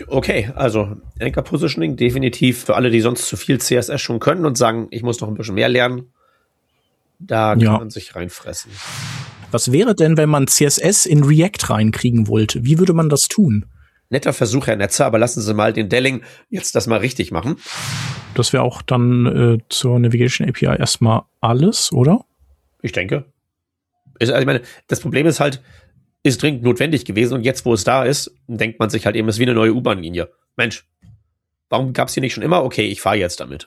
Gut, okay. Also Anchor Positioning definitiv für alle, die sonst zu viel CSS schon können und sagen, ich muss noch ein bisschen mehr lernen. Da kann man sich reinfressen. Was wäre denn, wenn man CSS in React reinkriegen wollte? Wie würde man das tun? Netter Versuch, Herr Netzer, aber lassen Sie mal den Delling jetzt das mal richtig machen. Das wäre auch dann zur Navigation API erstmal alles, oder? Ich denke. Also ich meine, das Problem ist halt, ist dringend notwendig gewesen und jetzt, wo es da ist, denkt man sich halt eben, es ist wie eine neue U-Bahn-Linie. Mensch, warum gab es hier nicht schon immer? Okay, ich fahre jetzt damit.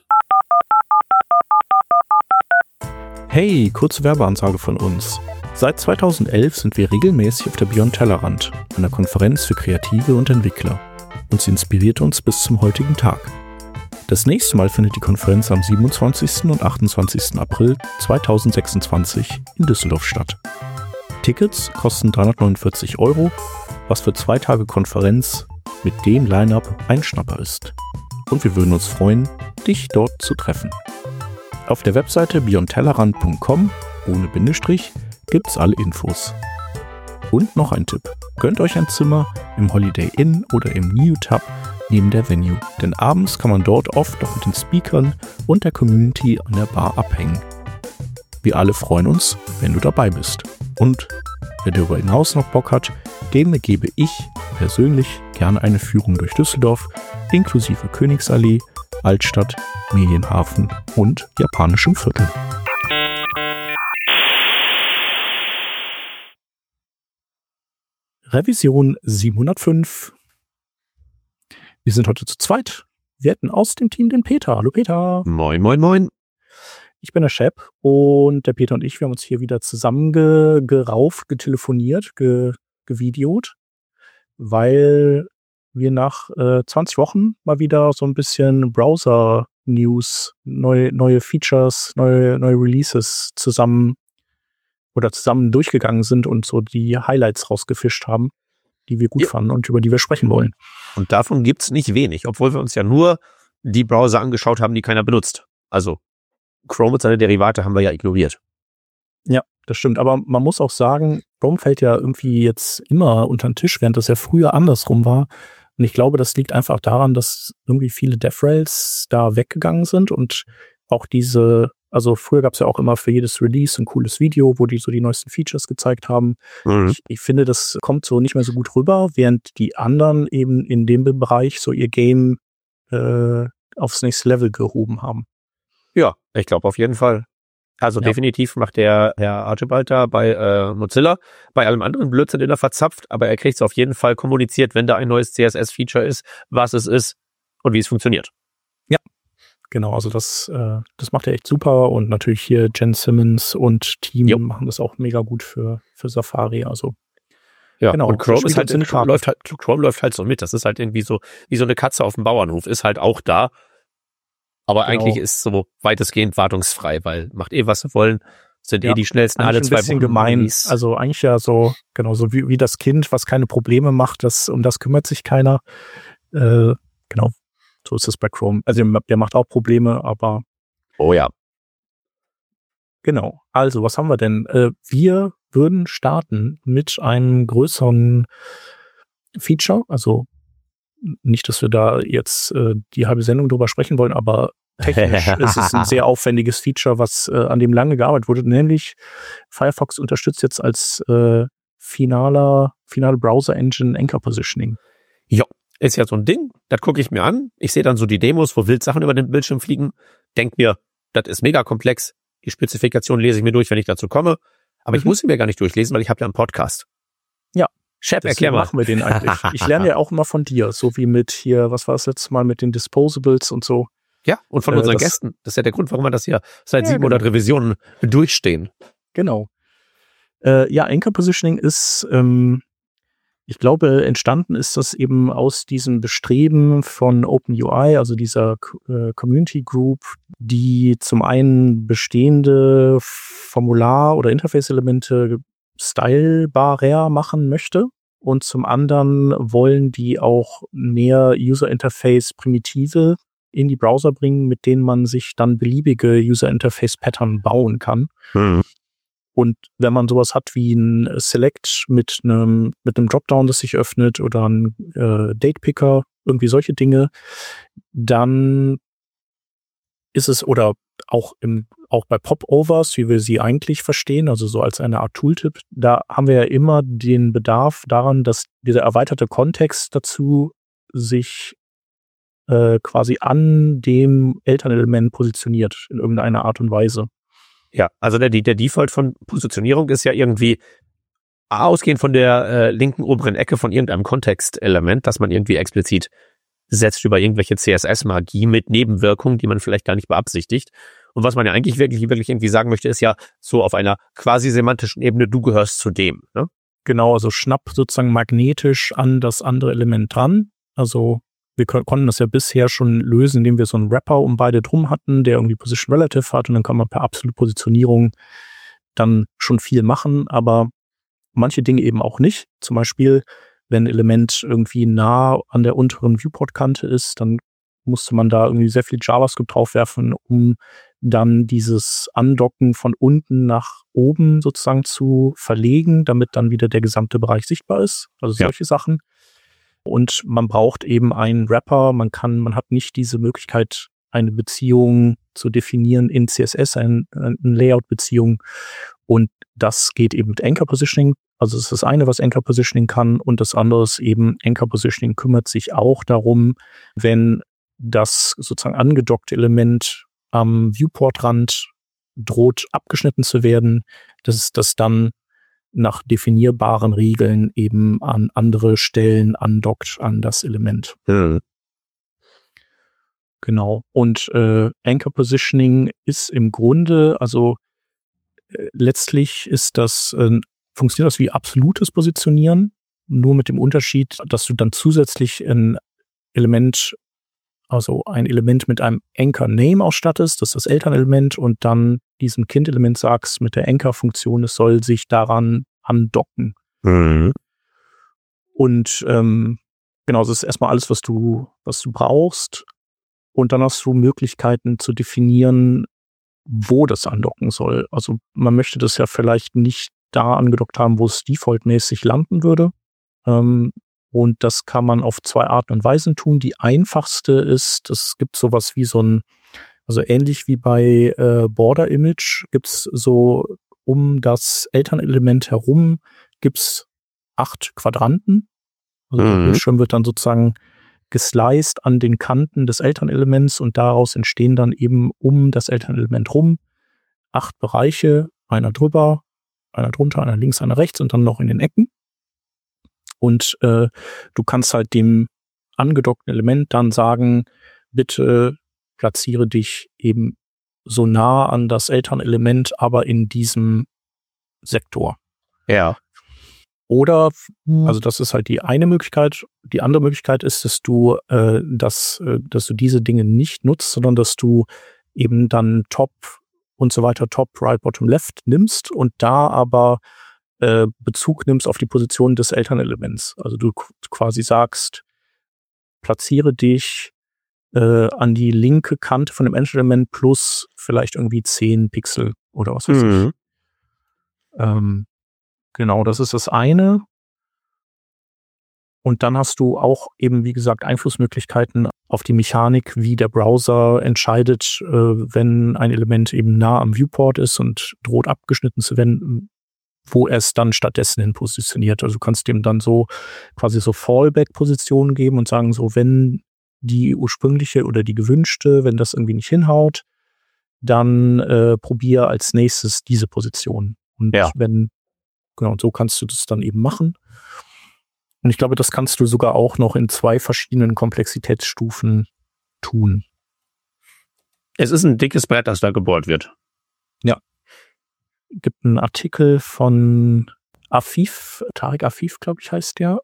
Hey, kurze Werbeansage von uns. Seit 2011 sind wir regelmäßig auf der Beyond Tellerrand, einer Konferenz für Kreative und Entwickler. Und sie inspiriert uns bis zum heutigen Tag. Das nächste Mal findet die Konferenz am 27. und 28. April 2026 in Düsseldorf statt. Tickets kosten 349 €, was für 2 Tage Konferenz mit dem Line-Up ein Schnapper ist. Und wir würden uns freuen, dich dort zu treffen. Auf der Webseite beyondtellerrand.com ohne Bindestrich gibt's alle Infos. Und noch ein Tipp. Gönnt euch ein Zimmer im Holiday Inn oder im New Tub neben der Venue, denn abends kann man dort oft noch mit den Speakern und der Community an der Bar abhängen. Wir alle freuen uns, wenn du dabei bist. Und wer darüber hinaus noch Bock hat, dem gebe ich persönlich gerne eine Führung durch Düsseldorf, inklusive Königsallee, Altstadt, Medienhafen und japanischem Viertel. Revision 705. Wir sind heute zu zweit. Wir hätten aus dem Team den Peter. Hallo Peter. Moin, moin, moin. Ich bin der Shep und der Peter und ich, wir haben uns hier wieder zusammengerauft, getelefoniert, gevideot, weil wir nach 20 Wochen mal wieder so ein bisschen Browser-News, neue Features, neue Releases zusammen durchgegangen sind und so die Highlights rausgefischt haben, die wir gut fanden und über die wir sprechen wollen. Und davon gibt's nicht wenig, obwohl wir uns ja nur die Browser angeschaut haben, die keiner benutzt. Also Chrome und seine Derivate haben wir ja ignoriert. Ja, das stimmt. Aber man muss auch sagen, Chrome fällt ja irgendwie jetzt immer unter den Tisch, während das ja früher andersrum war. Und ich glaube, das liegt einfach daran, dass irgendwie viele DevRels da weggegangen sind und auch also früher gab es ja auch immer für jedes Release ein cooles Video, wo die so die neuesten Features gezeigt haben. Mhm. Ich finde, das kommt so nicht mehr so gut rüber, während die anderen eben in dem Bereich so ihr Game aufs nächste Level gehoben haben. Ja, ich glaube auf jeden Fall. Also definitiv macht der Herr Archibald da bei Mozilla, bei allem anderen Blödsinn, den er verzapft, aber er kriegt es auf jeden Fall kommuniziert, wenn da ein neues CSS-Feature ist, was es ist und wie es funktioniert. Ja. Genau, also das macht er echt super und natürlich hier Jen Simmons und Team machen das auch mega gut für Safari, also ja, genau. Und Chrome läuft halt so mit, das ist halt irgendwie so wie so eine Katze auf dem Bauernhof, ist halt auch da. Aber eigentlich ist so weitestgehend wartungsfrei, weil macht was sie wollen, sind die schnellsten alle 2 Wochen. Ein bisschen gemein. Also eigentlich ja so, genau, so wie das Kind, was keine Probleme macht, um das kümmert sich keiner. Genau, so ist es bei Chrome. Also der macht auch Probleme, aber. Oh ja. Genau. Also, was haben wir denn? Wir würden starten mit einem größeren Feature, also nicht, dass wir da jetzt die halbe Sendung drüber sprechen wollen, aber technisch ist es ein sehr aufwendiges Feature, was an dem lange gearbeitet wurde, nämlich Firefox unterstützt jetzt als finale Browser-Engine Anchor Positioning. Ja, ist ja so ein Ding, das gucke ich mir an. Ich sehe dann so die Demos, wo Wildsachen über den Bildschirm fliegen, denke mir, das ist mega komplex. Die Spezifikation lese ich mir durch, wenn ich dazu komme. Aber ich muss sie mir gar nicht durchlesen, weil ich habe ja einen Podcast. Ja. Chef, erklär mal. Machen wir den eigentlich. Ich lerne ja auch immer von dir, so wie mit hier, was war das letzte Mal mit den Disposables und so. Ja, und von unseren Gästen. Das ist ja der Grund, warum wir das hier seit 700 Revisionen durchstehen. Genau. Anchor Positioning ist, ich glaube, entstanden ist das eben aus diesem Bestreben von OpenUI, also dieser Community Group, die zum einen bestehende Formular- oder Interface-Elemente stylebarer machen möchte und zum anderen wollen die auch mehr User-Interface-Primitive in die Browser bringen, mit denen man sich dann beliebige User-Interface-Pattern bauen kann. Mhm. Und wenn man sowas hat wie ein Select mit einem Dropdown, das sich öffnet oder ein Date-Picker irgendwie solche Dinge, dann ist es, oder auch bei Popovers, wie wir sie eigentlich verstehen, also so als eine Art Tooltip, da haben wir ja immer den Bedarf daran, dass dieser erweiterte Kontext dazu sich quasi an dem Elternelement positioniert in irgendeiner Art und Weise. Ja, also der Default von Positionierung ist ja irgendwie ausgehend von der linken oberen Ecke von irgendeinem Kontextelement, das man irgendwie explizit setzt über irgendwelche CSS-Magie mit Nebenwirkungen, die man vielleicht gar nicht beabsichtigt. Und was man ja eigentlich wirklich irgendwie sagen möchte, ist ja so auf einer quasi semantischen Ebene, du gehörst zu dem. Ne? Genau, also schnapp sozusagen magnetisch an das andere Element dran. Also wir konnten das ja bisher schon lösen, indem wir so einen Wrapper um beide drum hatten, der irgendwie Position Relative hat, und dann kann man per absolute Positionierung dann schon viel machen, aber manche Dinge eben auch nicht. Zum Beispiel, wenn ein Element irgendwie nah an der unteren Viewport-Kante ist, dann musste man da irgendwie sehr viel JavaScript draufwerfen, um dann dieses Andocken von unten nach oben sozusagen zu verlegen, damit dann wieder der gesamte Bereich sichtbar ist. Also solche Sachen. Und man braucht eben einen Wrapper. Man hat nicht diese Möglichkeit, eine Beziehung zu definieren in CSS, eine Layout-Beziehung. Und das geht eben mit Anchor Positioning. Also es ist das eine, was Anchor Positioning kann, und das andere ist eben, Anchor Positioning kümmert sich auch darum, wenn das sozusagen angedockte Element am Viewport-Rand droht abgeschnitten zu werden, dass es das dann nach definierbaren Regeln eben an andere Stellen andockt an das Element. Mhm. Genau. Und Anchor Positioning ist im Grunde, also letztlich ist das, funktioniert das wie absolutes Positionieren, nur mit dem Unterschied, dass du dann zusätzlich ein Element mit einem Anchor Name ausstattest, das ist das Elternelement, und dann diesem Kindelement sagst mit der Anchor-Funktion, es soll sich daran andocken. Mhm. Und genau, das ist erstmal alles, was du brauchst. Und dann hast du Möglichkeiten zu definieren, wo das andocken soll. Also man möchte das ja vielleicht nicht da angedockt haben, wo es defaultmäßig landen würde. Und das kann man auf zwei Arten und Weisen tun. Die einfachste ist, es gibt sowas wie also ähnlich wie bei Border Image, gibt's so um das Elternelement herum gibt's 8 Quadranten. Also der Bildschirm wird dann sozusagen gesliced an den Kanten des Elternelements, und daraus entstehen dann eben um das Elternelement rum 8 Bereiche, einer drüber, einer drunter, einer links, einer rechts und dann noch in den Ecken. Und du kannst halt dem angedockten Element dann sagen, bitte platziere dich eben so nah an das Elternelement, aber in diesem Sektor. Ja. Oder, also das ist halt die eine Möglichkeit. Die andere Möglichkeit ist, dass du diese Dinge nicht nutzt, sondern dass du eben dann Top und so weiter, Top, Right, Bottom, Left nimmst und da aber Bezug nimmst auf die Position des Elternelements. Also du quasi sagst, platziere dich an die linke Kante von dem Elternelement plus vielleicht irgendwie 10 Pixel oder was weiß ich. Genau, das ist das eine. Und dann hast du auch eben, wie gesagt, Einflussmöglichkeiten auf die Mechanik, wie der Browser entscheidet, wenn ein Element eben nah am Viewport ist und droht abgeschnitten zu werden, wo er es dann stattdessen hin positioniert. Also du kannst dem dann so quasi so Fallback-Positionen geben und sagen, so wenn die ursprüngliche oder die gewünschte, wenn das irgendwie nicht hinhaut, dann probier als nächstes diese Position. Und genau, und so kannst du das dann eben machen. Und ich glaube, das kannst du sogar auch noch in 2 verschiedenen Komplexitätsstufen tun. Es ist ein dickes Brett, das da gebohrt wird. Ja. Es gibt einen Artikel von Tarek Afif, glaube ich, heißt der,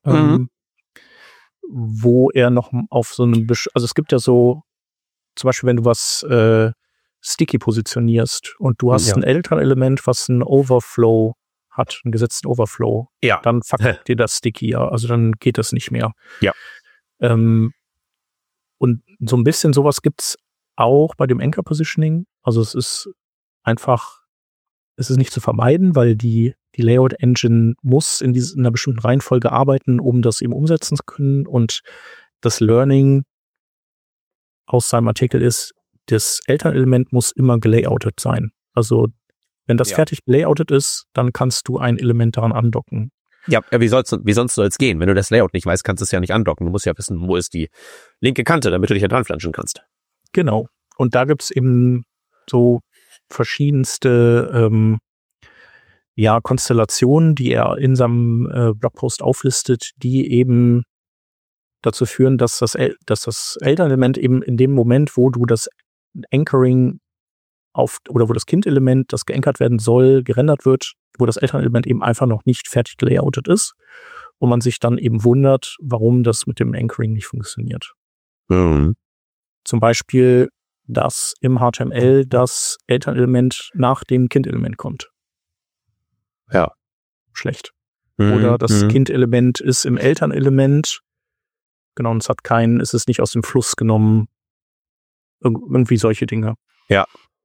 wo er noch auf so einem, also es gibt ja so, zum Beispiel, wenn du was sticky positionierst und du hast ein Elternelement, was ein Overflow hat, einen gesetzten Overflow, dann fuckt dir das Sticky, also dann geht das nicht mehr. Ja. Und so ein bisschen sowas gibt's auch bei dem Anchor Positioning. Also es ist nicht zu vermeiden, weil die Layout Engine muss in einer bestimmten Reihenfolge arbeiten, um das eben umsetzen zu können. Und das Learning aus seinem Artikel ist, das Elternelement muss immer gelayoutet sein. Also wenn das fertig gelayoutet ist, dann kannst du ein Element daran andocken. Ja, wie sonst soll es gehen? Wenn du das Layout nicht weißt, kannst du es ja nicht andocken. Du musst ja wissen, wo ist die linke Kante, damit du dich ja dran flanschen kannst. Genau. Und da gibt's eben so verschiedenste Konstellationen, die er in seinem Blogpost auflistet, die eben dazu führen, dass das Elternelement eben in dem Moment, wo du das Anchoring oder wo das Kind-Element, das geankert werden soll, gerendert wird, wo das Elternelement eben einfach noch nicht fertig gelayoutet ist und man sich dann eben wundert, warum das mit dem Anchoring nicht funktioniert. Mhm. Zum Beispiel, dass im HTML das Elternelement nach dem Kind-Element kommt. Ja. Schlecht. Oder das Kind-Element ist im Elternelement, genau, und es ist nicht aus dem Fluss genommen. Irgendwie solche Dinge. Ja.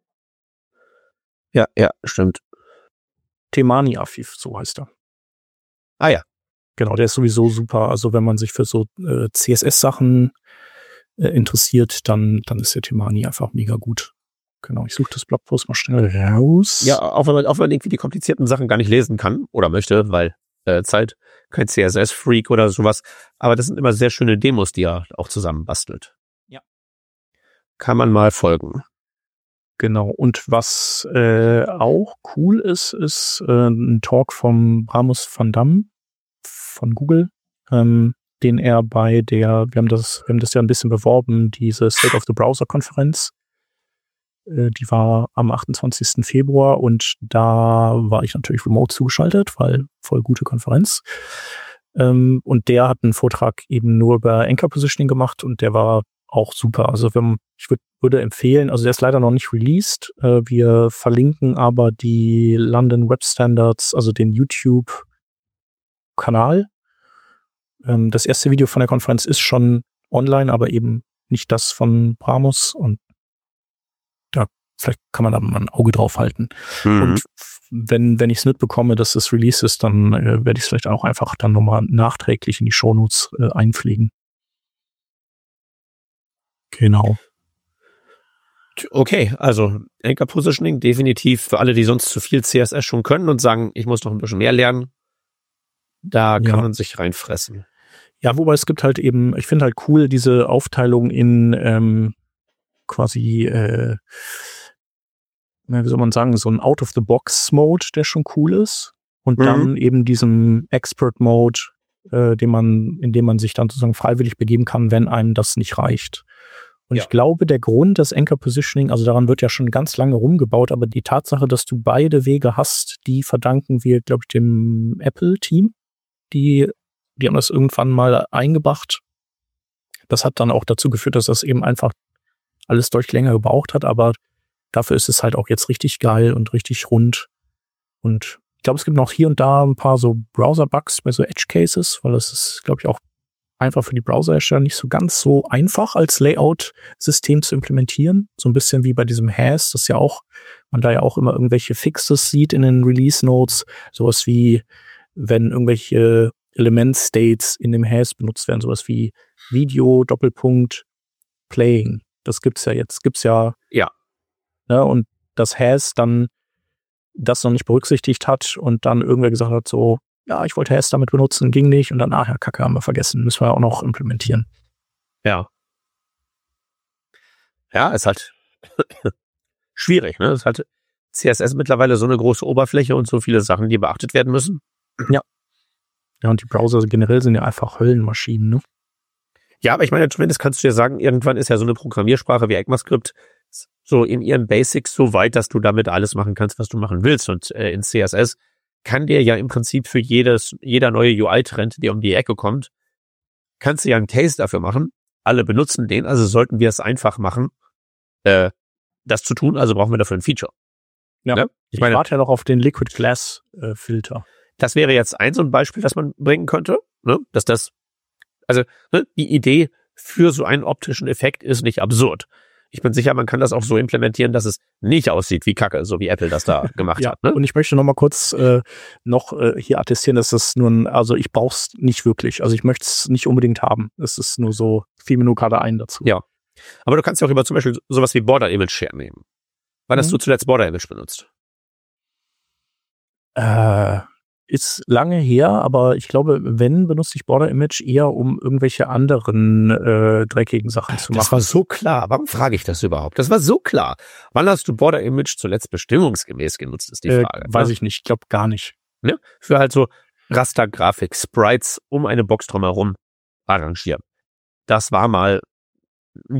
Ja, stimmt. Temani Afif, so heißt er. Ah ja. Genau, der ist sowieso super. Also wenn man sich für so CSS-Sachen interessiert, dann ist der Temani einfach mega gut. Genau, ich suche das Blogpost mal schnell raus. Ja, auch wenn man irgendwie die komplizierten Sachen gar nicht lesen kann oder möchte, weil Zeit, kein CSS-Freak oder sowas. Aber das sind immer sehr schöne Demos, die er auch zusammenbastelt. Ja. Kann man mal folgen. Genau, und was auch cool ist ein Talk vom Ramos van Dam von Google, den er wir haben das ja ein bisschen beworben, diese State of the Browser-Konferenz. Die war am 28. Februar und da war ich natürlich remote zugeschaltet, weil voll gute Konferenz. Und der hat einen Vortrag eben nur über Anchor Positioning gemacht und der war auch super. Also ich würde empfehlen, also der ist leider noch nicht released. Wir verlinken aber die London Web Standards, also den YouTube-Kanal. Das erste Video von der Konferenz ist schon online, aber eben nicht das von Bramos und da vielleicht kann man da mal ein Auge drauf halten. Und wenn ich es mitbekomme, dass das Release ist, dann werde ich es vielleicht auch einfach dann nochmal nachträglich in die Shownotes einpflegen. Genau. Okay, also Anchor Positioning definitiv für alle, die sonst zu viel CSS schon können und sagen, ich muss noch ein bisschen mehr lernen. Da kann man sich reinfressen. Ja, wobei es gibt halt eben, ich finde halt cool, diese Aufteilung in quasi, wie soll man sagen, so ein Out-of-the-Box-Mode, der schon cool ist. Und dann eben diesem Expert-Mode, in dem man sich dann sozusagen freiwillig begeben kann, wenn einem das nicht reicht. Und ich glaube, der Grund des Anchor Positioning, also daran wird ja schon ganz lange rumgebaut, aber die Tatsache, dass du beide Wege hast, die verdanken wir, glaube ich, dem Apple-Team. Die haben das irgendwann mal eingebracht. Das hat dann auch dazu geführt, dass das eben einfach alles deutlich länger gebraucht hat, aber dafür ist es halt auch jetzt richtig geil und richtig rund. Und ich glaube, es gibt noch hier und da ein paar so Browser-Bugs bei so Edge-Cases, weil das ist, glaube ich, auch einfach für die Browserhersteller nicht so ganz so einfach als Layout-System zu implementieren. So ein bisschen wie bei diesem Has, das ja auch, man da ja auch immer irgendwelche Fixes sieht in den Release-Notes. Sowas wie, wenn irgendwelche Element-States in dem Has benutzt werden, sowas wie Video, Doppelpunkt, Playing. Das gibt's ja. Ja. Ne, und das Has dann das noch nicht berücksichtigt hat und dann irgendwer gesagt hat, so, ja, ich wollte Has damit benutzen, ging nicht und dann, ja, Kacke, haben wir vergessen, müssen wir auch noch implementieren. Ja. Ja, ist halt schwierig, ne? Es ist halt CSS mittlerweile so eine große Oberfläche und so viele Sachen, die beachtet werden müssen. Ja. Ja, und die Browser generell sind ja einfach Höllenmaschinen, ne? Ja, aber ich meine, zumindest kannst du dir sagen, irgendwann ist ja so eine Programmiersprache wie ECMAScript so in ihren Basics so weit, dass du damit alles machen kannst, was du machen willst. Und in CSS kann dir ja im Prinzip für jeder neue UI-Trend, der um die Ecke kommt, kannst du ja einen Case dafür machen. Alle benutzen den, also sollten wir es einfach machen, das zu tun, also brauchen wir dafür ein Feature. Ja, ne? Ich warte ja noch auf den Liquid Glass Filter. Das wäre jetzt so ein Beispiel, das man bringen könnte, ne? Dass das, also ne, die Idee für so einen optischen Effekt ist nicht absurd. ich bin sicher, man kann das auch so implementieren, dass es nicht aussieht wie Kacke, so wie Apple das da gemacht hat. Ne? Und ich möchte noch mal kurz hier attestieren, dass das also ich brauche es nicht wirklich. Also ich möchte es nicht unbedingt haben. Es ist nur so, fiel mir nur gerade ein dazu. Ja, aber du kannst ja auch über zum Beispiel sowas wie Border Image Share nehmen. Wann hast du zuletzt Border Image benutzt? Ist lange her, aber ich glaube, wenn, benutze ich Border Image eher, um irgendwelche anderen dreckigen Sachen zu machen. Das war so klar. Warum frage ich das überhaupt? Das war so klar. Wann hast du Border Image zuletzt bestimmungsgemäß genutzt, ist die Frage. Weiß ich nicht. Ich glaube gar nicht. Ne? Für halt so Rastergrafik, Sprites um eine Box drumherum arrangieren. Das war mal ein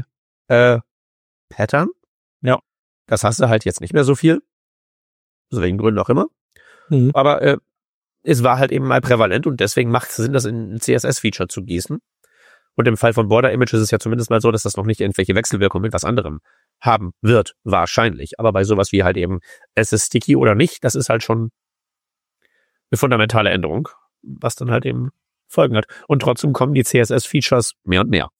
UI-Pattern. Ja. Das hast du halt jetzt nicht mehr so viel. Aus welchen Gründen auch immer. Mhm. Aber es war halt eben mal prävalent und deswegen macht es Sinn, das in ein CSS-Feature zu gießen. Und im Fall von Border Image ist es ja zumindest mal so, dass das noch nicht irgendwelche Wechselwirkungen mit was anderem haben wird, wahrscheinlich. Aber bei sowas wie halt eben, es ist sticky oder nicht, das ist halt schon eine fundamentale Änderung, was dann halt eben Folgen hat. Und trotzdem kommen die CSS-Features mehr und mehr.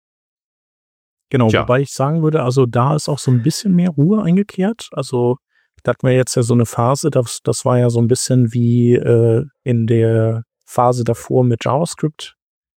Genau, wobei ich sagen würde, also da ist auch so ein bisschen mehr Ruhe eingekehrt. Also da hatten wir jetzt ja so eine Phase, das war ja so ein bisschen wie in der Phase davor mit JavaScript,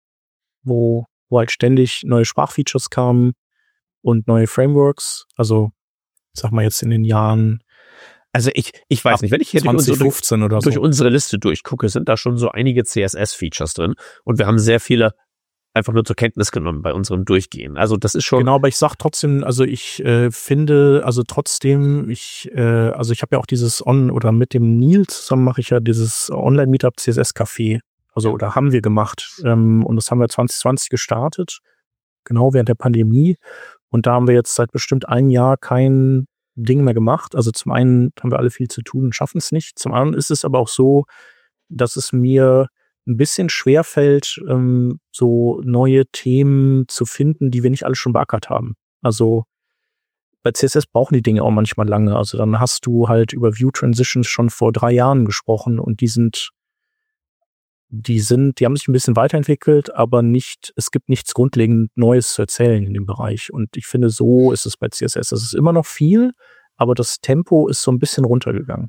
wo halt ständig neue Sprachfeatures kamen und neue Frameworks. Also sag mal jetzt in den Jahren. Also ich weiß nicht, wenn ich hier 2015 oder so durch unsere Liste durchgucke, sind da schon so einige CSS-Features drin und wir haben sehr viele einfach nur zur Kenntnis genommen bei unserem Durchgehen. Also das ist schon... Genau, aber ich sag trotzdem, also ich finde, also trotzdem, ich habe ja auch dieses mit dem Neil zusammen mache ich ja dieses Online-Meetup CSS-Café, also oder haben wir gemacht und das haben wir 2020 gestartet, genau während der Pandemie und da haben wir jetzt seit bestimmt einem Jahr kein Ding mehr gemacht. Also zum einen haben wir alle viel zu tun und schaffen es nicht, zum anderen ist es aber auch so, dass es mir ein bisschen schwerfällt, so neue Themen zu finden, die wir nicht alle schon beackert haben. Also bei CSS brauchen die Dinge auch manchmal lange. Also dann hast du halt über View Transitions schon vor 3 Jahren gesprochen und die haben sich ein bisschen weiterentwickelt, aber es gibt nichts grundlegend Neues zu erzählen in dem Bereich. Und ich finde, so ist es bei CSS. Es ist immer noch viel, aber das Tempo ist so ein bisschen runtergegangen.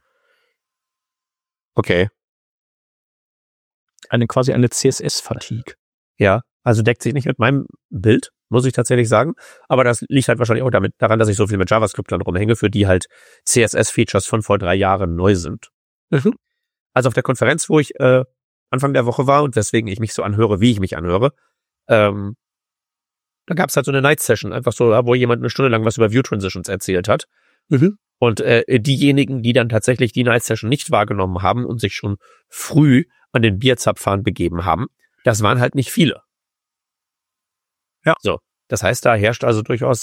Okay. Quasi eine CSS-Fatigue. Ja, also deckt sich nicht mit meinem Bild, muss ich tatsächlich sagen. Aber das liegt halt wahrscheinlich auch daran, dass ich so viel mit JavaScript dann rumhänge, für die halt CSS-Features von vor 3 Jahren neu sind. Mhm. Also auf der Konferenz, wo ich Anfang der Woche war und weswegen ich mich so anhöre, wie ich mich anhöre, da gab es halt so eine Night-Session, einfach so, wo jemand eine Stunde lang was über View Transitions erzählt hat. Mhm. Und diejenigen, die dann tatsächlich die Night-Session nicht wahrgenommen haben und sich schon früh an den Bierzapfhahn begeben haben, das waren halt nicht viele. Ja. So, das heißt, da herrscht also durchaus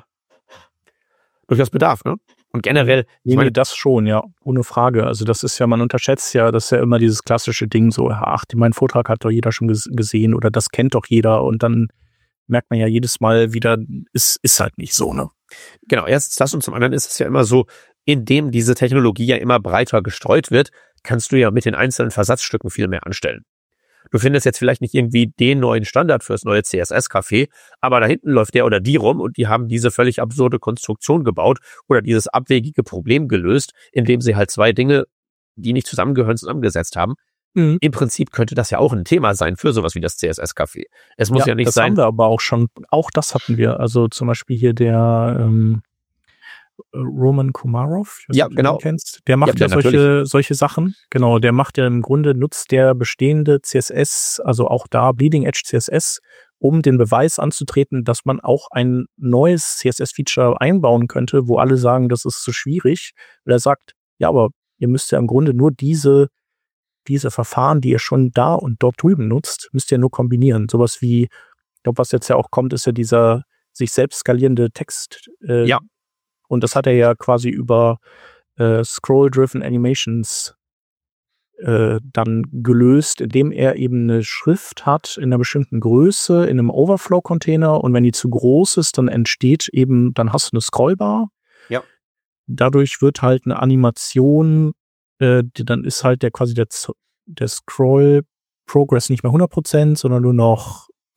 Bedarf, ne? Und generell, ich meine, das schon, ja, ohne Frage. Also das ist ja, man unterschätzt ja, das ist ja immer dieses klassische Ding so, ach, meinen Vortrag hat doch jeder schon gesehen oder das kennt doch jeder und dann merkt man ja jedes Mal wieder, ist halt nicht so, ne? Genau, erstens das und zum anderen ist es ja immer so, indem diese Technologie ja immer breiter gestreut wird, kannst du ja mit den einzelnen Versatzstücken viel mehr anstellen. Du findest jetzt vielleicht nicht irgendwie den neuen Standard fürs neue CSS-Café, aber da hinten läuft der oder die rum und die haben diese völlig absurde Konstruktion gebaut oder dieses abwegige Problem gelöst, indem sie halt 2 Dinge, die nicht zusammengehören, zusammengesetzt haben. Mhm. Im Prinzip könnte das ja auch ein Thema sein für sowas wie das CSS-Café. Es muss ja nicht sein. Das haben wir aber auch schon, auch das hatten wir. Also zum Beispiel hier der Roman Komarov, ja, genau. Du kennst. Der macht ja solche Sachen. Genau, der macht ja im Grunde, nutzt der bestehende CSS, also auch da Bleeding Edge CSS, um den Beweis anzutreten, dass man auch ein neues CSS-Feature einbauen könnte, wo alle sagen, das ist zu schwierig. Und er sagt, ja, aber ihr müsst ja im Grunde nur diese Verfahren, die ihr schon da und dort drüben nutzt, müsst ihr nur kombinieren. Sowas wie, ich glaube, was jetzt ja auch kommt, ist ja dieser sich selbst skalierende Text. Ja. Und das hat er ja quasi über Scroll-Driven Animations dann gelöst, indem er eben eine Schrift hat in einer bestimmten Größe, in einem Overflow-Container und wenn die zu groß ist, dann dann hast du eine Scrollbar. Ja. Dadurch wird halt eine Animation, dann ist halt der Scroll-Progress nicht mehr 100%, sondern nur noch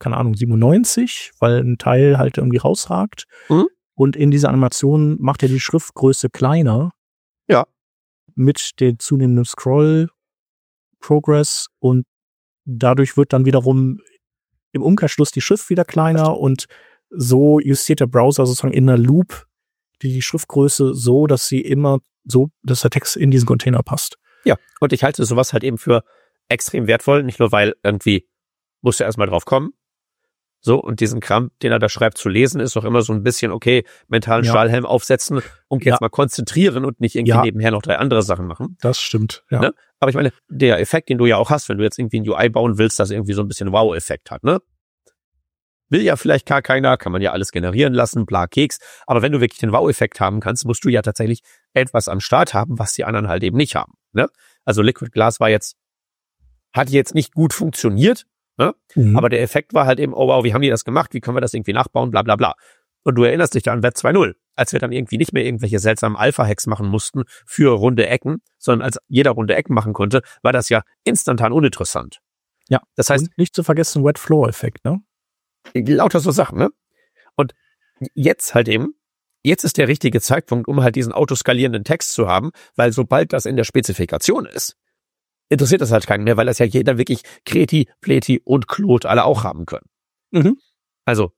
keine Ahnung, 97, weil ein Teil halt irgendwie rausragt. Mhm. Und in dieser Animation macht er die Schriftgröße kleiner. Ja. Mit dem zunehmenden Scroll-Progress und dadurch wird dann wiederum im Umkehrschluss die Schrift wieder kleiner und so justiert der Browser sozusagen in einer Loop die Schriftgröße so, dass sie immer so, dass der Text in diesen Container passt. Ja, und ich halte sowas halt eben für extrem wertvoll, nicht nur weil irgendwie musst du erstmal drauf kommen. So, und diesen Kram, den er da schreibt, zu lesen, ist doch immer so ein bisschen, okay, mentalen Stahlhelm aufsetzen und jetzt mal konzentrieren und nicht irgendwie nebenher noch 3 andere Sachen machen. Das stimmt, ja. Ne? Aber ich meine, der Effekt, den du ja auch hast, wenn du jetzt irgendwie ein UI bauen willst, das irgendwie so ein bisschen Wow-Effekt hat, ne? Will ja vielleicht gar keiner, kann man ja alles generieren lassen, bla Keks. Aber wenn du wirklich den Wow-Effekt haben kannst, musst du ja tatsächlich etwas am Start haben, was die anderen halt eben nicht haben, ne? Also Liquid Glass hat jetzt nicht gut funktioniert, ne? Aber der Effekt war halt eben, oh wow, wie haben die das gemacht? Wie können wir das irgendwie nachbauen? Bla bla bla. Und du erinnerst dich da an Web 2.0, als wir dann irgendwie nicht mehr irgendwelche seltsamen Alpha-Hacks machen mussten für runde Ecken, sondern als jeder runde Ecken machen konnte, war das ja instantan uninteressant. Ja, das heißt, und nicht zu vergessen Wet-Floor-Effekt, ne? Lauter so Sachen, ne? Und jetzt halt eben, jetzt ist der richtige Zeitpunkt, um halt diesen autoskalierenden Text zu haben, weil sobald das in der Spezifikation ist, interessiert das halt keinen mehr, weil das ja jeder wirklich Kreti, Pleti und Claude alle auch haben können. Mhm. Also,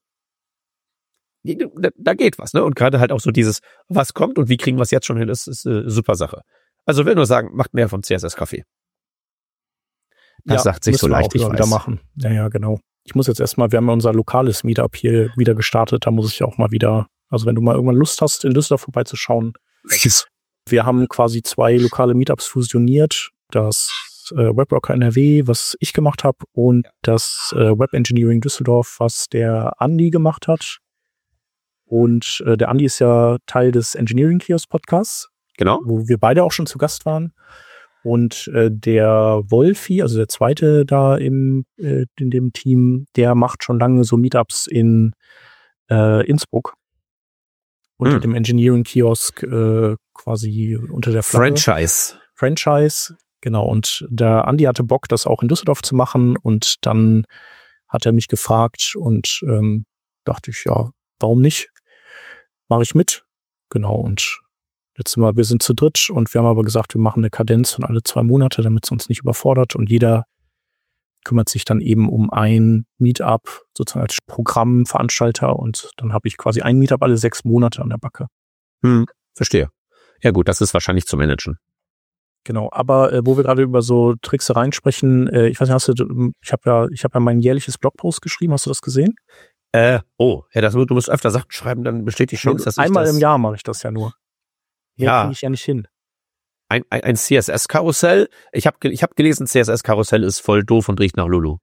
da geht was, ne? Und gerade halt auch so dieses, was kommt und wie kriegen wir es jetzt schon hin, ist eine super Sache. Also ich will nur sagen, macht mehr vom CSS-Café. Das sagt sich so leicht, ich weiß. Wieder machen. Ja, genau. Ich muss jetzt erstmal, wir haben ja unser lokales Meetup hier wieder gestartet, da muss ich auch mal wieder, also wenn du mal irgendwann Lust hast, in Düsseldorf vorbeizuschauen. Wir haben quasi 2 lokale Meetups fusioniert, das Webrocker NRW, was ich gemacht habe, und das Web Engineering Düsseldorf, was der Andi gemacht hat. Und der Andi ist ja Teil des Engineering Kiosk Podcasts. Genau. Wo wir beide auch schon zu Gast waren. Und der Wolfi, also der zweite da in dem Team, der macht schon lange so Meetups in Innsbruck. Unter dem Engineering Kiosk quasi unter der Flagge. Franchise, genau. Und der Andi hatte Bock, das auch in Düsseldorf zu machen. Und dann hat er mich gefragt und dachte ich, ja, warum nicht? Mache ich mit. Genau, und letztes Mal, wir sind zu dritt und wir haben aber gesagt, wir machen eine Kadenz von alle 2 Monate, damit es uns nicht überfordert und jeder kümmert sich dann eben um ein Meetup, sozusagen als Programmveranstalter und dann habe ich quasi ein Meetup alle 6 Monate an der Backe. Verstehe. Ja gut, das ist wahrscheinlich zu managen. Genau, aber wo wir gerade über so Tricksereien sprechen, ich weiß nicht, ich habe ja mein jährliches Blogpost geschrieben, hast du das gesehen? Du musst öfter Sachen schreiben, dann besteht die Chance, dass einmal im Jahr mache ich das ja nur. Ja, kriege ich ja nicht hin. Ein CSS-Karussell. Ich hab gelesen, CSS-Karussell ist voll doof und riecht nach Lulu.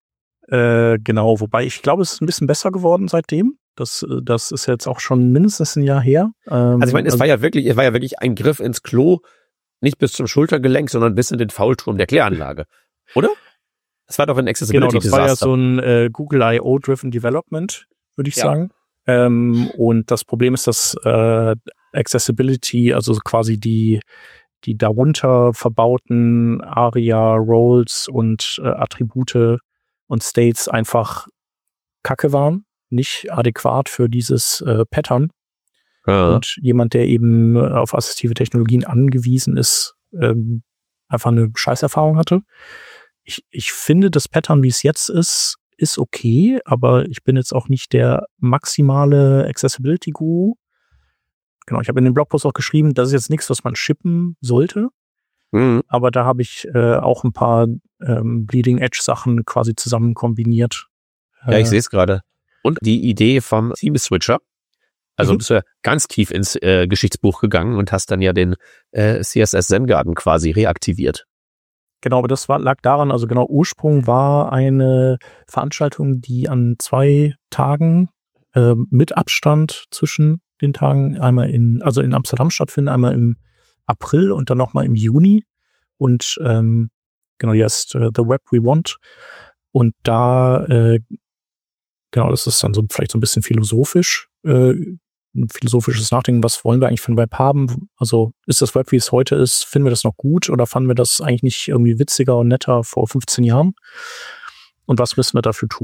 Genau, wobei ich glaube, es ist ein bisschen besser geworden seitdem. Das ist jetzt auch schon mindestens ein Jahr her. Also ich meine, es war ja wirklich ein Griff ins Klo, nicht bis zum Schultergelenk, sondern bis in den Faulturm der Kläranlage. Oder? Das war doch ein Accessibility-Desaster. Genau, das war ja so ein Google I.O.-driven Development, würde ich sagen. Und das Problem ist, dass Accessibility, also quasi die darunter verbauten ARIA, Roles und Attribute und States einfach Kacke waren, nicht adäquat für dieses Pattern. Ja. Und jemand, der eben auf assistive Technologien angewiesen ist, einfach eine Scheißerfahrung hatte. Ich finde, das Pattern, wie es jetzt ist okay, aber ich bin jetzt auch nicht der maximale Accessibility-Guru. Genau, ich habe in dem Blogpost auch geschrieben, das ist jetzt nichts, was man shippen sollte. Aber da habe ich auch ein paar Bleeding-Edge-Sachen quasi zusammen kombiniert. Ja, ich sehe es gerade. Und die Idee vom Theme-Switcher. Also bist du ja ganz tief ins Geschichtsbuch gegangen und hast dann ja den CSS Zen Garden quasi reaktiviert. Genau, aber das lag daran, also genau, Ursprung war eine Veranstaltung, die an 2 Tagen mit Abstand zwischen den Tagen einmal in Amsterdam stattfinden, einmal im April und dann nochmal im Juni. Und genau, die heißt The Web We Want. Und da, genau, das ist dann so vielleicht so ein bisschen philosophisch, ein philosophisches Nachdenken, was wollen wir eigentlich für ein Web haben? Also ist das Web, wie es heute ist, finden wir das noch gut oder fanden wir das eigentlich nicht irgendwie witziger und netter vor 15 Jahren? Und was müssen wir dafür tun?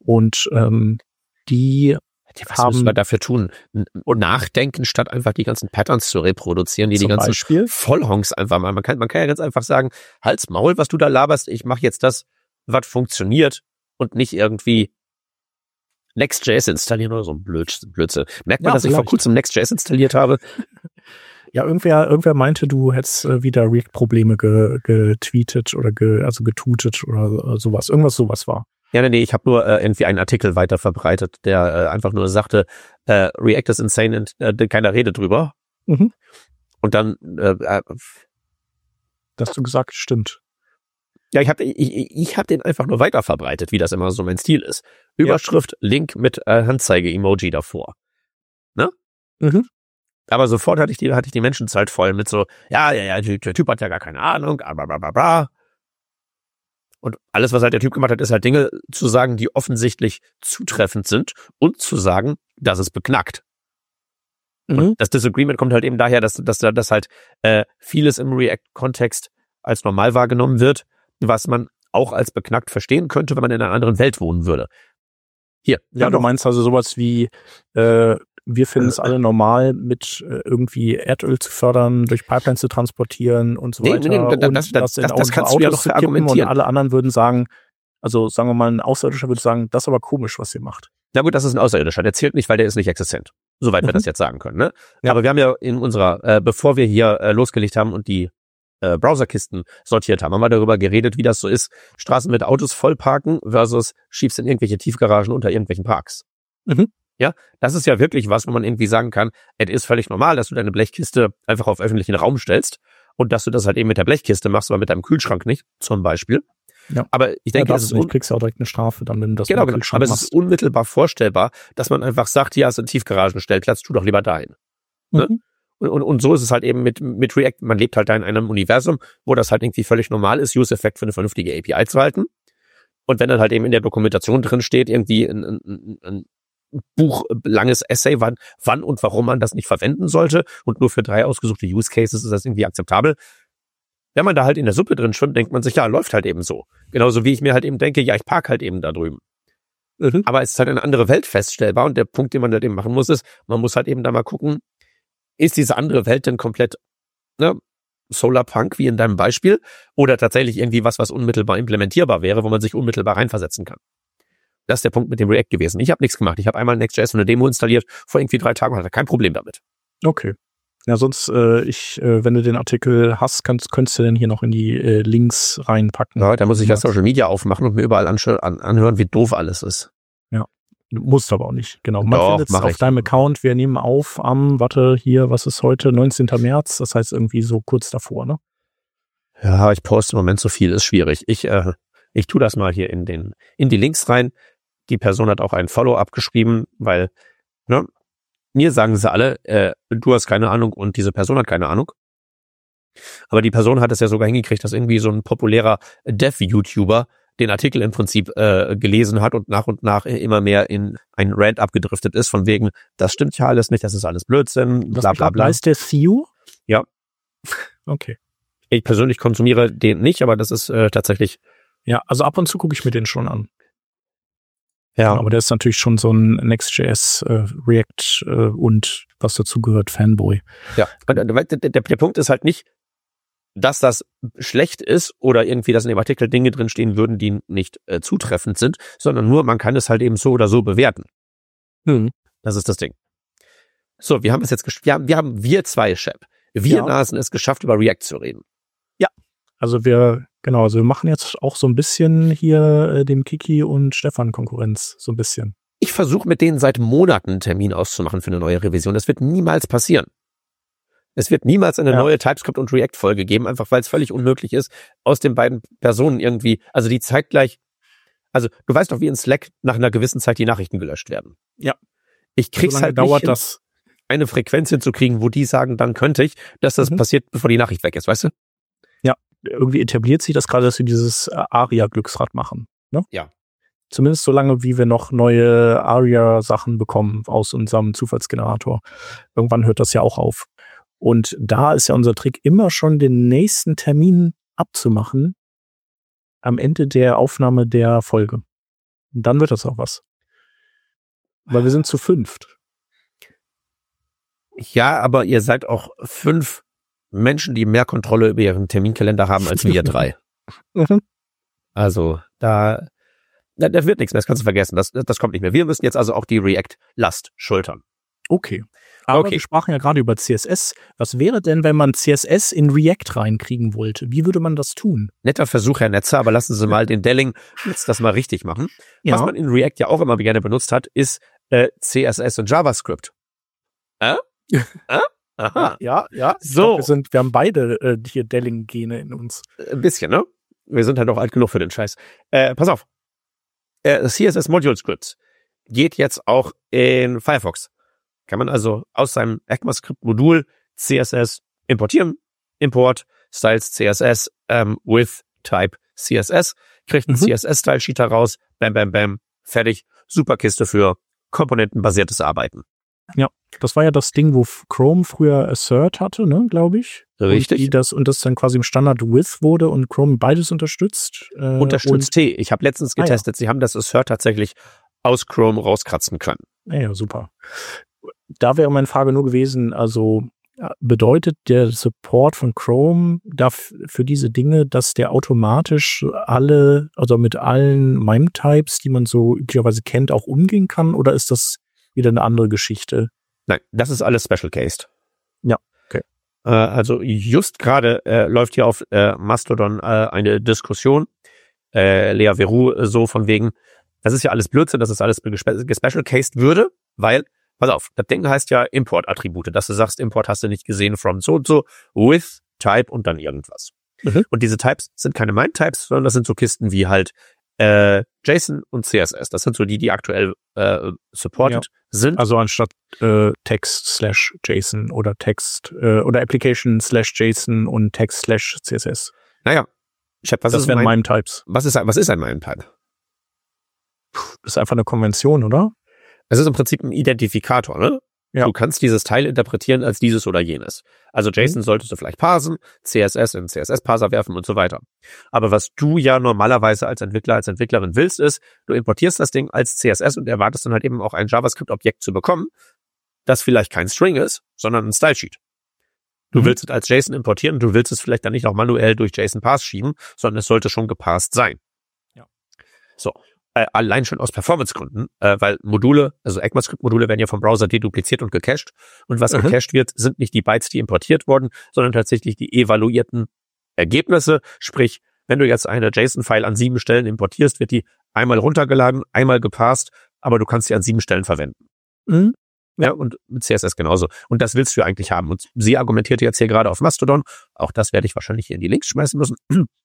Und die was müssen wir dafür tun? Und nachdenken, statt einfach die ganzen Patterns zu reproduzieren, die ganzen Beispiel? Vollhonks einfach mal. Man kann ja ganz einfach sagen, halt's Maul, was du da laberst, ich mache jetzt das, was funktioniert und nicht irgendwie Next.js installieren oder so ein Blödsinn. Merkt man, dass ich vor kurzem Next.js installiert habe? Ja, irgendwer meinte, du hättest wieder React-Probleme getweetet oder getutet oder sowas. Irgendwas sowas war. Ja, nee, ich habe nur irgendwie einen Artikel weiter verbreitet, der einfach nur sagte, React is insane und keiner redet drüber. Mhm. Und dann hast du gesagt, stimmt. Ja, ich hab den einfach nur weiter verbreitet, wie das immer so mein Stil ist. Überschrift, Link mit Handzeige-Emoji davor. Ne? Mhm. Aber sofort hatte ich die Menschenzeit voll mit so, der Typ hat ja gar keine Ahnung, bla. Und alles, was halt der Typ gemacht hat, ist halt Dinge zu sagen, die offensichtlich zutreffend sind und zu sagen, dass es beknackt. Mhm. Und das Disagreement kommt halt eben daher, dass halt vieles im React-Kontext als normal wahrgenommen wird, was man auch als beknackt verstehen könnte, wenn man in einer anderen Welt wohnen würde. Hier. Ja, du meinst also sowas wie, wir finden es alle normal, mit irgendwie Erdöl zu fördern, durch Pipelines zu transportieren und so weiter. Das kannst du ja noch argumentieren. Und alle anderen würden sagen, also sagen wir mal, ein Außerirdischer würde sagen, das ist aber komisch, was ihr macht. Na gut, das ist ein Außerirdischer, der zählt nicht, weil der ist nicht existent. Soweit wir das jetzt sagen können. Ne? Ja. Aber wir haben ja in unserer, bevor wir hier losgelegt haben und die Browserkisten sortiert haben wir darüber geredet, wie das so ist, Straßen mit Autos vollparken versus schiebst in irgendwelche Tiefgaragen unter irgendwelchen Parks. Mhm. Ja, das ist ja wirklich was, wo man irgendwie sagen kann, es ist völlig normal, dass du deine Blechkiste einfach auf öffentlichen Raum stellst und dass du das halt eben mit der Blechkiste machst, aber mit deinem Kühlschrank nicht, zum Beispiel. Ja. Aber ich denke, du kriegst ja auch direkt eine Strafe, dann, wenn du das genau, aber es ist unmittelbar vorstellbar, dass man einfach sagt, ja, es ist ein Tiefgaragenstellplatz, tu doch lieber dahin. Mhm. Ne? Und so ist es halt eben mit React. Man lebt halt da in einem Universum, wo das halt irgendwie völlig normal ist, Use-Effekt für eine vernünftige API zu halten. Und wenn dann halt eben in der Dokumentation drin steht, irgendwie ein buchlanges Essay, wann und warum man das nicht verwenden sollte und nur für 3 ausgesuchte Use Cases ist das irgendwie akzeptabel. Wenn man da halt in der Suppe drin schwimmt, denkt man sich, ja, läuft halt eben so. Genauso wie ich mir halt eben denke, ja, ich park halt eben da drüben. Mhm. Aber es ist halt eine andere Welt feststellbar und der Punkt, den man halt eben machen muss, ist, man muss halt eben da mal gucken, ist diese andere Welt denn komplett Solarpunk, wie in deinem Beispiel, oder tatsächlich irgendwie was unmittelbar implementierbar wäre, wo man sich unmittelbar reinversetzen kann. Das ist der Punkt mit dem React gewesen. Ich habe nichts gemacht. Ich habe einmal Next.js und eine Demo installiert, vor irgendwie 3 Tagen und hatte kein Problem damit. Okay. Ja, sonst, wenn du den Artikel hast, könntest du den hier noch in die Links reinpacken. Ja, da muss ich ja Social Media aufmachen und mir überall anhören, wie doof alles ist. Ja. Du musst aber auch nicht, genau. Man findet es auf deinem Account. Wir nehmen auf am, was ist heute? 19. März. Das heißt irgendwie so kurz davor, ne? Ja, ich poste im Moment so viel, ist schwierig. Ich tue das mal hier in die Links rein. Die Person hat auch ein Follow-up geschrieben, weil, mir sagen sie alle, du hast keine Ahnung und diese Person hat keine Ahnung. Aber die Person hat es ja sogar hingekriegt, dass irgendwie so ein populärer Dev-YouTuber den Artikel im Prinzip gelesen hat und nach immer mehr in ein Rant abgedriftet ist, von wegen, das stimmt ja alles nicht, das ist alles Blödsinn, bla bla bla. Ist der CEO? Ja. Okay. Ich persönlich konsumiere den nicht, aber das ist tatsächlich... Ja, also ab und zu gucke ich mir den schon an. Ja. Aber der ist natürlich schon so ein Next.js, React und was dazu gehört, Fanboy. Ja, der Punkt ist halt nicht, dass das schlecht ist oder irgendwie, dass in dem Artikel Dinge drinstehen würden, die nicht zutreffend sind, sondern nur, man kann es halt eben so oder so bewerten. Das ist das Ding. So, wir haben es jetzt wir zwei, Shep. Wir Nasen es geschafft, über React zu reden. Ja, also wir machen jetzt auch so ein bisschen hier dem Kiki und Stefan Konkurrenz, so ein bisschen. Ich versuche mit denen seit Monaten einen Termin auszumachen für eine neue Revision. Das wird niemals passieren. Es wird niemals eine neue TypeScript- und React-Folge geben, einfach weil es völlig unmöglich ist, aus den beiden Personen irgendwie, also die zeitgleich, also du weißt doch, wie in Slack nach einer gewissen Zeit die Nachrichten gelöscht werden. Ja. Ich krieg's halt nicht hin, eine Frequenz hinzukriegen, wo die sagen, dann könnte ich, dass das passiert, bevor die Nachricht weg ist, weißt du? Ja, irgendwie etabliert sich das gerade, dass wir dieses ARIA-Glücksrad machen, ne? Ja. Zumindest so lange, wie wir noch neue ARIA-Sachen bekommen aus unserem Zufallsgenerator. Irgendwann hört das ja auch auf. Und da ist ja unser Trick, immer schon den nächsten Termin abzumachen am Ende der Aufnahme der Folge. Dann wird das auch was. Weil wir sind zu 5. Ja, aber ihr seid auch 5 Menschen, die mehr Kontrolle über ihren Terminkalender haben als wir 3. Also da wird nichts mehr, das kannst du vergessen. Das kommt nicht mehr. Wir müssen jetzt also auch die React-Last schultern. Okay. Aber wir sprachen ja gerade über CSS. Was wäre denn, wenn man CSS in React reinkriegen wollte? Wie würde man das tun? Netter Versuch, Herr Netzer, aber lassen Sie mal den Delling jetzt das mal richtig machen. Ja. Was man in React ja auch immer gerne benutzt hat, ist CSS und JavaScript. Aha. Ja. So. Wir haben beide hier Delling-Gene in uns. Ein bisschen, ne? Wir sind halt auch alt genug für den Scheiß. Pass auf. CSS Module Scripts geht jetzt auch in Firefox. Kann man also aus seinem ECMAScript-Modul CSS importieren. Import, Styles CSS with Type CSS. Kriegt ein CSS-Style-Sheet heraus. Bam, bam, bam. Fertig. Super Kiste für komponentenbasiertes Arbeiten. Ja, das war ja das Ding, wo Chrome früher Assert hatte, ne, glaube ich. Richtig. Und das dann quasi im Standard with wurde und Chrome beides unterstützt. Unterstützt T. Ich habe letztens getestet, Sie haben das Assert tatsächlich aus Chrome rauskratzen können. Ja, super. Da wäre meine Frage nur gewesen, also bedeutet der Support von Chrome für diese Dinge, dass der automatisch mit allen MIME-Types, die man so üblicherweise kennt, auch umgehen kann? Oder ist das wieder eine andere Geschichte? Nein, das ist alles Special Cased. Ja, okay. Also just gerade läuft hier auf Mastodon eine Diskussion, Lea Verou so von wegen, das ist ja alles Blödsinn, dass das alles gespecial cased würde, weil, pass auf, das Ding heißt ja Import-Attribute, dass du sagst, Import hast du nicht gesehen from so und so, with, Type und dann irgendwas. Und diese Types sind keine MIME-Types, sondern das sind so Kisten wie halt JSON und CSS. Das sind so die aktuell supported sind. Also anstatt Text/JSON oder Text oder Application/JSON und Text/CSS. Naja, Chef, das wären MIME-Types. Was ist ein MIME-Type? Das ist einfach eine Konvention, oder? Es ist im Prinzip ein Identifikator, ne? Ja. Du kannst dieses Teil interpretieren als dieses oder jenes. Also JSON solltest du vielleicht parsen, CSS in CSS-Parser werfen und so weiter. Aber was du ja normalerweise als Entwickler, als Entwicklerin willst, ist, du importierst das Ding als CSS und erwartest dann halt eben auch ein JavaScript-Objekt zu bekommen, das vielleicht kein String ist, sondern ein Style-Sheet. Du willst es als JSON importieren, du willst es vielleicht dann nicht auch manuell durch JSON-Parse schieben, sondern es sollte schon geparsed sein. Ja. So. Allein schon aus Performance-Gründen, weil Module, also ECMAScript-Module werden ja vom Browser dedupliziert und gecached. Und was gecached wird, sind nicht die Bytes, die importiert wurden, sondern tatsächlich die evaluierten Ergebnisse. Sprich, wenn du jetzt eine JSON-File an 7 Stellen importierst, wird die einmal runtergeladen, einmal geparsed, aber du kannst sie an 7 Stellen verwenden. Ja, und mit CSS genauso. Und das willst du eigentlich haben. Und sie argumentierte jetzt hier gerade auf Mastodon, auch das werde ich wahrscheinlich hier in die Links schmeißen müssen,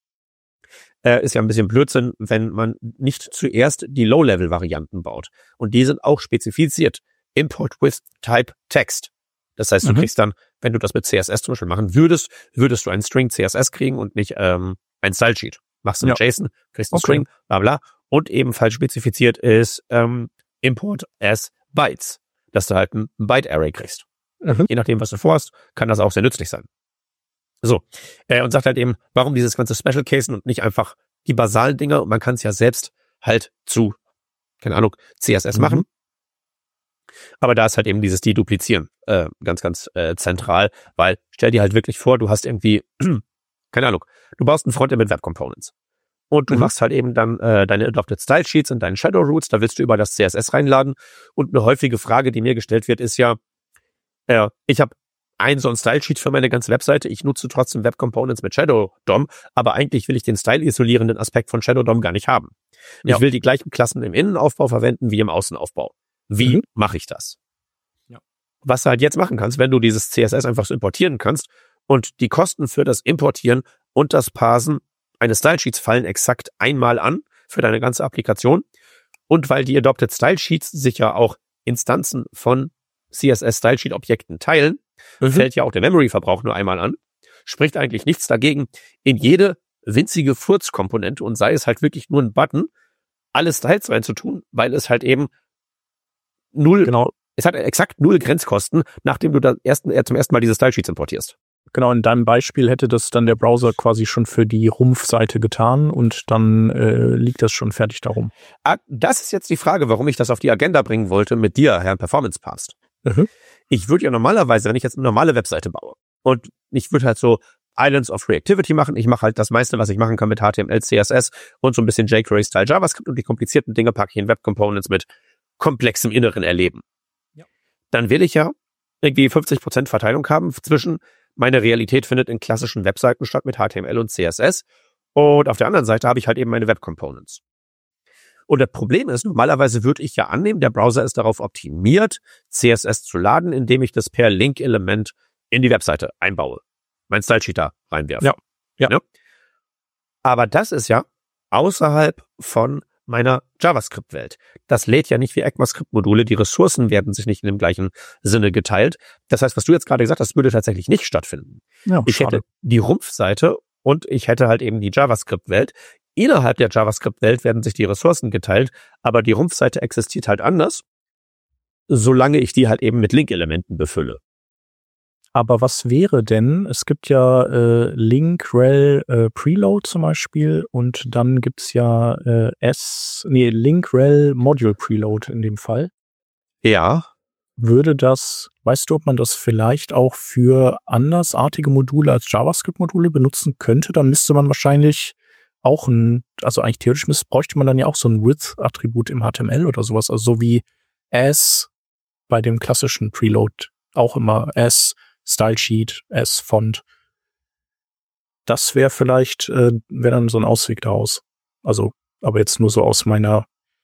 ist ja ein bisschen Blödsinn, wenn man nicht zuerst die Low-Level-Varianten baut. Und die sind auch spezifiziert. Import with Type Text. Das heißt, du kriegst dann, wenn du das mit CSS zum Beispiel machen würdest du einen String CSS kriegen und nicht ein Style-Sheet. Machst du mit JSON, kriegst einen String, bla bla. Und ebenfalls spezifiziert ist Import as Bytes. Dass du halt ein Byte-Array kriegst. Je nachdem, was du vorhast, kann das auch sehr nützlich sein. So, und sagt halt eben, warum dieses ganze Special Casen und nicht einfach die basalen Dinge, und man kann es ja selbst halt zu, keine Ahnung, CSS machen. Aber da ist halt eben dieses Deduplizieren ganz, ganz zentral, weil stell dir halt wirklich vor, du hast irgendwie, keine Ahnung, du baust ein Frontend mit Web Components und du machst halt eben dann deine Adopted Style Sheets und deine Shadow Roots, da willst du über das CSS reinladen und eine häufige Frage, die mir gestellt wird, ist ja, ich habe so ein Style-Sheet für meine ganze Webseite. Ich nutze trotzdem Web Components mit Shadow DOM, aber eigentlich will ich den Style-isolierenden Aspekt von Shadow DOM gar nicht haben. Ich will die gleichen Klassen im Innenaufbau verwenden wie im Außenaufbau. Wie mache ich das? Ja. Was du halt jetzt machen kannst, wenn du dieses CSS einfach so importieren kannst und die Kosten für das Importieren und das Parsen eines Style-Sheets fallen exakt einmal an für deine ganze Applikation. Und weil die Adopted Style-Sheets sich ja auch Instanzen von CSS-Style-Sheet-Objekten teilen, fällt ja auch der Memory-Verbrauch nur einmal an. Spricht eigentlich nichts dagegen, in jede winzige Furz-Komponente und sei es halt wirklich nur ein Button, alle Styles reinzutun, weil es halt eben es hat exakt 0 Grenzkosten, nachdem du zum ersten Mal diese Style-Sheets importierst. Genau, in deinem Beispiel hätte das dann der Browser quasi schon für die Rumpfseite getan und dann liegt das schon fertig darum. Das ist jetzt die Frage, warum ich das auf die Agenda bringen wollte mit dir, Herr Performance Past. Ich würde ja normalerweise, wenn ich jetzt eine normale Webseite baue und ich würde halt so Islands of Reactivity machen, ich mache halt das meiste, was ich machen kann mit HTML, CSS und so ein bisschen jQuery-Style JavaScript und die komplizierten Dinge packe ich in Web Components mit komplexem inneren Erleben. Ja. Dann will ich ja irgendwie 50% Verteilung haben zwischen meine Realität findet in klassischen Webseiten statt mit HTML und CSS und auf der anderen Seite habe ich halt eben meine Web Components. Und das Problem ist, normalerweise würde ich ja annehmen, der Browser ist darauf optimiert, CSS zu laden, indem ich das per Link-Element in die Webseite einbaue. Mein Style-Sheet da reinwerfe. Ja. Aber das ist ja außerhalb von meiner JavaScript-Welt. Das lädt ja nicht wie ECMAScript-Module. Die Ressourcen werden sich nicht in dem gleichen Sinne geteilt. Das heißt, was du jetzt gerade gesagt hast, würde tatsächlich nicht stattfinden. Ja, ich hätte die Rumpfseite und ich hätte halt eben die JavaScript-Welt. Innerhalb der JavaScript-Welt werden sich die Ressourcen geteilt, aber die Rumpfseite existiert halt anders, solange ich die halt eben mit Link-Elementen befülle. Aber was wäre denn, es gibt ja Link-Rel Preload zum Beispiel und dann gibt's ja Link-Rel Module Preload in dem Fall. Ja. Würde das, weißt du, ob man das vielleicht auch für andersartige Module als JavaScript-Module benutzen könnte? Dann müsste man wahrscheinlich auch also eigentlich theoretisch bräuchte man dann ja auch so ein Width-Attribut im HTML oder sowas, also so wie as bei dem klassischen Preload auch immer as Stylesheet, as Font. Das wäre vielleicht, wäre dann so ein Ausweg daraus. Also, aber jetzt nur so aus meiner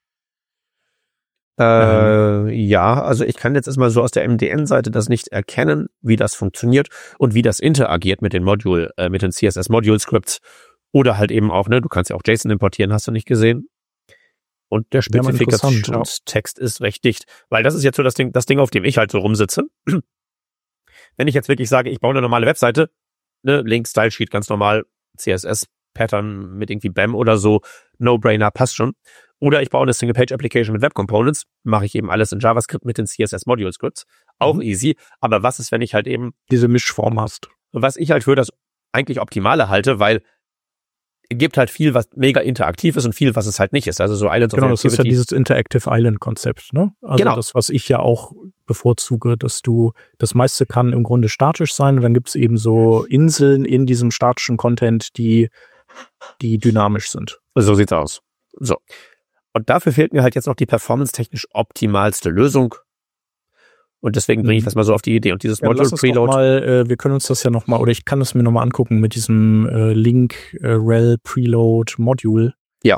ja, also ich kann jetzt erstmal so aus der MDN-Seite das nicht erkennen, wie das funktioniert und wie das interagiert mit den mit den CSS-Module-Scripts. Oder halt eben auch, du kannst ja auch JSON importieren, hast du nicht gesehen. Und der Spezifikationstext ist recht dicht. Weil das ist jetzt so das Ding, auf dem ich halt so rumsitze. Wenn ich jetzt wirklich sage, ich baue eine normale Webseite, Link, Style-Sheet, ganz normal, CSS-Pattern mit irgendwie BAM oder so, No-Brainer, passt schon. Oder ich baue eine Single-Page-Application mit Web-Components, mache ich eben alles in JavaScript mit den CSS-Module-Scripts. Auch easy. Aber was ist, wenn ich halt eben diese Mischform hast? Was ich halt für das eigentlich Optimale halte, weil gibt halt viel, was mega interaktiv ist und viel, was es halt nicht ist. Also so Islands of Reactivity. Genau, das ist ja dieses Interactive Island-Konzept, ne? Also genau. Das, was ich ja auch bevorzuge, dass das meiste kann im Grunde statisch sein und dann gibt es eben so Inseln in diesem statischen Content, die dynamisch sind. So sieht's aus. So. Und dafür fehlt mir halt jetzt noch die performance-technisch optimalste Lösung. Und deswegen bringe ich das mal so auf die Idee. Und dieses Module Preload. Wir können uns das ja nochmal, oder ich kann das mir nochmal angucken mit diesem Link-Rel Preload Module. Ja.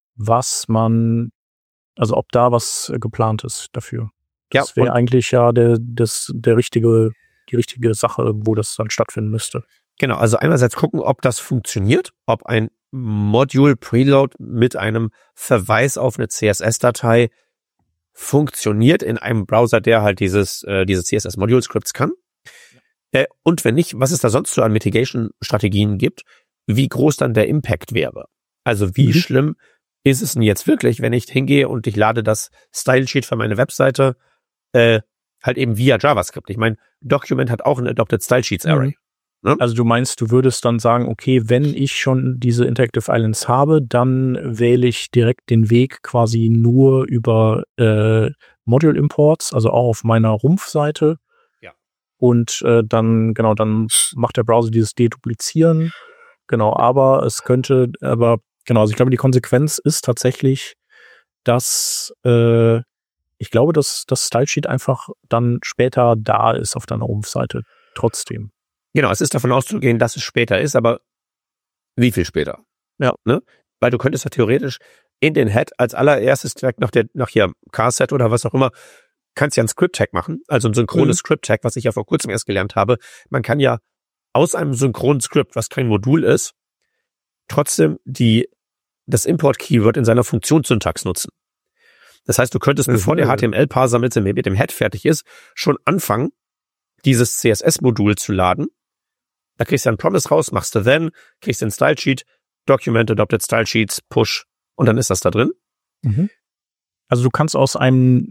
Also ob da was geplant ist dafür. Das wäre eigentlich ja die richtige Sache, wo das dann stattfinden müsste. Genau, also einerseits gucken, ob das funktioniert, ob ein Module Preload mit einem Verweis auf eine CSS-Datei funktioniert in einem Browser, der halt diese CSS-Module-Scripts kann. Und wenn nicht, was es da sonst so an Mitigation-Strategien gibt, wie groß dann der Impact wäre. Also wie schlimm ist es denn jetzt wirklich, wenn ich hingehe und ich lade das Style-Sheet für meine Webseite halt eben via JavaScript. Ich meine, Document hat auch ein Adopted Style-Sheets Array. Ne? Also du meinst, du würdest dann sagen, okay, wenn ich schon diese Interactive Islands habe, dann wähle ich direkt den Weg quasi nur über Module Imports, also auch auf meiner Rumpfseite. Ja. Und dann macht der Browser dieses Deduplizieren. Genau, also ich glaube, die Konsequenz ist tatsächlich, dass ich glaube, dass das Stylesheet einfach dann später da ist auf deiner Rumpfseite. Trotzdem. Genau, es ist davon auszugehen, dass es später ist, aber wie viel später? Ja. Ne? Weil du könntest ja theoretisch in den Head als allererstes direkt nach hier Carset oder was auch immer, kannst ja ein Script-Tag machen, also ein synchrones Script-Tag, was ich ja vor kurzem erst gelernt habe. Man kann ja aus einem synchronen Script, was kein Modul ist, trotzdem das Import-Keyword in seiner Funktionssyntax nutzen. Das heißt, du könntest, bevor der HTML-Parser mit dem Head fertig ist, schon anfangen, dieses CSS-Modul zu laden. Da kriegst du einen Promise raus, machst du then, kriegst den Style-Sheet, Document, Adopted Style-Sheets, Push und dann ist das da drin. Also du kannst aus einem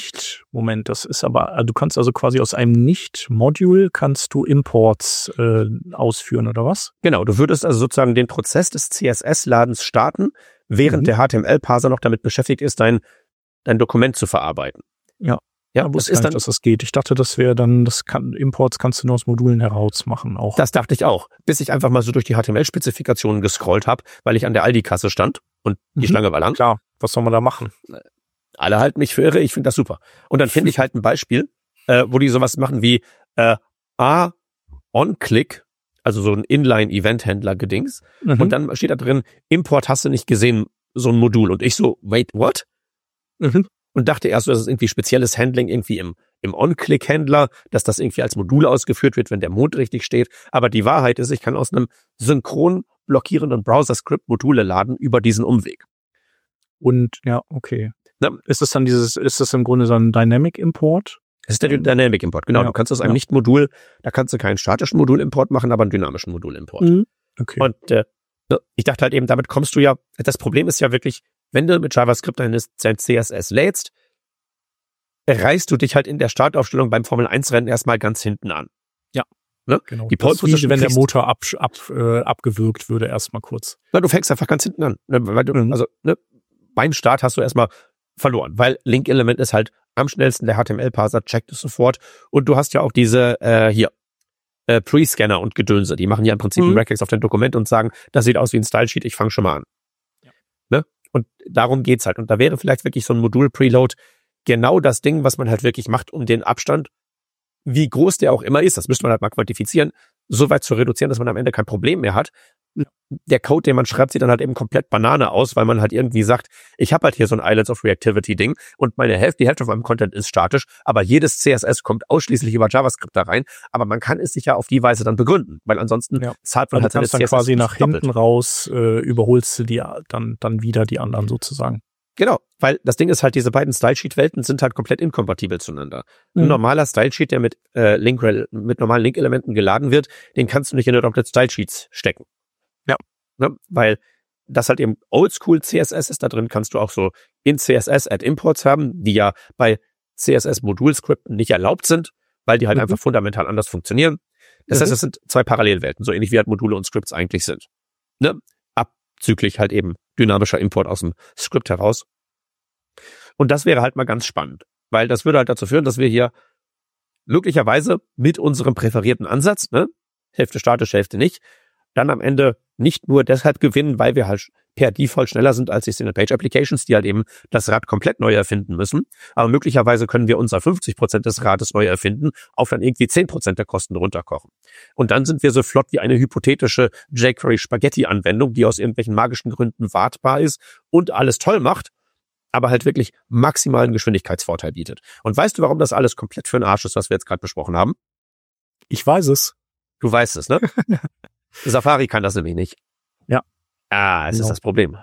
du kannst also quasi aus einem Nicht-Module kannst du Imports ausführen, oder was? Genau, du würdest also sozusagen den Prozess des CSS-Ladens starten, während der HTML-Parser noch damit beschäftigt ist, dein Dokument zu verarbeiten. Ja. Ja, Ich wusste gar nicht, dass das geht. Ich dachte, das wäre dann, Imports kannst du nur aus Modulen heraus machen auch. Das dachte ich auch, bis ich einfach mal so durch die HTML-Spezifikationen gescrollt habe, weil ich an der Aldi-Kasse stand und die Schlange war lang. Klar, was soll man da machen? Alle halten mich für irre, ich finde das super. Und dann finde ich halt ein Beispiel, wo die sowas machen wie OnClick, also so ein Inline-Event-Händler-Gedings. Und dann steht da drin, Import hast du nicht gesehen, so ein Modul. Und ich so, wait, what? Und dachte erst, das ist irgendwie spezielles Handling irgendwie im On-Click-Händler, dass das irgendwie als Modul ausgeführt wird, wenn der Mond richtig steht. Aber die Wahrheit ist, ich kann aus einem synchron blockierenden Browser-Script Module laden über diesen Umweg. Und ja, okay. Ja. Ist das im Grunde so ein Dynamic-Import? Das ist der Dynamic-Import, genau. Ja, du kannst aus einem Nicht-Modul, da kannst du keinen statischen Modul-Import machen, aber einen dynamischen Modul-Import. Okay. Und ich dachte halt eben, damit kommst du ja, das Problem ist ja wirklich, wenn du mit JavaScript dein CSS lädst, reißt du dich halt in der Startaufstellung beim Formel-1-Rennen erstmal ganz hinten an. Ja, ne? Genau. Die Pole Position, wenn der Motor abgewürgt würde, erstmal kurz. Na, du fängst einfach ganz hinten an. Ne? Weil du, beim Start hast du erstmal verloren, weil Link-Element ist halt am schnellsten, der HTML-Parser checkt es sofort. Und du hast ja auch diese Pre-Scanner und Gedönse. Die machen ja im Prinzip einen Regex auf dein Dokument und sagen, das sieht aus wie ein Style-Sheet, ich fange schon mal an. Ja. Ne? Und darum geht's halt. Und da wäre vielleicht wirklich so ein Modul-Preload genau das Ding, was man halt wirklich macht, um den Abstand, wie groß der auch immer ist, das müsste man halt mal quantifizieren, so weit zu reduzieren, dass man am Ende kein Problem mehr hat. Der Code, den man schreibt, sieht dann halt eben komplett Banane aus, weil man halt irgendwie sagt, ich habe halt hier so ein Islands of Reactivity-Ding und die Hälfte von meinem Content ist statisch, aber jedes CSS kommt ausschließlich über JavaScript da rein, aber man kann es sich ja auf die Weise dann begründen, weil ansonsten zahlt man halt seine CSS dann quasi nach hinten raus, überholst du die dann wieder die anderen sozusagen. Genau, weil das Ding ist halt, diese beiden Style-Sheet-Welten sind halt komplett inkompatibel zueinander. Ein normaler Style-Sheet, der mit normalen Link-Elementen geladen wird, den kannst du nicht in Adopted Style-Sheets stecken. Ja. Ne? Weil das halt eben Oldschool CSS ist, da drin kannst du auch so in CSS Add Imports haben, die ja bei CSS-Modul-Skripten nicht erlaubt sind, weil die halt einfach fundamental anders funktionieren. Das heißt, das sind zwei Parallelwelten, so ähnlich wie halt Module und Scripts eigentlich sind. Ne? Abzüglich halt eben dynamischer Import aus dem Skript heraus. Und das wäre halt mal ganz spannend, weil das würde halt dazu führen, dass wir hier möglicherweise mit unserem präferierten Ansatz, ne, Hälfte statisch, Hälfte nicht, dann am Ende nicht nur deshalb gewinnen, weil wir halt per Default schneller sind als die Single-Page-Applications, die halt eben das Rad komplett neu erfinden müssen. Aber möglicherweise können wir unser 50% des Rades neu erfinden, auf dann irgendwie 10% der Kosten runterkochen. Und dann sind wir so flott wie eine hypothetische jQuery-Spaghetti-Anwendung, die aus irgendwelchen magischen Gründen wartbar ist und alles toll macht, aber halt wirklich maximalen Geschwindigkeitsvorteil bietet. Und weißt du, warum das alles komplett für den Arsch ist, was wir jetzt gerade besprochen haben? Ich weiß es. Du weißt es, ne? Safari kann das nämlich nicht. Ja. Es ist das Problem.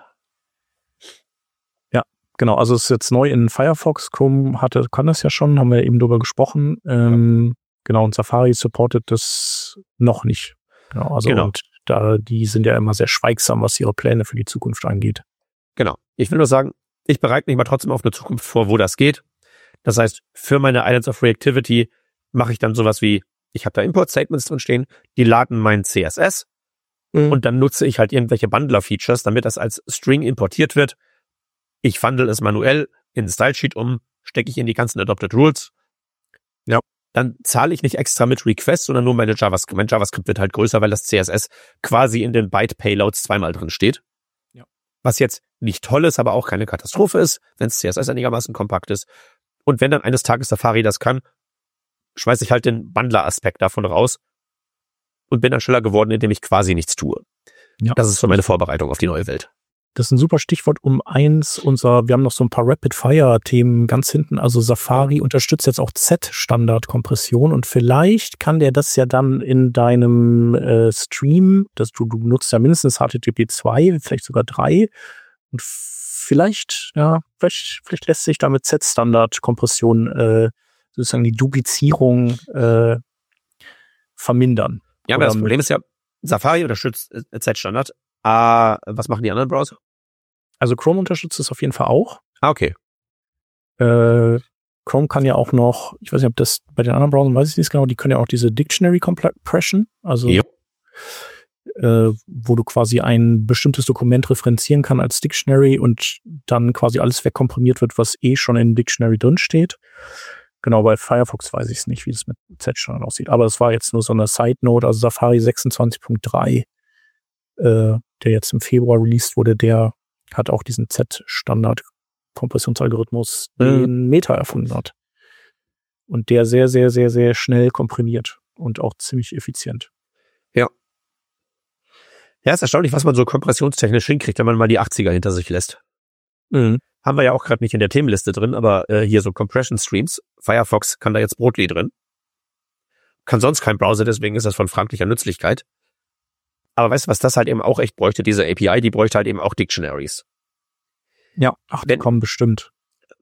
Ja, genau. Also es ist jetzt neu in Firefox. Chrome kann das ja schon, haben wir eben drüber gesprochen. Genau, und Safari supportet das noch nicht. Genau, und die sind ja immer sehr schweigsam, was ihre Pläne für die Zukunft angeht. Genau. Ich will nur sagen, ich bereite mich mal trotzdem auf eine Zukunft vor, wo das geht. Das heißt, für meine Islands of Reactivity mache ich dann sowas wie, ich habe da Import-Statements drin stehen, die laden mein CSS und dann nutze ich halt irgendwelche Bundler-Features, damit das als String importiert wird. Ich wandle es manuell in den Style-Sheet um, stecke ich in die ganzen Adopted Rules. Ja. Dann zahle ich nicht extra mit Request, sondern nur meine JavaScript. Mein JavaScript wird halt größer, weil das CSS quasi in den Byte-Payloads zweimal drin steht. Ja. Was jetzt nicht toll ist, aber auch keine Katastrophe ist, wenn das CSS einigermaßen kompakt ist. Und wenn dann eines Tages Safari das kann, schmeiße ich halt den Bundler-Aspekt davon raus und bin dann schneller geworden, indem ich quasi nichts tue. Ja. Das ist so meine Vorbereitung auf die neue Welt. Das ist ein super Stichwort wir haben noch so ein paar Rapid-Fire-Themen ganz hinten. Also Safari unterstützt jetzt auch Z-Standard-Kompression und vielleicht kann der das ja dann in deinem Stream, du nutzt ja mindestens HTTP 2, vielleicht sogar 3 und vielleicht lässt sich da mit Z-Standard-Kompression sozusagen die Duplizierung vermindern. Ja, aber das Problem ist ja, Safari unterstützt Z-Standard. Was machen die anderen Browser? Also Chrome unterstützt es auf jeden Fall auch. Okay. Chrome kann ja auch noch, ich weiß nicht, ob das bei den anderen Browsern, weiß ich nicht genau, die können ja auch diese Dictionary Compression, also wo du quasi ein bestimmtes Dokument referenzieren kann als Dictionary und dann quasi alles wegkomprimiert wird, was schon in Dictionary drin steht. Genau, bei Firefox weiß ich es nicht, wie es mit Z-Standard aussieht. Aber es war jetzt nur so eine Side-Note, also Safari 26.3, der jetzt im Februar released wurde, der hat auch diesen Z-Standard-Kompressionsalgorithmus, den Meta erfunden hat. Und der sehr, sehr, sehr, sehr schnell komprimiert und auch ziemlich effizient. Ja. Ja, ist erstaunlich, was man so kompressionstechnisch hinkriegt, wenn man mal die 80er hinter sich lässt. Mhm. Haben wir ja auch gerade nicht in der Themenliste drin, aber hier so Compression Streams. Firefox kann da jetzt Brotli drin. Kann sonst kein Browser, deswegen ist das von franklicher Nützlichkeit. Aber weißt du, was das halt eben auch echt bräuchte, diese API, die bräuchte halt eben auch Dictionaries. Ja, die kommen bestimmt.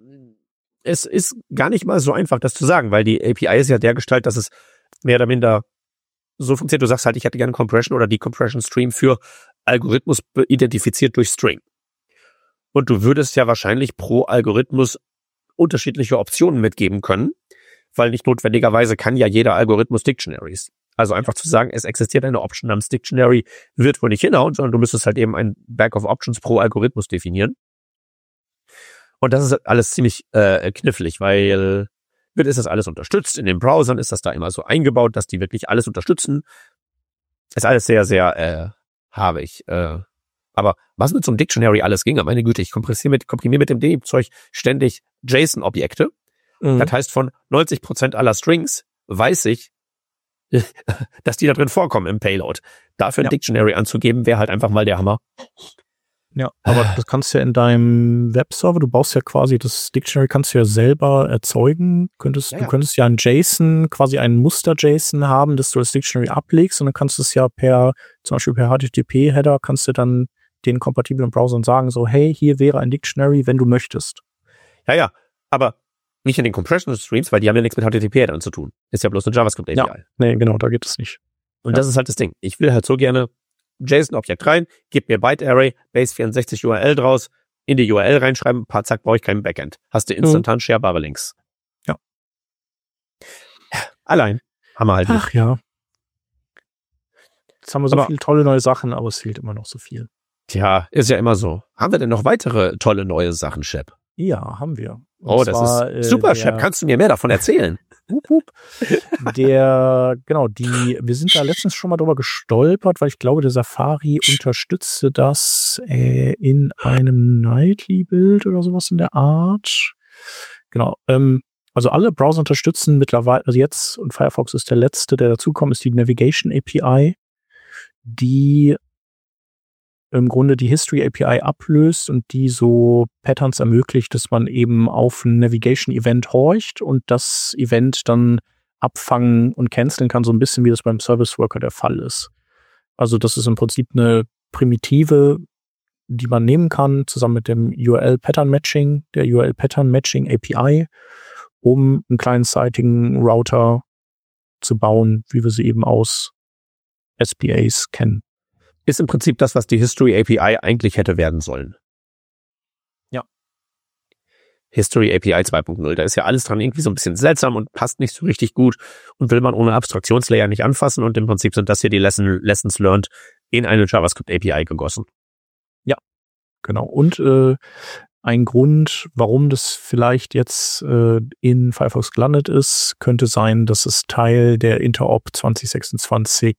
Es ist gar nicht mal so einfach, das zu sagen, weil die API ist ja dergestalt, dass es mehr oder minder so funktioniert. Du sagst halt, ich hätte gerne Compression oder die Compression Stream für Algorithmus identifiziert durch String. Und du würdest ja wahrscheinlich pro Algorithmus unterschiedliche Optionen mitgeben können, weil nicht notwendigerweise kann ja jeder Algorithmus Dictionaries. Also einfach zu sagen, es existiert eine Option namens Dictionary, wird wohl nicht hinhauen, sondern du müsstest halt eben ein Bag of Options pro Algorithmus definieren. Und das ist alles ziemlich knifflig, weil ist das alles unterstützt. In den Browsern ist das da immer so eingebaut, dass die wirklich alles unterstützen. Ist alles sehr, sehr habig. Aber was mit so einem Dictionary alles ging, meine Güte, ich komprimiere mit dem D-Zeug ständig JSON-Objekte. Mhm. Das heißt, von 90% aller Strings weiß ich, dass die da drin vorkommen im Payload. Dafür ein Dictionary anzugeben, wäre halt einfach mal der Hammer. Ja, aber das kannst du ja in deinem Webserver, du baust ja quasi das Dictionary, kannst du ja selber erzeugen. Du könntest ja ein JSON, quasi ein Muster-JSON haben, das du als Dictionary ablegst und dann kannst du es ja zum Beispiel per HTTP-Header, kannst du dann den kompatiblen Browsern sagen, so, hey, hier wäre ein Dictionary, wenn du möchtest. Ja, aber nicht in den Compression Streams, weil die haben ja nichts mit HTTP-Headern zu tun. Ist ja bloß eine JavaScript-API. Ja, nee, genau, da geht es nicht. Und das ist halt das Ding. Ich will halt so gerne JSON-Objekt rein, gib mir Byte-Array, Base64 URL draus, in die URL reinschreiben, zack, brauche ich keinen Backend. Hast du instantan sharebare Links. Ja. Allein. Haben wir halt nicht. Ach ja. Jetzt haben wir so viele tolle neue Sachen, aber es fehlt immer noch so viel. Tja, ist ja immer so. Haben wir denn noch weitere tolle neue Sachen, Shep? Ja, haben wir. Das ist super, Shep. Kannst du mir mehr davon erzählen? Wir sind da letztens schon mal drüber gestolpert, weil ich glaube, der Safari unterstützte das in einem Nightly-Bild oder sowas in der Art. Genau. Also alle Browser unterstützen mittlerweile, also jetzt, und Firefox ist der letzte, der dazukommt, ist die Navigation API, die im Grunde die History API ablöst und die so Patterns ermöglicht, dass man eben auf ein Navigation-Event horcht und das Event dann abfangen und canceln kann, so ein bisschen wie das beim Service Worker der Fall ist. Also das ist im Prinzip eine Primitive, die man nehmen kann, zusammen mit dem URL-Pattern-Matching, der URL-Pattern-Matching API, um einen kleinseitigen Router zu bauen, wie wir sie eben aus SPAs kennen. Ist im Prinzip das, was die History API eigentlich hätte werden sollen. Ja. History API 2.0. Da ist ja alles dran irgendwie so ein bisschen seltsam und passt nicht so richtig gut und will man ohne Abstraktionslayer nicht anfassen und im Prinzip sind das hier die Lessons learned in eine JavaScript API gegossen. Ja, genau. Und ein Grund, warum das vielleicht jetzt in Firefox gelandet ist, könnte sein, dass es Teil der Interop 2026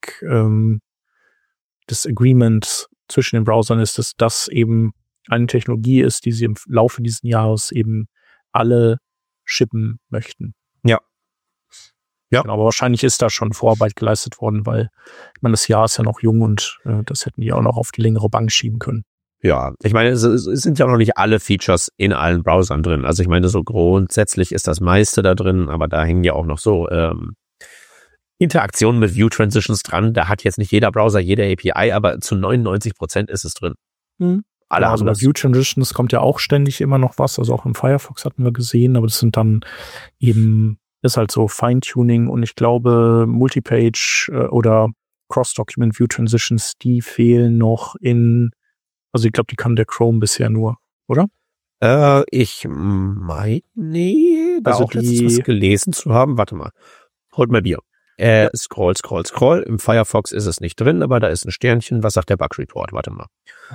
des Agreements zwischen den Browsern ist, dass das eben eine Technologie ist, die sie im Laufe dieses Jahres eben alle shippen möchten. Ja. Genau, aber wahrscheinlich ist da schon Vorarbeit geleistet worden, weil das Jahr ist ja noch jung und das hätten die auch noch auf die längere Bank schieben können. Ja, ich meine, es sind ja noch nicht alle Features in allen Browsern drin. Also ich meine, so grundsätzlich ist das meiste da drin, aber da hängen ja auch noch so Interaktionen mit View Transitions dran. Da hat jetzt nicht jeder Browser jede API, aber zu 99% ist es drin. Alle haben also bei View Transitions kommt ja auch ständig immer noch was. Also auch im Firefox hatten wir gesehen, aber das sind dann eben, ist halt so Feintuning und ich glaube Multipage oder Cross-Document View Transitions, die fehlen noch also ich glaube, die kann der Chrome bisher nur, oder? Ich meine, da Also auch letztens was gelesen zu haben. Warte mal. Holt mal Bier. Scroll. Im Firefox ist es nicht drin, aber da ist ein Sternchen. Was sagt der Bug Report? Warte mal.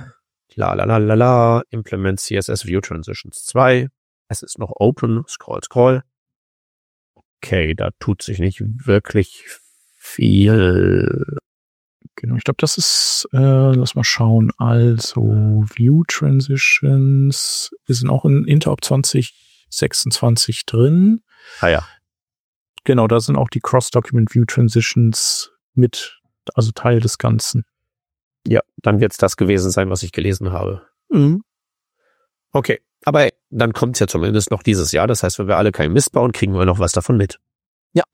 Implement CSS View Transitions 2. Es ist noch open. Scroll. Okay, da tut sich nicht wirklich viel. Genau, ich glaube, das ist, lass mal schauen, also View Transitions, wir sind auch in Interop 2026 drin. Ah ja. Genau, da sind auch die Cross-Document View Transitions mit, also Teil des Ganzen. Ja, dann wird es das gewesen sein, was ich gelesen habe. Mhm. Okay, aber dann kommt es ja zumindest noch dieses Jahr. Das heißt, wenn wir alle keinen Mist bauen, kriegen wir noch was davon mit. Ja.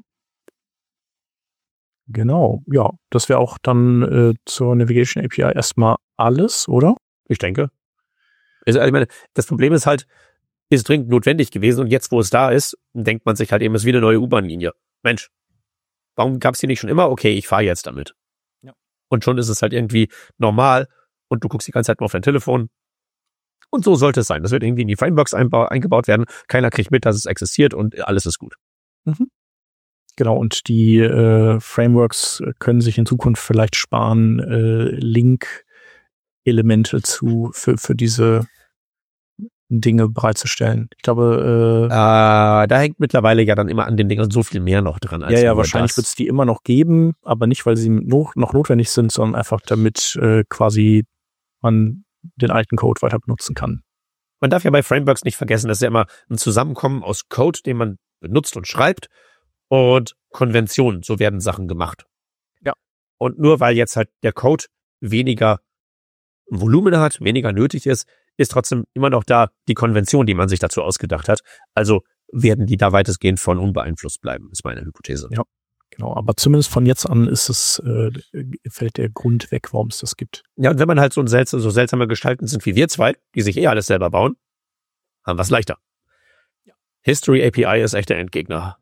Genau, ja, das wäre auch dann zur Navigation API erstmal alles, oder? Ich denke. Also, ich meine, das Problem ist halt, ist dringend notwendig gewesen und jetzt, wo es da ist, denkt man sich halt eben, es ist wieder eine neue U-Bahn-Linie. Mensch, warum gab es die nicht schon immer? Okay, ich fahre jetzt damit. Ja. Und schon ist es halt irgendwie normal und du guckst die ganze Zeit nur auf dein Telefon. Und so sollte es sein. Das wird irgendwie in die Frameworks eingebaut werden. Keiner kriegt mit, dass es existiert und alles ist gut. Mhm. Genau, und die Frameworks können sich in Zukunft vielleicht sparen, Link-Elemente für diese Dinge bereitzustellen. Ich glaube, da hängt mittlerweile ja dann immer an den Dingen so viel mehr noch dran. Als ja, wahrscheinlich wird es die immer noch geben, aber nicht, weil sie noch notwendig sind, sondern einfach damit quasi man den alten Code weiter benutzen kann. Man darf ja bei Frameworks nicht vergessen, das ist ja immer ein Zusammenkommen aus Code, den man benutzt und schreibt, und Konventionen. So werden Sachen gemacht. Ja. Und nur weil jetzt halt der Code weniger Volumen hat, weniger nötig ist trotzdem immer noch da die Konvention, die man sich dazu ausgedacht hat. Also werden die da weitestgehend von unbeeinflusst bleiben, ist meine Hypothese. Ja, genau. Aber zumindest von jetzt an ist es, fällt der Grund weg, warum es das gibt. Ja, und wenn man halt so seltsame Gestalten sind wie wir zwei, die sich alles selber bauen, haben wir es leichter. Ja. History API ist echt der Endgegner.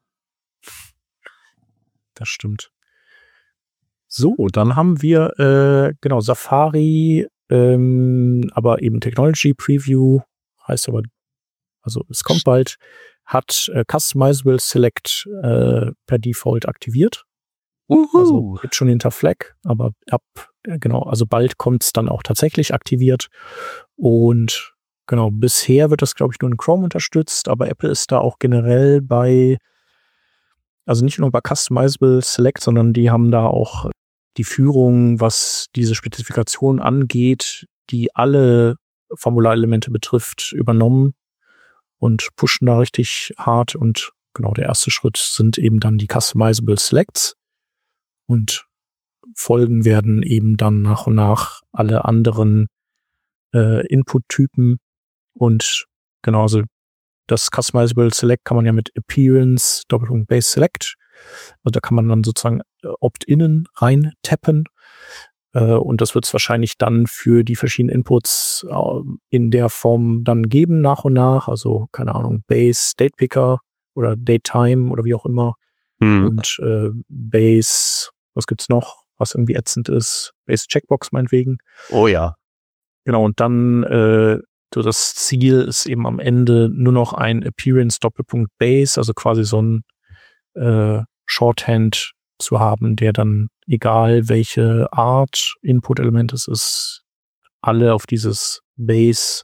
Das stimmt. So, dann haben wir Safari, aber eben Technology Preview, heißt aber, also es kommt bald, hat Customizable Select per Default aktiviert. Also jetzt schon hinter Flag, aber also bald kommt es dann auch tatsächlich aktiviert. Und genau, bisher wird das, glaube ich, nur in Chrome unterstützt, aber Apple ist da auch generell also nicht nur bei Customizable Select, sondern die haben da auch die Führung, was diese Spezifikation angeht, die alle Formularelemente betrifft, übernommen und pushen da richtig hart. Und genau, der erste Schritt sind eben dann die Customizable Selects. Und folgen werden eben dann nach und nach alle anderen Input-Typen. Und genau, also das Customizable Select kann man ja mit Appearance, Base Select. Also da kann man dann sozusagen Opt-innen rein tappen. Und das wird es wahrscheinlich dann für die verschiedenen Inputs in der Form dann geben nach und nach. Also, keine Ahnung, Base, Date Picker oder Datetime oder wie auch immer. Und Base, was gibt's noch, was irgendwie ätzend ist? Base Checkbox meinetwegen. Oh ja. Genau, und dann so das Ziel ist eben am Ende nur noch ein Appearance Base, also quasi so ein Shorthand zu haben, der dann, egal welche Art Input-Element es ist, alle auf dieses Base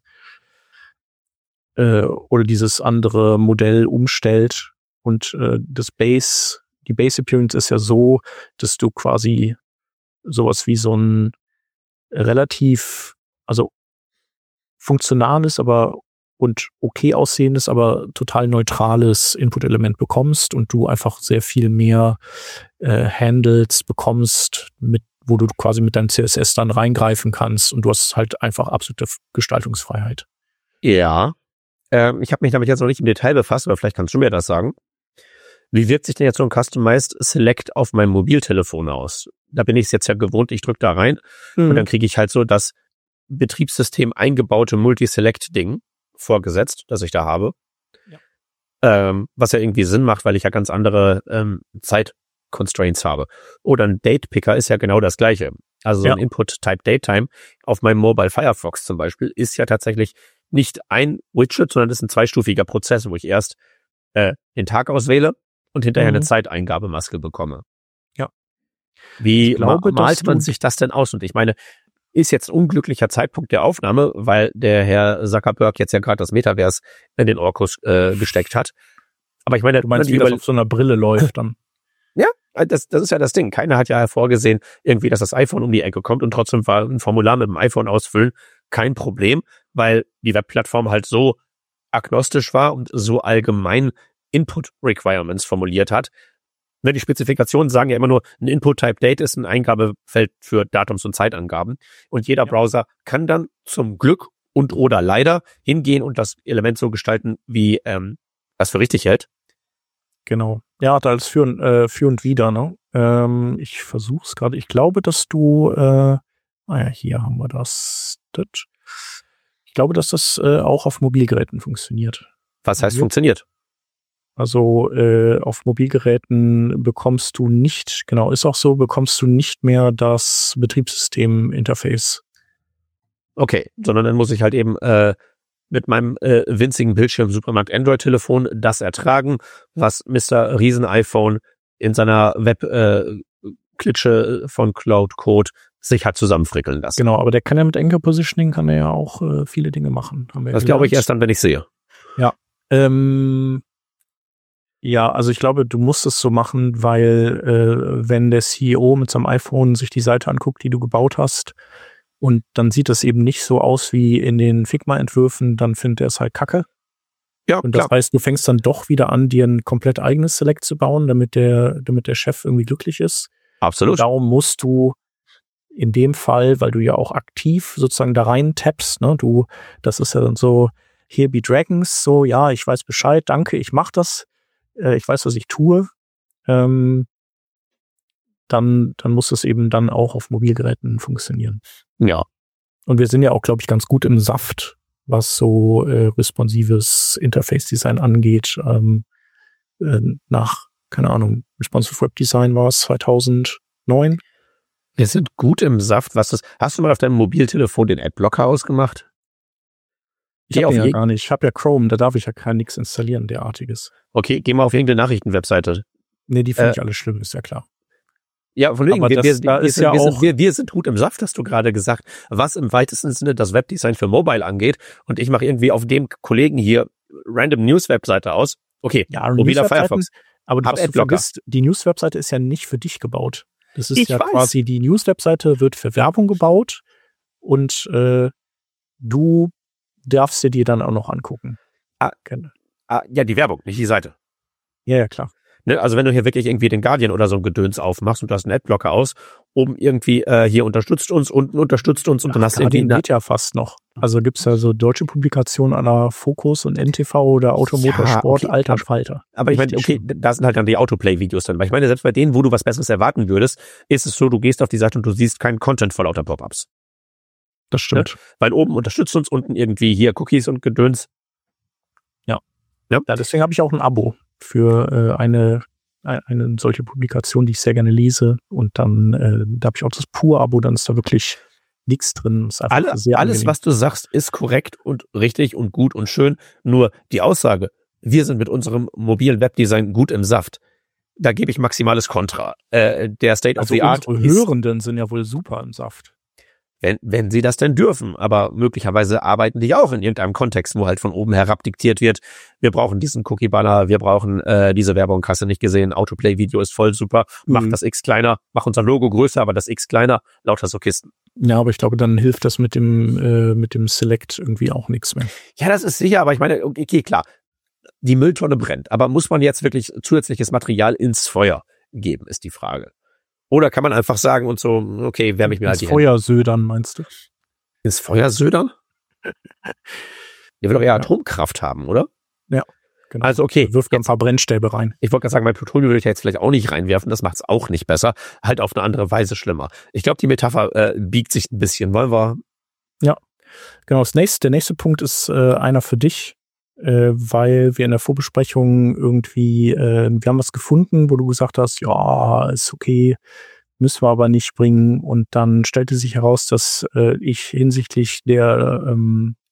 oder dieses andere Modell umstellt. Und die Base Appearance ist ja so, dass du quasi sowas wie so ein relativ, also funktionales, aber und okay aussehendes, aber total neutrales Input-Element bekommst und du einfach sehr viel mehr Handles bekommst, wo du quasi mit deinem CSS dann reingreifen kannst und du hast halt einfach absolute Gestaltungsfreiheit. Ja. Ich habe mich damit jetzt noch nicht im Detail befasst, aber vielleicht kannst du mir das sagen. Wie wirkt sich denn jetzt so ein Customized Select auf meinem Mobiltelefon aus? Da bin ich es jetzt ja gewohnt, ich drücke da rein und dann kriege ich halt so das Betriebssystem eingebaute Multi-Select-Ding vorgesetzt, das ich da habe. Ja. Was ja irgendwie Sinn macht, weil ich ja ganz andere Zeit-Constraints habe. Oder ein Date-Picker ist ja genau das Gleiche. Also so ein Input-Type Datetime auf meinem Mobile Firefox zum Beispiel ist ja tatsächlich nicht ein Widget, sondern das ist ein zweistufiger Prozess, wo ich erst den Tag auswähle und hinterher eine Zeiteingabemaske bekomme. Ja. Wie malt man sich das denn aus? Und ich meine, ist jetzt ein unglücklicher Zeitpunkt der Aufnahme, weil der Herr Zuckerberg jetzt ja gerade das Metaverse in den Orkus gesteckt hat. Aber ich meine, du meinst, wie das auf so einer Brille läuft dann? Ja, das ist ja das Ding. Keiner hat ja hervorgesehen, irgendwie, dass das iPhone um die Ecke kommt und trotzdem war ein Formular mit dem iPhone ausfüllen kein Problem, weil die Webplattform halt so agnostisch war und so allgemein Input-Requirements formuliert hat. Die Spezifikationen sagen ja immer nur, ein Input-Type-Date ist ein Eingabefeld für Datums- und Zeitangaben. Und jeder Browser kann dann zum Glück und oder leider hingehen und das Element so gestalten, wie das für richtig hält. Genau. Ja, da ist für und wider, ne? Ich versuche es gerade. Ich glaube, dass du, hier haben wir das. Ich glaube, dass das auch auf Mobilgeräten funktioniert. Was heißt funktioniert? Also auf Mobilgeräten bekommst du nicht mehr das Betriebssystem-Interface. Okay, sondern dann muss ich halt eben mit meinem winzigen Bildschirm Supermarkt Android-Telefon das ertragen, was Mr. Riesen-iPhone in seiner Web-Klitsche von Cloud Code sich hat zusammenfrickeln lassen. Genau, aber der kann ja mit Anchor Positioning kann er ja auch viele Dinge machen. Das glaube ich erst dann, wenn ich sehe. Ja. Ja, also ich glaube, du musst es so machen, weil wenn der CEO mit seinem iPhone sich die Seite anguckt, die du gebaut hast, und dann sieht es eben nicht so aus wie in den Figma-Entwürfen, dann findet er es halt kacke. Ja, und das heißt, du fängst dann doch wieder an, dir ein komplett eigenes Select zu bauen, damit der Chef irgendwie glücklich ist. Absolut. Und darum musst du in dem Fall, weil du ja auch aktiv sozusagen da rein tappst, ne, das ist ja dann so, here be Dragons, so, ja, ich weiß Bescheid, danke, ich mach das, ich weiß, was ich tue, dann muss es eben dann auch auf Mobilgeräten funktionieren. Ja. Und wir sind ja auch, glaube ich, ganz gut im Saft, was so responsives Interface-Design angeht. Nach, keine Ahnung, Responsive Web Design war es 2009. Wir sind gut im Saft. Hast du mal auf deinem Mobiltelefon den Adblocker ausgemacht? Ich habe ja gar nicht. Ich habe ja Chrome, da darf ich ja nichts installieren, derartiges. Okay, geh mal auf irgendeine Nachrichtenwebseite. Nee, die finde ich alle schlimm, ist ja klar. Ja, von wegen, wir sind gut im Saft, hast du gerade gesagt, was im weitesten Sinne das Webdesign für Mobile angeht. Und ich mache irgendwie auf dem Kollegen hier Random News Webseite aus. Okay, ja, mobiler Firefox. Aber was du vergisst, die News Webseite ist ja nicht für dich gebaut. Das ist quasi, die News Webseite wird für Werbung gebaut und du darfst sie dir dann auch noch angucken. Ja, die Werbung, nicht die Seite. Ja, klar. Ne, also wenn du hier wirklich irgendwie den Guardian oder so ein Gedöns aufmachst und du hast einen Adblocker aus, oben irgendwie hier unterstützt uns, unten unterstützt uns und dann hast du irgendwie... Guardian geht ja fast noch. Also gibt's ja so deutsche Publikationen an der Focus und NTV oder Automotorsport, okay, alter Falter. Aber ich meine, okay, da sind halt dann die Autoplay-Videos drin. Weil ich meine, selbst bei denen, wo du was Besseres erwarten würdest, ist es so, du gehst auf die Seite und du siehst keinen Content vor lauter Pop-ups. Das stimmt. Ne? Weil oben unterstützt uns, unten irgendwie hier Cookies und Gedöns. Ja, deswegen habe ich auch ein Abo für eine solche Publikation, die ich sehr gerne lese. Und dann da habe ich auch das Pur-Abo, dann ist da wirklich nichts drin. Ist alles, was du sagst, ist korrekt und richtig und gut und schön. Nur die Aussage, wir sind mit unserem mobilen Webdesign gut im Saft, da gebe ich maximales Kontra. Der State of the Art. Unsere Hörenden sind ja wohl super im Saft. Wenn sie das denn dürfen. Aber möglicherweise arbeiten die auch in irgendeinem Kontext, wo halt von oben herab diktiert wird, wir brauchen diesen Cookie-Banner, wir brauchen diese Werbung, hast du nicht gesehen, Autoplay-Video ist voll super, mach das X kleiner, mach unser Logo größer, aber das X kleiner, lauter so Kisten. Ja, aber ich glaube, dann hilft das mit dem Select irgendwie auch nichts mehr. Ja, das ist sicher, aber ich meine, okay, klar, die Mülltonne brennt, aber muss man jetzt wirklich zusätzliches Material ins Feuer geben, ist die Frage. Oder kann man einfach sagen und so, okay, wärme ich mir halt die Hände. Ins Feuer södern, meinst du? Ins Feuer södern? Der will doch eher Atomkraft haben, oder? Ja, genau. Also okay. Wirft ein paar Brennstäbe rein. Ich wollte gerade sagen, mein Plutonium würde ich ja jetzt vielleicht auch nicht reinwerfen, das macht es auch nicht besser. Halt auf eine andere Weise schlimmer. Ich glaube, die Metapher biegt sich ein bisschen. Wollen wir? Ja. Genau, der nächste Punkt ist einer für dich. Weil wir in der Vorbesprechung irgendwie, wir haben was gefunden, wo du gesagt hast, ja, ist okay, müssen wir aber nicht bringen. Und dann stellte sich heraus, dass ich hinsichtlich der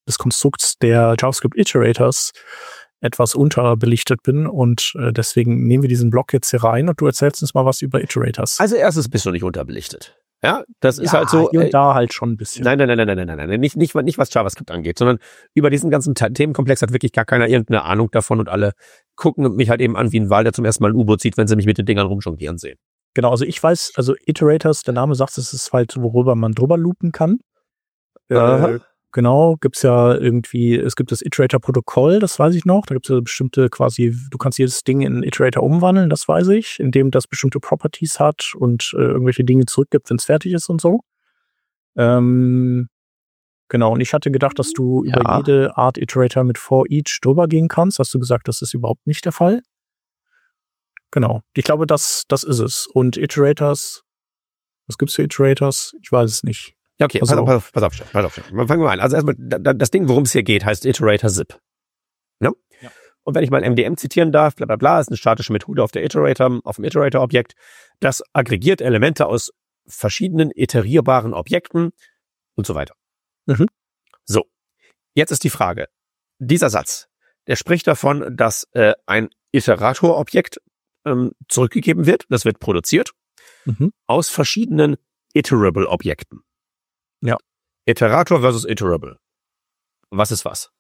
des Konstrukts der JavaScript-Iterators etwas unterbelichtet bin und deswegen nehmen wir diesen Block jetzt hier rein und du erzählst uns mal was über Iterators. Also erstens bist du nicht unterbelichtet. Ja, das ist halt so. Hier und da halt schon ein bisschen. Nein. Nicht was JavaScript angeht, sondern über diesen ganzen Themenkomplex hat wirklich gar keiner irgendeine Ahnung davon und alle gucken mich halt eben an wie ein Wal, der zum ersten Mal ein U-Boot sieht, wenn sie mich mit den Dingern rumjonglieren sehen. Genau, also ich weiß, also Iterators, der Name sagt, es ist halt, worüber man drüber loopen kann. Genau, gibt's ja irgendwie, es gibt das Iterator-Protokoll, das weiß ich noch. Da gibt's ja bestimmte quasi, du kannst jedes Ding in einen Iterator umwandeln, das weiß ich, indem das bestimmte Properties hat und irgendwelche Dinge zurückgibt, wenn es fertig ist und so. Genau, und ich hatte gedacht, dass du über jede Art Iterator mit for each drüber gehen kannst. Hast du gesagt, das ist überhaupt nicht der Fall? Genau, ich glaube, das ist es. Und Iterators, was gibt's für Iterators? Ich weiß es nicht. Ja, okay, pass auf. Fangen wir mal an. Also erstmal, das Ding, worum es hier geht, heißt Iterator Zip. Ne? Ja. Und wenn ich mal MDM zitieren darf, bla bla bla, ist eine statische Methode auf dem Iterator-Objekt, das aggregiert Elemente aus verschiedenen iterierbaren Objekten und so weiter. Mhm. So, jetzt ist die Frage, dieser Satz, der spricht davon, dass ein Iterator-Objekt zurückgegeben wird, das wird produziert, aus verschiedenen Iterable-Objekten. Ja. Iterator versus Iterable. Was ist was?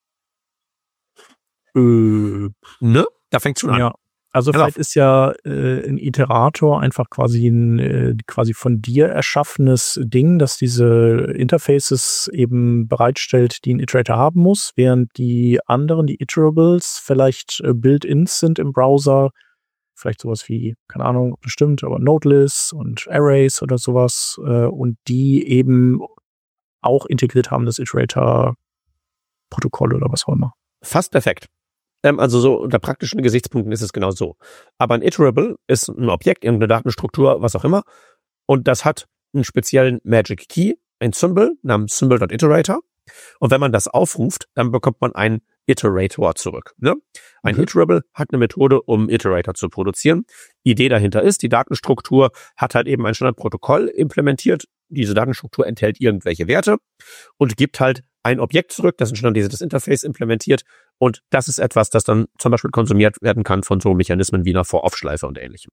Ne? Da fängt's schon an. Ja. Also vielleicht ist ja ein Iterator einfach quasi ein quasi von dir erschaffenes Ding, das diese Interfaces eben bereitstellt, die ein Iterator haben muss, während die anderen, die Iterables, vielleicht Built-ins sind im Browser, vielleicht sowas wie, keine Ahnung, bestimmt, aber Node-Lists und Arrays oder sowas und die eben auch integriert haben, das Iterator-Protokoll oder was auch immer. Fast perfekt. Also so unter praktischen Gesichtspunkten ist es genau so. Aber ein Iterable ist ein Objekt, irgendeine Datenstruktur, was auch immer. Und das hat einen speziellen Magic Key, ein Symbol namens Symbol.iterator. Und wenn man das aufruft, dann bekommt man einen Iterator zurück. Ne? Ein Iterable hat eine Methode, um Iterator zu produzieren. Idee dahinter ist, die Datenstruktur hat halt eben ein Standardprotokoll implementiert. Diese Datenstruktur enthält irgendwelche Werte und gibt halt ein Objekt zurück, das ein standardisiertes Interface implementiert. Und das ist etwas, das dann zum Beispiel konsumiert werden kann von so Mechanismen wie einer For-Off-Schleife und ähnlichem.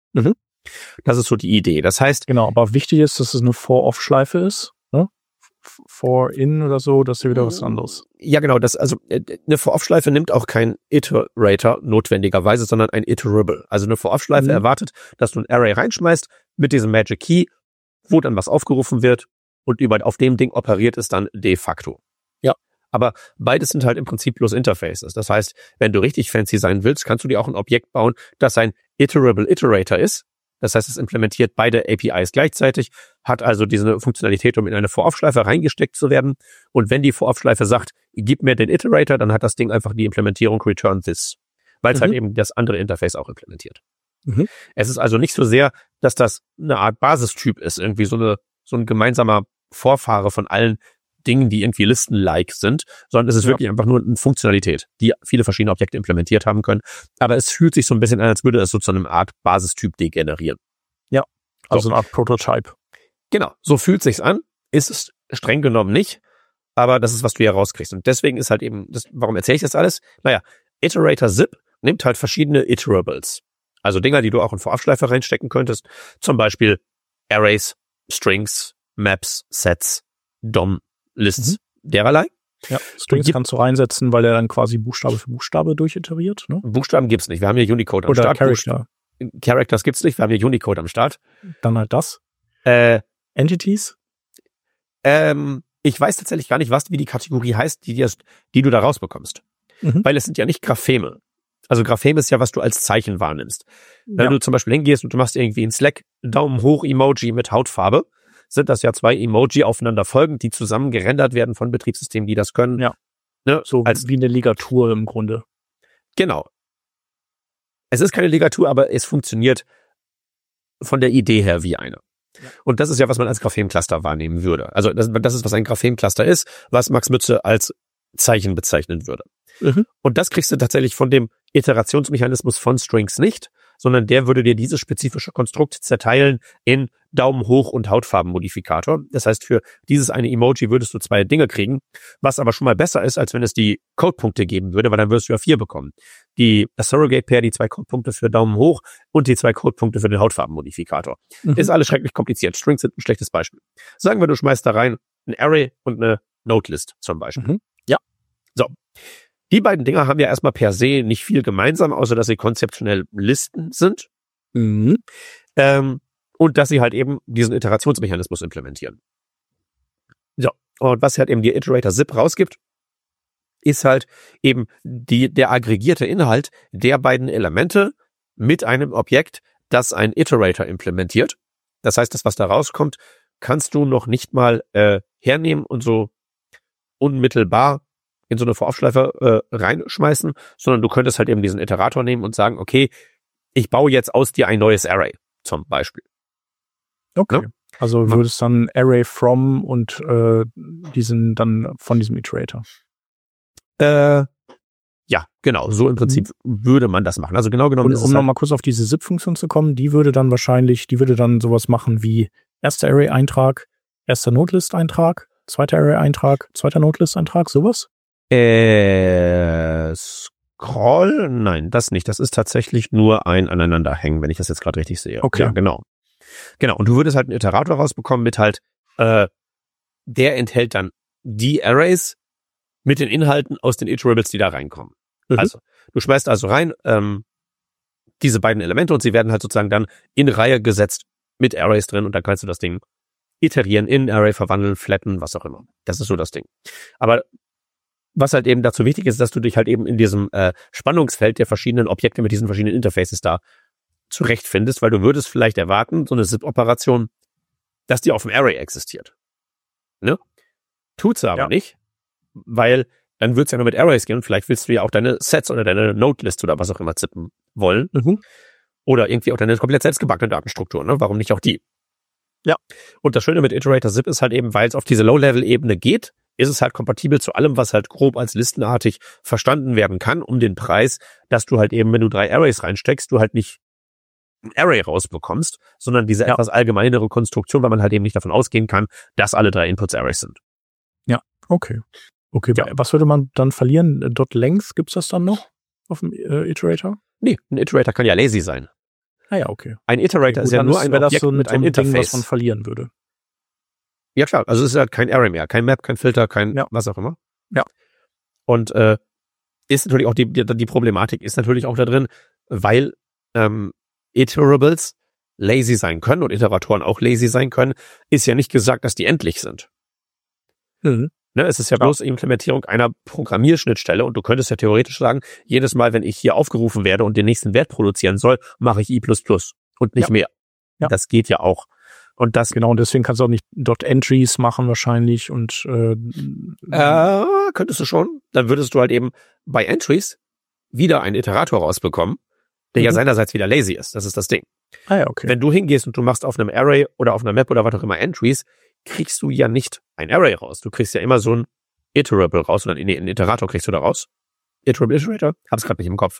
Das ist so die Idee. Das heißt... Genau, aber wichtig ist, dass es eine For-Off-Schleife ist. Ne? For-In oder so, das ist ja wieder was anderes. Ja, genau. Eine For-Off-Schleife nimmt auch kein Iterator notwendigerweise, sondern ein Iterable. Also eine For-Off-Schleife erwartet, dass du ein Array reinschmeißt mit diesem Magic Key, wo dann was aufgerufen wird und auf dem Ding operiert es dann de facto. Ja. Aber beides sind halt im Prinzip bloß Interfaces. Das heißt, wenn du richtig fancy sein willst, kannst du dir auch ein Objekt bauen, das ein Iterable Iterator ist. Das heißt, es implementiert beide APIs gleichzeitig, hat also diese Funktionalität, um in eine For-Off-Schleife reingesteckt zu werden. Und wenn die For-Off-Schleife sagt, gib mir den Iterator, dann hat das Ding einfach die Implementierung return this, weil es halt eben das andere Interface auch implementiert. Es ist also nicht so sehr, dass das eine Art Basistyp ist, irgendwie so ein gemeinsamer Vorfahre von allen Dingen, die irgendwie Listen-like sind, sondern es ist wirklich einfach nur eine Funktionalität, die viele verschiedene Objekte implementiert haben können. Aber es fühlt sich so ein bisschen an, als würde es so zu einer Art Basistyp degenerieren. Ja, also eine Art Prototype. Genau, so fühlt sich's an, ist es streng genommen nicht, aber das ist, was du hier rauskriegst. Und deswegen ist halt eben, warum erzähle ich das alles? Naja, Iterator Zip nimmt halt verschiedene Iterables. Also Dinger, die du auch in For-Off-Schleife reinstecken könntest. Zum Beispiel Arrays, Strings, Maps, Sets, DOM, Lists, dererlei. Ja, Strings kannst du reinsetzen, weil er dann quasi Buchstabe für Buchstabe durchiteriert. Ne? Buchstaben gibt's nicht. Wir haben hier Unicode am Start. Character. Characters gibt's nicht. Wir haben hier Unicode am Start. Dann halt das. Entities? Ich weiß tatsächlich gar nicht, wie die Kategorie heißt, die du da rausbekommst. Weil es sind ja nicht Grapheme. Also Graphem ist ja, was du als Zeichen wahrnimmst. Wenn du zum Beispiel hingehst und du machst irgendwie in Slack Daumen hoch Emoji mit Hautfarbe, sind das ja zwei Emoji aufeinander folgend, die zusammen gerendert werden von Betriebssystemen, die das können. Ja. Ne? So wie eine Ligatur im Grunde. Genau. Es ist keine Ligatur, aber es funktioniert von der Idee her wie eine. Ja. Und das ist ja, was man als Graphem-Cluster wahrnehmen würde. Also das ist, was ein Graphem-Cluster ist, was Max Mütze als Zeichen bezeichnen würde. Und das kriegst du tatsächlich von dem Iterationsmechanismus von Strings nicht, sondern der würde dir dieses spezifische Konstrukt zerteilen in Daumen hoch und Hautfarbenmodifikator. Das heißt, für dieses eine Emoji würdest du 2 Dinge kriegen, was aber schon mal besser ist, als wenn es die Codepunkte geben würde, weil dann würdest du ja 4 bekommen. Die Surrogate Pair, die 2 Codepunkte für Daumen hoch und die 2 Codepunkte für den Hautfarbenmodifikator. Ist alles schrecklich kompliziert. Strings sind ein schlechtes Beispiel. Sagen wir, du schmeißt da rein ein Array und eine Nodelist zum Beispiel. Ja. So. Die beiden Dinger haben ja erstmal per se nicht viel gemeinsam, außer dass sie konzeptionell Listen sind. Und dass sie halt eben diesen Iterationsmechanismus implementieren. So. Und was halt eben die Iterator Zip rausgibt, ist halt eben der aggregierte Inhalt der beiden Elemente mit einem Objekt, das ein Iterator implementiert. Das heißt, das, was da rauskommt, kannst du noch nicht mal hernehmen und so unmittelbar in so eine For-Off-Schleife reinschmeißen, sondern du könntest halt eben diesen Iterator nehmen und sagen, okay, ich baue jetzt aus dir ein neues Array, zum Beispiel. Okay. Ja? Also würdest dann Array from und diesen dann von diesem Iterator. Ja, genau. So im Prinzip würde man das machen. Also genau genommen Und um nochmal kurz auf diese Zip-Funktion zu kommen, die würde dann sowas machen wie erster Array-Eintrag, erster Nodelist-Eintrag, zweiter Array-Eintrag, zweiter Nodelist-Eintrag, sowas? Scroll? Nein, das nicht. Das ist tatsächlich nur ein Aneinanderhängen, wenn ich das jetzt gerade richtig sehe. Okay. Ja, genau. Genau. Und du würdest halt einen Iterator rausbekommen mit halt, der enthält dann die Arrays mit den Inhalten aus den Iterables, die da reinkommen. Also, du schmeißt also rein diese beiden Elemente und sie werden halt sozusagen dann in Reihe gesetzt mit Arrays drin und dann kannst du das Ding iterieren, in Array verwandeln, flatten, was auch immer. Das ist so das Ding. Aber was halt eben dazu wichtig ist, dass du dich halt eben in diesem Spannungsfeld der verschiedenen Objekte mit diesen verschiedenen Interfaces da zurechtfindest, weil du würdest vielleicht erwarten, so eine Zip-Operation, dass die auf dem Array existiert. Ne? Tut's aber nicht, weil dann wird's ja nur mit Arrays gehen und vielleicht willst du ja auch deine Sets oder deine Node-List oder was auch immer zippen wollen. Oder irgendwie auch deine komplett selbstgebackene Datenstruktur, ne? Warum nicht auch die? Ja. Und das Schöne mit Iterator Zip ist halt eben, weil es auf diese Low-Level-Ebene geht, ist es halt kompatibel zu allem, was halt grob als listenartig verstanden werden kann, um den Preis, dass du halt eben, wenn du 3 Arrays reinsteckst, du halt nicht ein Array rausbekommst, sondern diese etwas allgemeinere Konstruktion, weil man halt eben nicht davon ausgehen kann, dass alle 3 Inputs Arrays sind. Ja, okay. Okay, was würde man dann verlieren? .length, gibt's das dann noch auf dem Iterator? Nee, ein Iterator kann ja lazy sein. Ah ja, okay. Ein Iterator ist ja nur ein Objekt mit einem Interface. Ding, was man verlieren würde. Ja klar, also es ist halt kein Array mehr, kein Map, kein Filter, kein was auch immer. Ja. Und ist natürlich auch die Problematik ist natürlich auch da drin, weil Iterables lazy sein können und Iteratoren auch lazy sein können, ist ja nicht gesagt, dass die endlich sind. Ne, es ist ja bloß Implementierung einer Programmierschnittstelle und du könntest ja theoretisch sagen, jedes Mal, wenn ich hier aufgerufen werde und den nächsten Wert produzieren soll, mache ich I++ und nicht mehr. Ja. Das geht ja auch. Und das genau, und deswegen kannst du auch nicht .entries machen wahrscheinlich und könntest du schon. Dann würdest du halt eben bei Entries wieder einen Iterator rausbekommen, der ja seinerseits wieder lazy ist. Das ist das Ding. Ah ja, okay. Wenn du hingehst und du machst auf einem Array oder auf einer Map oder was auch immer Entries, kriegst du ja nicht ein Array raus. Du kriegst ja immer so ein Iterable raus oder einen Iterator kriegst du da raus. Iterator? Hab's gerade nicht im Kopf.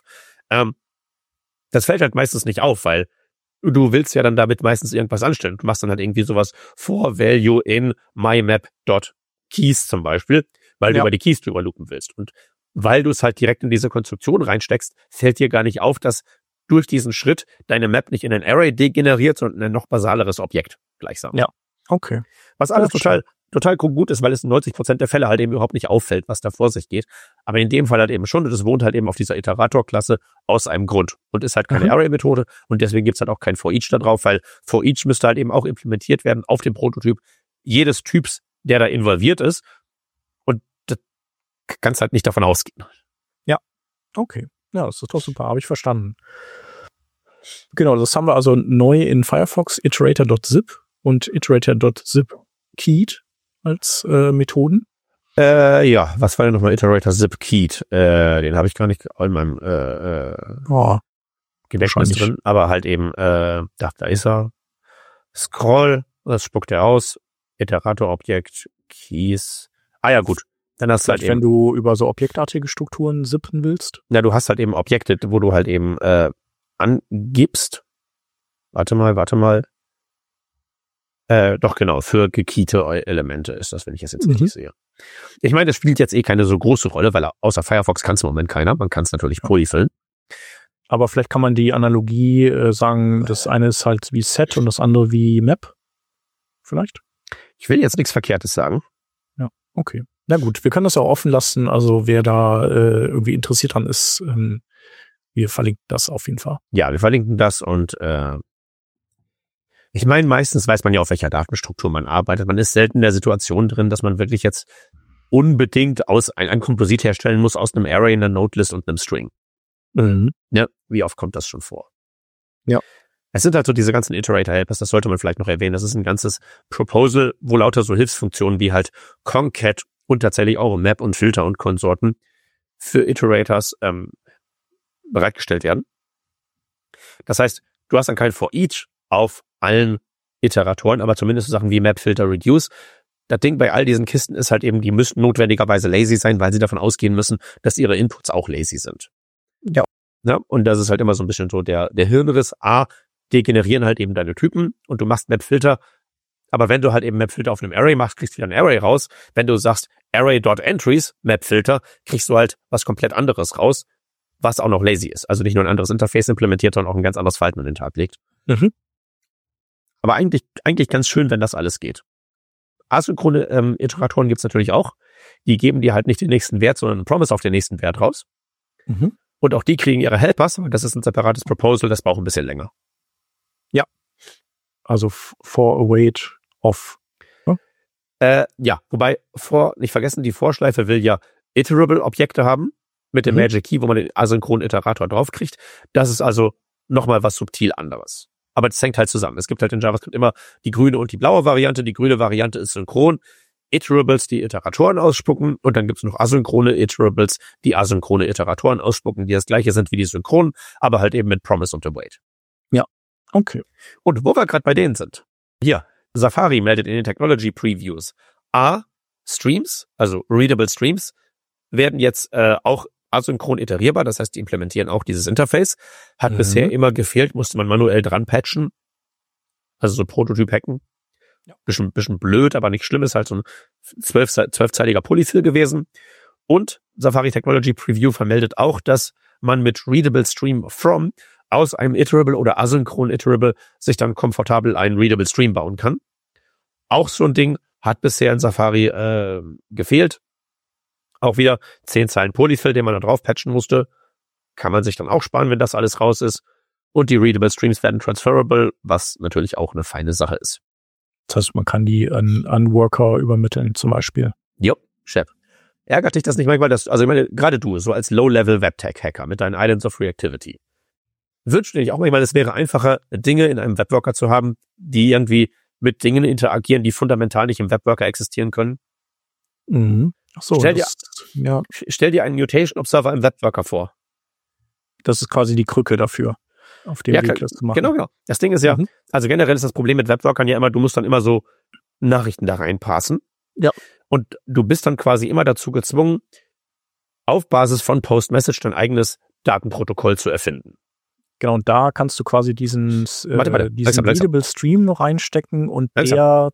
Das fällt halt meistens nicht auf, weil du willst ja dann damit meistens irgendwas anstellen. Du machst dann halt irgendwie sowas for value in mymap.keys zum Beispiel, weil du über die Keys drüber loopen willst. Und weil du es halt direkt in diese Konstruktion reinsteckst, fällt dir gar nicht auf, dass durch diesen Schritt deine Map nicht in ein Array degeneriert, sondern in ein noch basaleres Objekt gleichsam. Ja, okay. Was alles total gut ist, weil es in 90% der Fälle halt eben überhaupt nicht auffällt, was da vor sich geht. Aber in dem Fall halt eben schon und es wohnt halt eben auf dieser Iterator-Klasse aus einem Grund und ist halt keine Array-Methode und deswegen gibt's halt auch kein For-Each da drauf, weil For-Each müsste halt eben auch implementiert werden auf dem Prototyp jedes Typs, der da involviert ist und das kannst halt nicht davon ausgehen. Ja, okay. Ja, das ist doch super, habe ich verstanden. Genau, das haben wir also neu in Firefox, iterator.zip und iterator.zip-keyed als Methoden. Ja, was war denn nochmal Iterator Zip Keyed? Den habe ich gar nicht in meinem Gedächtnis drin, aber halt eben, da ist er. Scroll, das spuckt er aus. Iterator-Objekt, Keys. Ah ja, gut. Dann hast du halt eben, wenn du über so objektartige Strukturen zippen willst. Na, du hast halt eben Objekte, wo du halt eben angibst, warte mal, doch genau, für gekeyte Elemente ist das, wenn ich das jetzt richtig sehe. Ich meine, das spielt jetzt keine so große Rolle, weil außer Firefox kann es im Moment keiner. Man kann es natürlich polyfillen. Aber vielleicht kann man die Analogie sagen, das eine ist halt wie Set und das andere wie Map. Vielleicht? Ich will jetzt nichts Verkehrtes sagen. Ja, okay. Na gut, wir können das ja auch offen lassen. Also wer da irgendwie interessiert dran ist, wir verlinken das auf jeden Fall. Ja, wir verlinken das und ich meine, meistens weiß man ja, auf welcher Datenstruktur man arbeitet. Man ist selten in der Situation drin, dass man wirklich jetzt unbedingt ein Komposit herstellen muss aus einem Array, einer Nodelist und einem String. Ja, wie oft kommt das schon vor? Ja. Es sind halt so diese ganzen Iterator-Helpers, das sollte man vielleicht noch erwähnen. Das ist ein ganzes Proposal, wo lauter so Hilfsfunktionen wie halt Concat und tatsächlich auch Map und Filter und Konsorten für Iterators bereitgestellt werden. Das heißt, du hast dann kein For Each auf allen Iteratoren, aber zumindest so Sachen wie Map, Filter, Reduce. Das Ding bei all diesen Kisten ist halt eben, die müssten notwendigerweise lazy sein, weil sie davon ausgehen müssen, dass ihre Inputs auch lazy sind. Ja. Ja, und das ist halt immer so ein bisschen so der Hirnriss. Die generieren halt eben deine Typen und du machst Map-Filter. Aber wenn du halt eben Map-Filter auf einem Array machst, kriegst du wieder ein Array raus. Wenn du sagst Array.entries, Map-Filter, kriegst du halt was komplett anderes raus, was auch noch lazy ist. Also nicht nur ein anderes Interface implementiert, sondern auch ein ganz anderes Verhalten an den Tag legt. Aber eigentlich ganz schön, wenn das alles geht. Asynchrone Iteratoren gibt's natürlich auch. Die geben dir halt nicht den nächsten Wert, sondern einen Promise auf den nächsten Wert raus. Und auch die kriegen ihre Helpers, aber das ist ein separates Proposal, das braucht ein bisschen länger. Ja. Also for await of. Ja, wobei, nicht vergessen, die Vorschleife will ja iterable Objekte haben mit dem Magic Key, wo man den asynchronen Iterator draufkriegt. Das ist also nochmal was subtil anderes. Aber das hängt halt zusammen. Es gibt halt in JavaScript immer die grüne und die blaue Variante. Die grüne Variante ist synchron. Iterables, die Iteratoren ausspucken. Und dann gibt's noch asynchrone Iterables, die asynchrone Iteratoren ausspucken, die das gleiche sind wie die synchronen, aber halt eben mit Promise und Await. Ja, okay. Und wo wir gerade bei denen sind. Hier, Safari meldet in den Technology Previews. Streams, also Readable Streams, werden jetzt auch asynchron iterierbar, das heißt, die implementieren auch dieses Interface. Hat bisher immer gefehlt, musste man manuell dran patchen. Also so Prototyp hacken. Ja. Bisschen blöd, aber nicht schlimm, ist halt so ein 12-zeiliger Polyfill gewesen. Und Safari Technology Preview vermeldet auch, dass man mit Readable Stream from aus einem Iterable oder asynchron Iterable sich dann komfortabel einen Readable Stream bauen kann. Auch so ein Ding hat bisher in Safari gefehlt. Auch wieder 10 Zeilen Polyfill, den man da drauf patchen musste. Kann man sich dann auch sparen, wenn das alles raus ist. Und die Readable Streams werden transferable, was natürlich auch eine feine Sache ist. Das heißt, man kann die an Worker übermitteln zum Beispiel. Jo, Chef. Ärgert dich das nicht manchmal, also ich meine, gerade du, so als Low-Level Webtech-Hacker mit deinen Islands of Reactivity, wünschst du dir nicht auch manchmal, es wäre einfacher, Dinge in einem Webworker zu haben, die irgendwie mit Dingen interagieren, die fundamental nicht im Webworker existieren können? Ach so, stell dir einen Mutation-Observer im Webworker vor. Das ist quasi die Krücke dafür, auf dem Weg das zu machen. Genau. Das Ding ist ja, also generell ist das Problem mit Webworkern ja immer, du musst dann immer so Nachrichten da reinpassen. Ja. Und du bist dann quasi immer dazu gezwungen, auf Basis von Post-Message dein eigenes Datenprotokoll zu erfinden. Genau, und da kannst du quasi diesen Readable Stream noch reinstecken und User.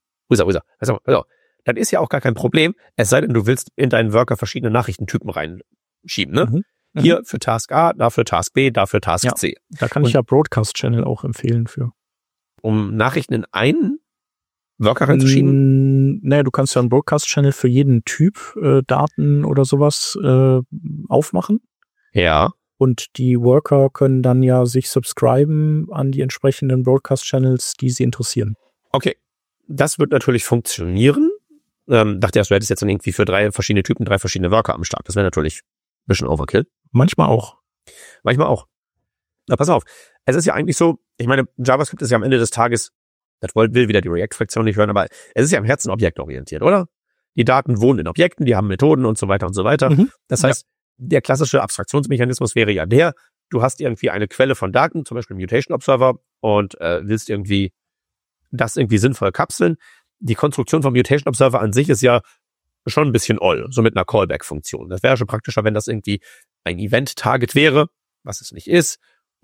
Das ist ja auch gar kein Problem, es sei denn, du willst in deinen Worker verschiedene Nachrichtentypen reinschieben, ne? Hier für Task A, dafür Task B, dafür Task C. Da kann ich ja Broadcast Channel auch empfehlen für. Um Nachrichten in einen Worker reinzuschieben? Naja, du kannst ja einen Broadcast Channel für jeden Typ Daten oder sowas aufmachen. Ja. Und die Worker können dann ja sich subscriben an die entsprechenden Broadcast Channels, die sie interessieren. Okay. Das wird natürlich funktionieren. Dachte erst, du hättest jetzt dann irgendwie für 3 verschiedene Typen 3 verschiedene Worker am Start. Das wäre natürlich ein bisschen Overkill. Manchmal auch. Na, pass auf. Es ist ja eigentlich so, ich meine, JavaScript ist ja am Ende des Tages, das will wieder die React-Fraktion nicht hören, aber es ist ja im Herzen objektorientiert, oder? Die Daten wohnen in Objekten, die haben Methoden und so weiter und so weiter. Das heißt, der klassische Abstraktionsmechanismus wäre ja du hast irgendwie eine Quelle von Daten, zum Beispiel Mutation Observer, und willst irgendwie das irgendwie sinnvoll kapseln. Die Konstruktion vom Mutation Observer an sich ist ja schon ein bisschen oll, so mit einer Callback-Funktion. Das wäre schon praktischer, wenn das irgendwie ein Event-Target wäre, was es nicht ist,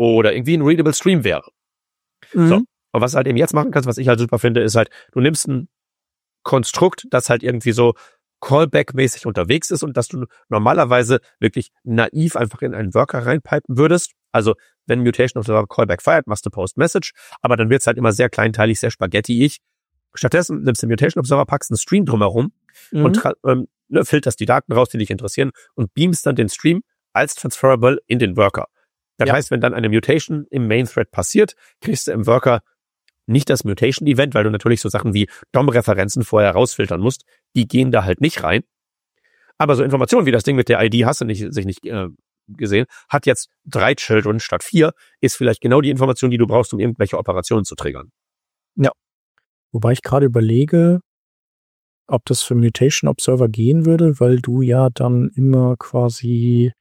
oder irgendwie ein Readable Stream wäre. So. Und was du halt eben jetzt machen kannst, was ich halt super finde, ist halt, du nimmst ein Konstrukt, das halt irgendwie so Callback-mäßig unterwegs ist und dass du normalerweise wirklich naiv einfach in einen Worker reinpipen würdest. Also wenn Mutation Observer Callback feiert, machst du Post-Message, aber dann wird's halt immer sehr kleinteilig, sehr spaghetti-ig. Stattdessen nimmst du den Mutation Observer, packst einen Stream drumherum und filterst die Daten raus, die dich interessieren und beamst dann den Stream als transferable in den Worker. Das heißt, wenn dann eine Mutation im Main-Thread passiert, kriegst du im Worker nicht das Mutation-Event, weil du natürlich so Sachen wie DOM-Referenzen vorher rausfiltern musst. Die gehen da halt nicht rein. Aber so Informationen wie das Ding mit der ID hast du sich nicht gesehen, hat jetzt 3 Children statt 4, ist vielleicht genau die Information, die du brauchst, um irgendwelche Operationen zu triggern. Ja. Wobei ich gerade überlege, ob das für Mutation Observer gehen würde, weil du ja dann immer quasi,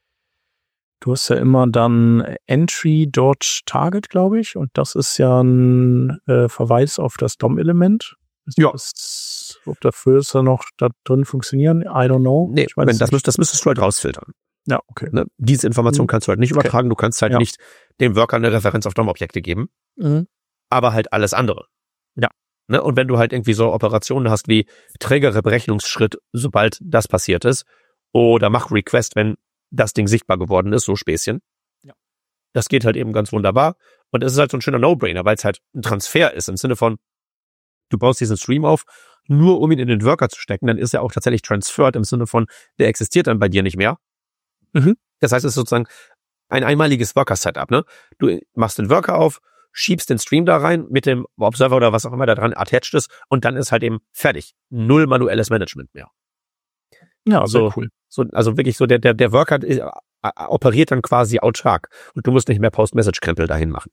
du hast ja immer dann Entry.Target, glaube ich, und das ist ja ein Verweis auf das DOM-Element. Ja. Ob dafür ist er noch da drin funktionieren? I don't know. Nee, das müsstest du halt rausfiltern. Ja, okay. Ne? Diese Information kannst du halt nicht übertragen. Du kannst halt nicht dem Worker eine Referenz auf DOM-Objekte geben, aber halt alles andere. Ja. Ne? Und wenn du halt irgendwie so Operationen hast wie triggere Berechnungsschritt, sobald das passiert ist, oder mach Request, wenn das Ding sichtbar geworden ist, so Späßchen. Ja. Das geht halt eben ganz wunderbar. Und es ist halt so ein schöner No-Brainer, weil es halt ein Transfer ist, im Sinne von, du baust diesen Stream auf, nur um ihn in den Worker zu stecken, dann ist er auch tatsächlich transferred, im Sinne von, der existiert dann bei dir nicht mehr. Das heißt, es ist sozusagen ein einmaliges Worker-Setup, ne? Du machst den Worker auf, schiebst den Stream da rein mit dem Observer oder was auch immer da dran attached ist und dann ist halt eben fertig. 0 manuelles Management mehr. Ja, sehr cool. Also wirklich so, der Worker operiert dann quasi autark und du musst nicht mehr Post-Message-Krempel dahin machen.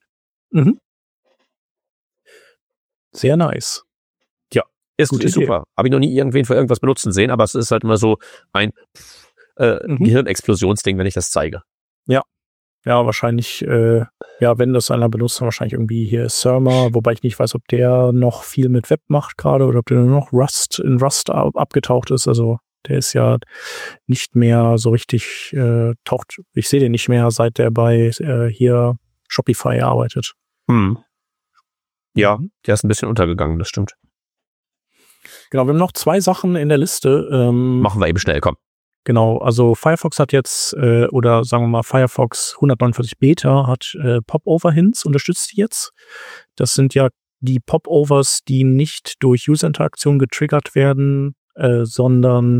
Sehr nice. Ja, ist super. Habe ich noch nie irgendwen für irgendwas benutzen sehen, aber es ist halt immer so ein Gehirnexplosionsding, wenn ich das zeige. Ja. Ja, wahrscheinlich, wenn das einer benutzt, dann wahrscheinlich irgendwie hier Surma, wobei ich nicht weiß, ob der noch viel mit Web macht gerade oder ob der nur noch in Rust abgetaucht ist. Also der ist ja nicht mehr so richtig, ich sehe den nicht mehr, seit der bei hier Shopify arbeitet. Ja, der ist ein bisschen untergegangen, das stimmt. Genau, wir haben noch 2 Sachen in der Liste. Machen wir eben schnell, komm. Genau, also Firefox hat jetzt, oder sagen wir mal Firefox 149 Beta hat Popover-Hints, unterstützt die jetzt. Das sind ja die Popovers, die nicht durch User-Interaktion getriggert werden, sondern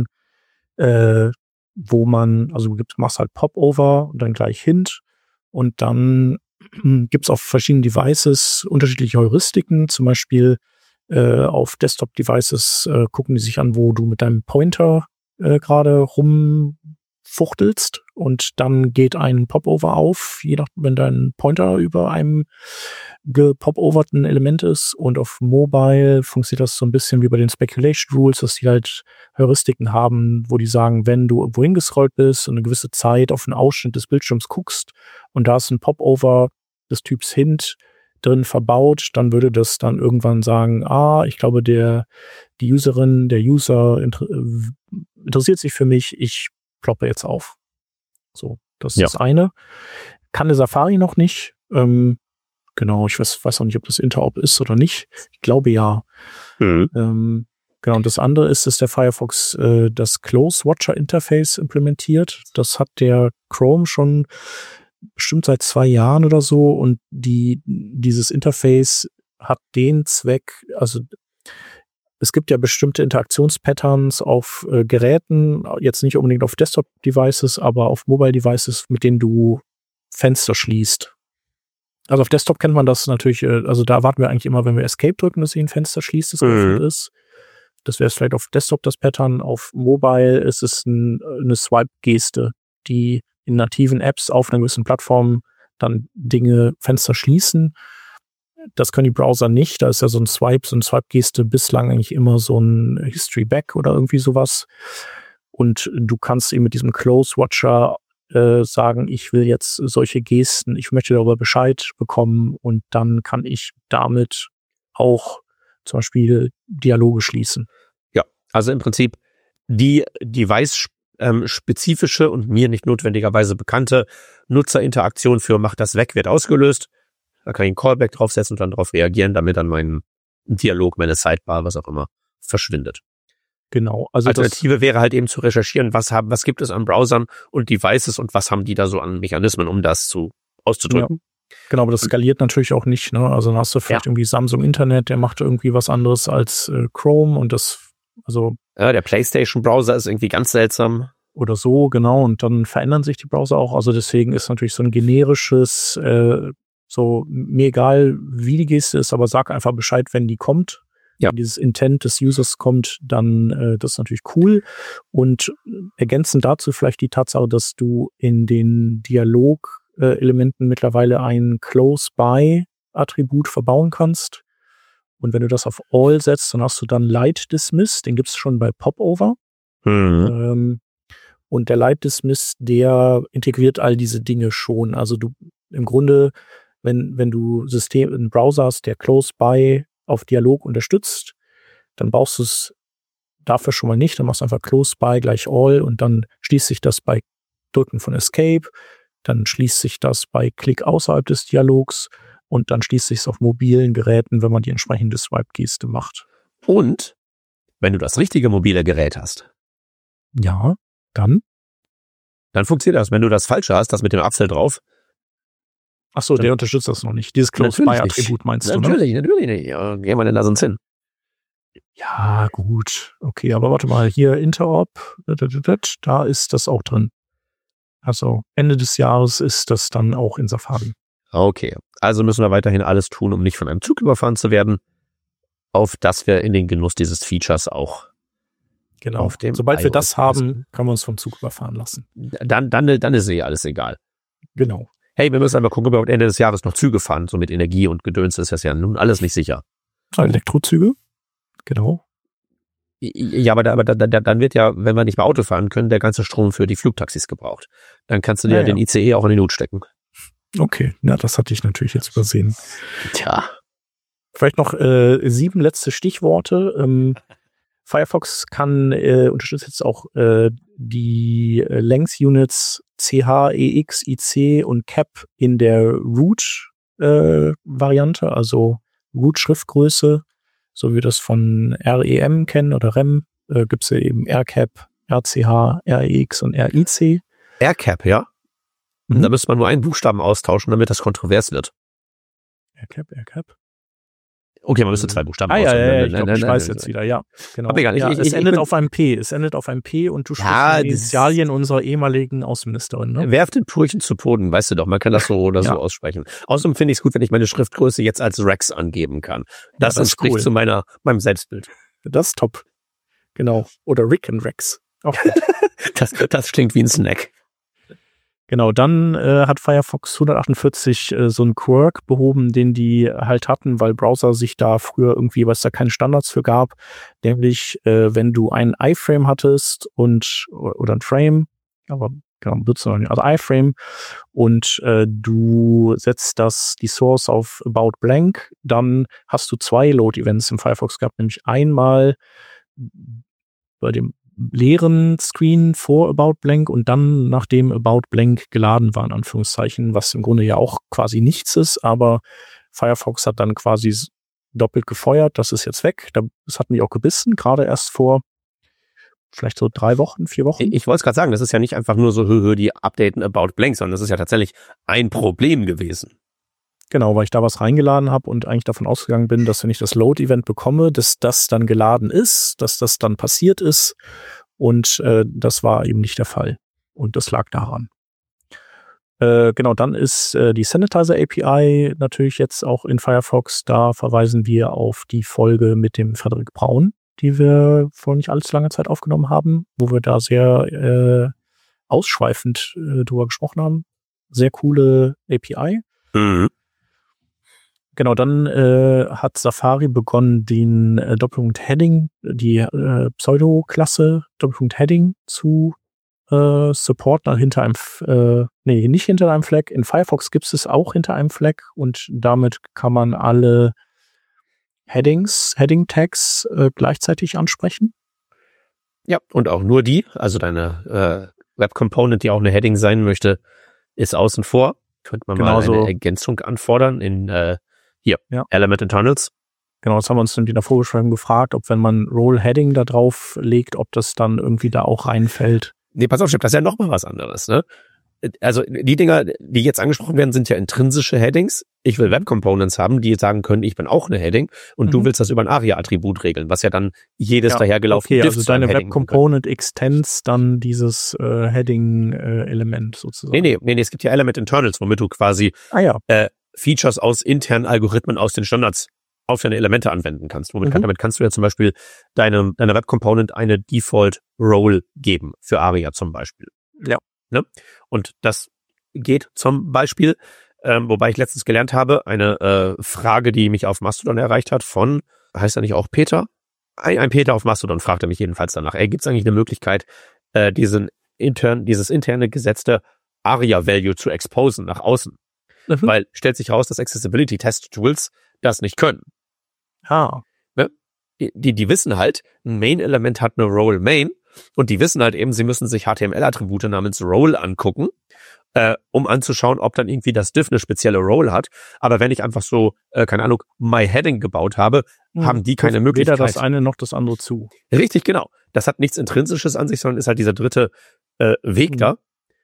wo man, also du machst halt Popover und dann gleich Hint und dann gibt's auf verschiedenen Devices unterschiedliche Heuristiken, zum Beispiel auf Desktop-Devices gucken die sich an, wo du mit deinem Pointer gerade rumfuchtelst und dann geht ein Popover auf, je nach, wenn dein Pointer über einem gepopoverten Element ist, und auf Mobile funktioniert das so ein bisschen wie bei den Speculation Rules, dass die halt Heuristiken haben, wo die sagen, wenn du irgendwo hingescrollt bist und eine gewisse Zeit auf einen Ausschnitt des Bildschirms guckst und da ist ein Popover des Typs Hint drin verbaut, dann würde das dann irgendwann sagen, ich glaube, der User interessiert sich für mich, ich ploppe jetzt auf. So, das ist das eine. Kann der Safari noch nicht. Genau, ich weiß auch nicht, ob das Interop ist oder nicht. Ich glaube ja. Genau, und das andere ist, dass der Firefox das Close Watcher Interface implementiert. Das hat der Chrome schon bestimmt seit 2 Jahren oder so, und dieses Interface hat den Zweck, also es gibt ja bestimmte Interaktionspatterns auf Geräten, jetzt nicht unbedingt auf Desktop-Devices, aber auf Mobile-Devices, mit denen du Fenster schließt. Also auf Desktop kennt man das natürlich, also da warten wir eigentlich immer, wenn wir Escape drücken, dass sich ein Fenster schließt, das geöffnet ist. Das wäre vielleicht auf Desktop das Pattern. Auf Mobile ist es eine Swipe-Geste, die in nativen Apps auf einer gewissen Plattform dann Fenster schließen. Das können die Browser nicht. Da ist ja so eine Swipe-Geste bislang eigentlich immer so ein History Back oder irgendwie sowas. Und du kannst eben mit diesem Close Watcher sagen, ich will jetzt solche Gesten, ich möchte darüber Bescheid bekommen, und dann kann ich damit auch zum Beispiel Dialoge schließen. Ja, also im Prinzip die Device spezifische und mir nicht notwendigerweise bekannte Nutzerinteraktion für mach das weg wird ausgelöst. Da kann ich einen Callback draufsetzen und dann darauf reagieren, damit dann mein Dialog, meine Sidebar, was auch immer, verschwindet. Genau. Also Alternative wäre halt eben zu recherchieren, was gibt es an Browsern und Devices und was haben die da so an Mechanismen, um das auszudrücken. Ja. Genau, aber das skaliert natürlich auch nicht, ne? Also dann hast du vielleicht irgendwie Samsung Internet, der macht irgendwie was anderes als Chrome und das, also. Ja, der PlayStation-Browser ist irgendwie ganz seltsam. Oder so, genau, und dann verändern sich die Browser auch. Also deswegen ist natürlich so ein generisches, so mir egal, wie die Geste ist, aber sag einfach Bescheid, wenn die kommt. Ja. Wenn dieses Intent des Users kommt, dann das ist natürlich cool. Und ergänzend dazu vielleicht die Tatsache, dass du in den Dialog-Elementen mittlerweile ein Close-by-Attribut verbauen kannst. Und wenn du das auf All setzt, dann hast du dann Light Dismiss, den gibt's schon bei Popover. Und der Light Dismiss, der integriert all diese Dinge schon. Also du im Grunde, wenn du einen Browser hast, der Close-by auf Dialog unterstützt, dann brauchst du es dafür schon mal nicht. Dann machst du einfach Close-by gleich All und dann schließt sich das bei Drücken von Escape. Dann schließt sich das bei Klick außerhalb des Dialogs und dann schließt sich es auf mobilen Geräten, wenn man die entsprechende Swipe-Geste macht. Und wenn du das richtige mobile Gerät hast. Ja, dann funktioniert das. Wenn du das falsche hast, das mit dem Apfel drauf. Ach so, der unterstützt das noch nicht. Dieses Close-by-Attribut meinst du, ne? Natürlich nicht. Ja, gehen wir denn da sonst hin? Ja, gut. Okay, aber warte mal, hier Interop, da ist das auch drin. Also Ende des Jahres ist das dann auch in Safari. Okay, also müssen wir weiterhin alles tun, um nicht von einem Zug überfahren zu werden, auf dass wir in den Genuss dieses Features auch auf dem Sobald wir das iOS haben, können wir uns vom Zug überfahren lassen. Dann ist alles egal. Genau. Hey, wir müssen einfach gucken, ob wir Ende des Jahres noch Züge fahren. So mit Energie und Gedöns ist das ja nun alles nicht sicher. Elektrozüge? Genau. Ja, aber dann wird ja, wenn wir nicht mehr Auto fahren können, der ganze Strom für die Flugtaxis gebraucht. Dann kannst du dir den ICE auch in die Not stecken. Okay, ja, das hatte ich natürlich jetzt übersehen. Tja. Vielleicht noch 7 letzte Stichworte. Firefox unterstützt jetzt auch die Length-Units CH, EX, IC und CAP in der Root-Variante, also Root-Schriftgröße, so wie wir das von REM kennen oder REM, gibt es ja eben RCAP, RCH, REX und RIC. RCAP, ja? Mhm. Da müsste man nur einen Buchstaben austauschen, damit das kontrovers wird. RCAP. Okay, man müsste 2 Buchstaben austauschen. Ich weiß jetzt wieder, ja. Genau. Aber egal, es endet auf einem P. Es endet auf einem P und du sprichst die Initialien unserer ehemaligen Außenministerin. Ne? Werft den Purchen zu Boden, weißt du doch, man kann das so oder so aussprechen. Außerdem finde ich es gut, wenn ich meine Schriftgröße jetzt als Rex angeben kann. Das entspricht cool zu meinem Selbstbild. Das ist top. Genau. Oder Rick and Rex. Auch gut. das klingt wie ein Snack. Genau, dann hat Firefox 148 so einen Quirk behoben, den die halt hatten, weil Browser sich da früher irgendwie, weil es da keine Standards für gab, nämlich wenn du einen iFrame hattest oder ein Frame, aber genau, also iFrame und du setzt die Source auf About Blank, dann hast du 2 Load-Events im Firefox gehabt, nämlich einmal bei dem leeren Screen vor About Blank und dann, nachdem About Blank geladen war, in Anführungszeichen, was im Grunde ja auch quasi nichts ist, aber Firefox hat dann quasi doppelt gefeuert, das ist jetzt weg. Das hatten die auch gebissen, gerade erst vor vielleicht so 3 Wochen, 4 Wochen. Ich wollte es gerade sagen, das ist ja nicht einfach nur so, die updaten About Blank, sondern das ist ja tatsächlich ein Problem gewesen. Genau, weil ich da was reingeladen habe und eigentlich davon ausgegangen bin, dass wenn ich das Load-Event bekomme, dass das dann geladen ist, dass das dann passiert ist und das war eben nicht der Fall und das lag daran. Genau, dann ist die Sanitizer API natürlich jetzt auch in Firefox, da verweisen wir auf die Folge mit dem Frederik Braun, die wir vor nicht allzu langer Zeit aufgenommen haben, wo wir da sehr ausschweifend drüber gesprochen haben. Sehr coole API. Mhm. Genau, dann hat Safari begonnen, den Doppelpunkt Heading, die Pseudo-Klasse Doppelpunkt Heading zu supporten hinter einem, nicht hinter einem Flag. In Firefox gibt es auch hinter einem Flag und damit kann man alle Heading-Tags gleichzeitig ansprechen. Ja, und auch nur die, also deine Web Component, die auch eine Heading sein möchte, ist außen vor. Könnte man mal eine Ergänzung anfordern in Element Internals. Genau, das haben wir uns in der Vorbeschreibung gefragt, ob wenn man Role Heading da drauf legt, ob das dann irgendwie da auch reinfällt. Nee, pass auf, das ist ja nochmal was anderes, ne? Also die Dinger, die jetzt angesprochen werden, sind ja intrinsische Headings. Ich will Web Components haben, die sagen können, ich bin auch eine Heading und du willst das über ein ARIA-Attribut regeln, was ja dann jedes dahergelaufene Diff also deine Web Component extends dann dieses Heading-Element sozusagen. Nee, es gibt ja Element Internals, womit du quasi Features aus internen Algorithmen aus den Standards auf deine Elemente anwenden kannst. Damit kannst du ja zum Beispiel deiner Web Component eine Default Role geben, für ARIA zum Beispiel. Ja. Ne? Und das geht zum Beispiel, wobei ich letztens gelernt habe, eine Frage, die mich auf Mastodon erreicht hat von, heißt er nicht auch Peter? Ein Peter auf Mastodon fragte mich jedenfalls danach, gibt es eigentlich eine Möglichkeit, dieses interne gesetzte ARIA-Value zu exposen nach außen? Weil stellt sich raus, dass Accessibility-Test-Tools das nicht können. Ne? Die wissen halt, ein Main-Element hat eine Role-Main und die wissen halt eben, sie müssen sich HTML-Attribute namens Role angucken, um anzuschauen, ob dann irgendwie das Div eine spezielle Role hat. Aber wenn ich einfach so, keine Ahnung, My-Heading gebaut habe, haben die keine Möglichkeit. Weder das eine noch das andere zu. Richtig, genau. Das hat nichts Intrinsisches an sich, sondern ist halt dieser dritte Weg da.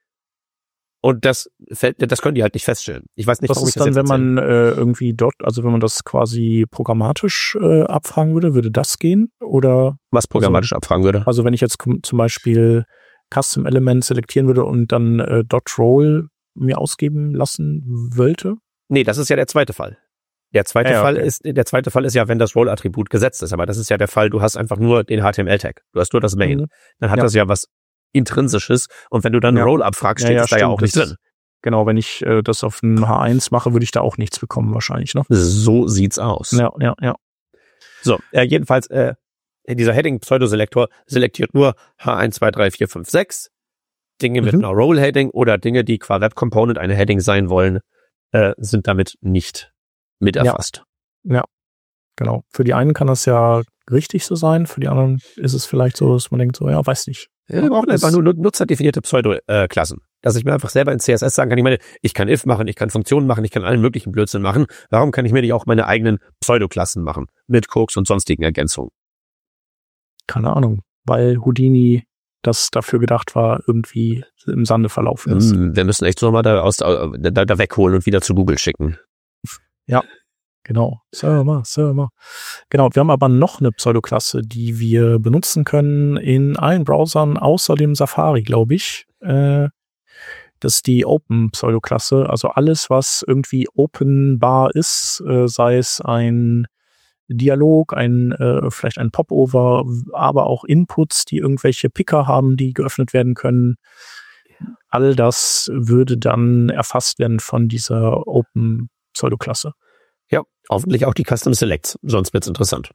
Und das können die halt nicht feststellen. Ich weiß nicht, warum ich das dann, wenn man irgendwie dort, also wenn man das quasi programmatisch abfragen würde das gehen? Oder was programmatisch abfragen würde? Also wenn ich jetzt zum Beispiel Custom Element selektieren würde und dann .role mir ausgeben lassen wollte? Nee, das ist ja der zweite Fall. Der zweite Fall ist ja, wenn das Role-Attribut gesetzt ist. Aber das ist ja der Fall, du hast einfach nur den HTML-Tag. Du hast nur das Main. Dann hat das ja was Intrinsisches. Und wenn du dann Roll abfragst, steht es da ja auch nicht drin. Genau, wenn ich das auf ein H1 mache, würde ich da auch nichts bekommen wahrscheinlich, ne? So sieht's aus. Ja. So, jedenfalls, dieser Heading-Pseudoselektor selektiert nur H1, 2, 3, 4, 5, 6. Dinge mit einer Role-Heading oder Dinge, die qua Web-Component eine Heading sein wollen, sind damit nicht mit erfasst. Ja, genau. Für die einen kann das ja richtig so sein, für die anderen ist es vielleicht so, dass man denkt so, ja, weiß nicht. Ja, wir brauchen einfach nur nutzerdefinierte Pseudo-Klassen. Dass ich mir einfach selber in CSS sagen kann, ich kann if machen, ich kann Funktionen machen, ich kann allen möglichen Blödsinn machen. Warum kann ich mir nicht auch meine eigenen Pseudoklassen machen? Mit Cooks und sonstigen Ergänzungen. Keine Ahnung, weil Houdini das dafür gedacht war, irgendwie im Sande verlaufen ist. Wir müssen echt so mal da wegholen und wieder zu Google schicken. Ja, genau. Server. Genau, wir haben aber noch eine Pseudoklasse, die wir benutzen können in allen Browsern, außer dem Safari, glaube ich. Das ist die Open-Pseudoklasse. Also alles, was irgendwie openbar ist, sei es ein Dialog, vielleicht ein Popover, aber auch Inputs, die irgendwelche Picker haben, die geöffnet werden können. All das würde dann erfasst werden von dieser Open-Pseudoklasse. Ja, hoffentlich auch die Custom Selects, sonst wird's interessant.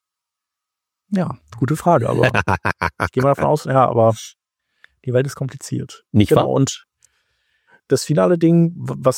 Ja, gute Frage, aber ich gehe mal davon aus, aber die Welt ist kompliziert. Nicht wahr? Und das finale Ding,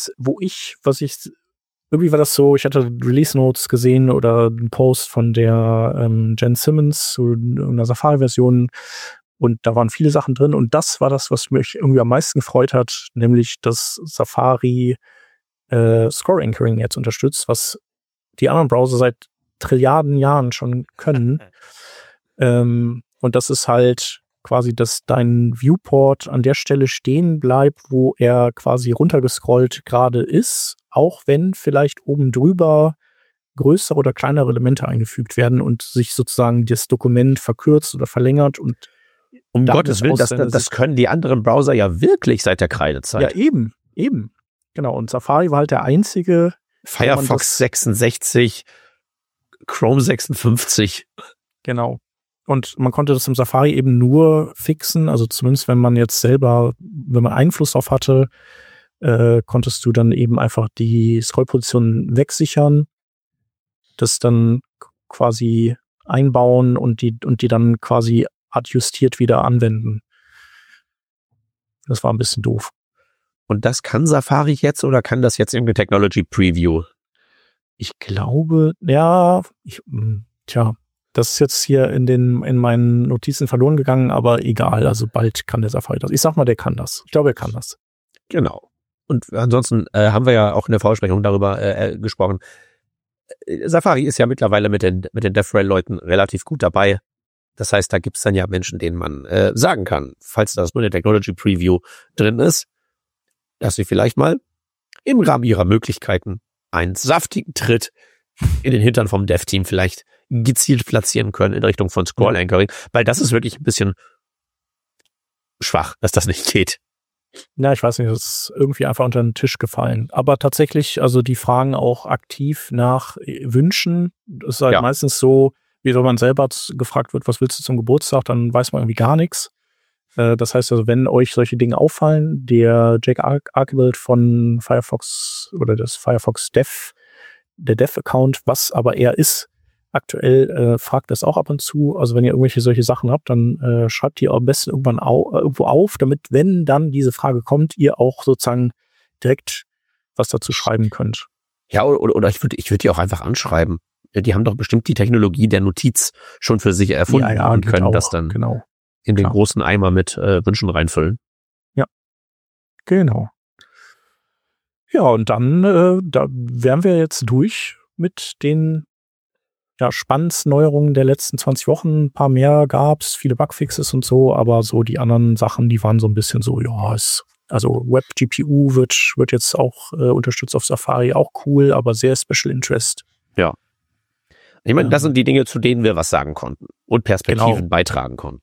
irgendwie war das so, ich hatte Release Notes gesehen oder einen Post von der Jen Simmons zu einer Safari-Version und da waren viele Sachen drin und das war das, was mich irgendwie am meisten gefreut hat, nämlich dass Safari Score Anchoring jetzt unterstützt, was die anderen Browser seit Trilliarden Jahren schon können. Und das ist halt quasi, dass dein Viewport an der Stelle stehen bleibt, wo er quasi runtergescrollt gerade ist, auch wenn vielleicht oben drüber größere oder kleinere Elemente eingefügt werden und sich sozusagen das Dokument verkürzt oder verlängert. Und um Gottes Willen, das können die anderen Browser ja wirklich seit der Kreidezeit. Ja, eben. Genau, und Safari war halt der einzige. Firefox 66, Chrome 56. Genau. Und man konnte das im Safari eben nur fixen, also zumindest wenn man Einfluss drauf hatte, konntest du dann eben einfach die Scrollposition wegsichern, das dann quasi einbauen und die dann quasi adjustiert wieder anwenden. Das war ein bisschen doof. Und das kann Safari jetzt oder kann das jetzt irgendeine Technology Preview? Ich glaube, ja, Das ist jetzt hier in meinen Notizen verloren gegangen, aber egal. Also bald kann der Safari das. Ich sag mal, der kann das. Ich glaube, er kann das. Genau. Und ansonsten haben wir ja auch in der Vorsprechung darüber gesprochen. Safari ist ja mittlerweile mit den DevRel-Leuten relativ gut dabei. Das heißt, da gibt's dann ja Menschen, denen man sagen kann, falls das nur in der Technology Preview drin ist, dass sie vielleicht mal im Rahmen ihrer Möglichkeiten einen saftigen Tritt in den Hintern vom Dev-Team vielleicht gezielt platzieren können in Richtung von Scroll-Anchoring, weil das ist wirklich ein bisschen schwach, dass das nicht geht. Ja, ich weiß nicht, das ist irgendwie einfach unter den Tisch gefallen. Aber tatsächlich, also die fragen auch aktiv nach Wünschen. Das ist halt meistens so, wie wenn man selber gefragt wird, was willst du zum Geburtstag, dann weiß man irgendwie gar nichts. Das heißt also, wenn euch solche Dinge auffallen, der Jake Archibald von Firefox oder das Firefox Dev, der Dev-Account, was aber er ist, aktuell fragt das auch ab und zu. Also wenn ihr irgendwelche solche Sachen habt, dann schreibt die am besten irgendwann irgendwo auf, damit, wenn dann diese Frage kommt, ihr auch sozusagen direkt was dazu schreiben könnt. Ja, oder ich würde die auch einfach anschreiben. Die haben doch bestimmt die Technologie der Notiz schon für sich erfunden und können auch das dann in den großen Eimer mit Wünschen reinfüllen. Ja, genau. Ja, und dann da wären wir jetzt durch mit den spannendsten Neuerungen der letzten 20 Wochen. Ein paar mehr gab's, viele Bugfixes und so, aber so die anderen Sachen, die waren so ein bisschen so, also WebGPU wird jetzt auch unterstützt auf Safari, auch cool, aber sehr Special Interest. Ja. Ich meine, das sind die Dinge, zu denen wir was sagen konnten und Perspektiven beitragen konnten.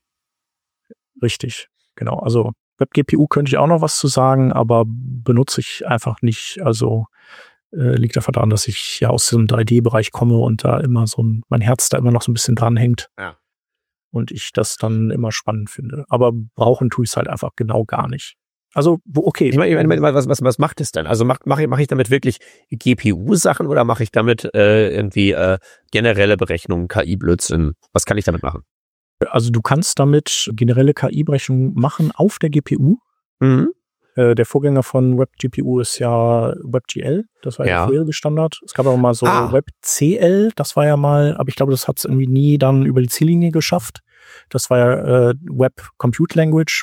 Richtig, genau. Also WebGPU könnte ich auch noch was zu sagen, aber benutze ich einfach nicht. Also liegt einfach daran, dass ich ja aus dem 3D-Bereich komme und da immer mein Herz da immer noch so ein bisschen dran hängt. Ja. Und ich das dann immer spannend finde. Aber brauchen tue ich es halt einfach genau gar nicht. Also, okay. Ich meine, was macht es denn? Also mach ich damit wirklich GPU-Sachen oder mache ich damit irgendwie generelle Berechnungen, KI-Blödsinn? Was kann ich damit machen? Also du kannst damit generelle KI-Berechnungen machen auf der GPU. Mhm. Der Vorgänger von WebGPU ist ja WebGL, das war ja der vorherige Standard. Es gab aber mal so WebCL, das war ja mal, aber ich glaube, das hat es irgendwie nie dann über die Ziellinie geschafft. Das war ja Web Compute Language,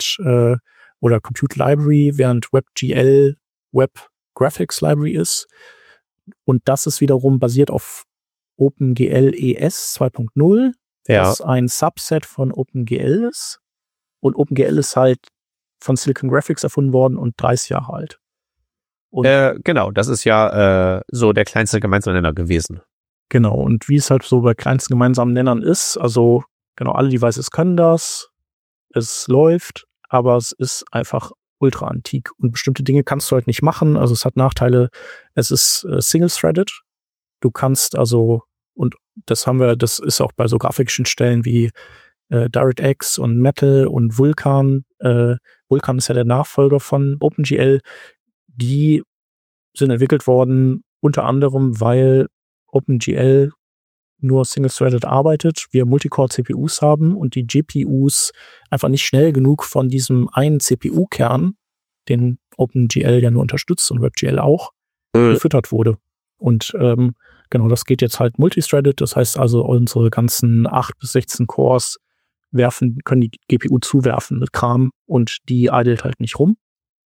oder Compute Library, während WebGL Web Graphics Library ist. Und das ist wiederum basiert auf OpenGL ES 2.0, das ein Subset von OpenGL ist. Und OpenGL ist halt von Silicon Graphics erfunden worden und 30 Jahre alt. Und genau, das ist ja so der kleinste gemeinsame Nenner gewesen. Genau, und wie es halt so bei kleinsten gemeinsamen Nennern ist, also genau, alle Devices können das, es läuft, aber es ist einfach ultra antik und bestimmte Dinge kannst du halt nicht machen, also es hat Nachteile, es ist single-threaded, du kannst also, und das ist auch bei so grafischen Stellen wie DirectX und Metal und Vulkan. Vulkan ist ja der Nachfolger von OpenGL. Die sind entwickelt worden unter anderem, weil OpenGL nur single-threaded arbeitet, wir Multicore-CPUs haben und die GPUs einfach nicht schnell genug von diesem einen CPU-Kern, den OpenGL ja nur unterstützt und WebGL auch, gefüttert wurde. Und genau, das geht jetzt halt multithreaded, das heißt also unsere ganzen 8 bis 16 Cores können die GPU zuwerfen mit Kram und die idelt halt nicht rum.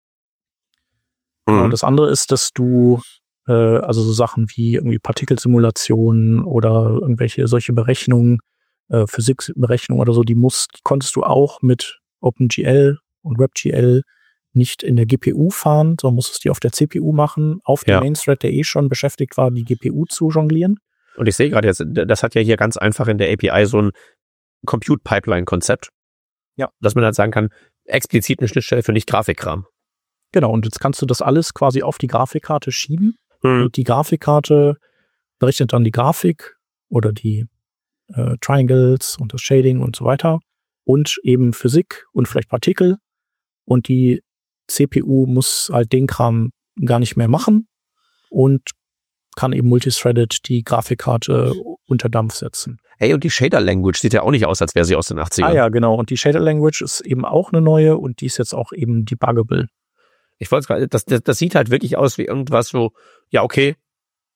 Und das andere ist, dass du also so Sachen wie irgendwie Partikelsimulationen oder irgendwelche solche Berechnungen, Physikberechnungen oder so, die konntest du auch mit OpenGL und WebGL nicht in der GPU fahren, sondern musstest die auf der CPU machen, auf dem Main-Thread, der schon beschäftigt war, die GPU zu jonglieren. Und ich sehe gerade jetzt, das hat ja hier ganz einfach in der API so ein Compute-Pipeline-Konzept. Ja. Dass man halt sagen kann, explizit eine Schnittstelle für Nicht-Grafikkram. Genau, und jetzt kannst du das alles quasi auf die Grafikkarte schieben. Und die Grafikkarte berechnet dann die Grafik oder die Triangles und das Shading und so weiter. Und eben Physik und vielleicht Partikel. Und die CPU muss halt den Kram gar nicht mehr machen und kann eben multithreaded die Grafikkarte unter Dampf setzen. Hey, und die Shader-Language sieht ja auch nicht aus, als wäre sie aus den 80ern. Ah ja, genau. Und die Shader-Language ist eben auch eine neue und die ist jetzt auch eben debuggable. Ich wollte gerade, das sieht halt wirklich aus wie irgendwas so, ja, okay,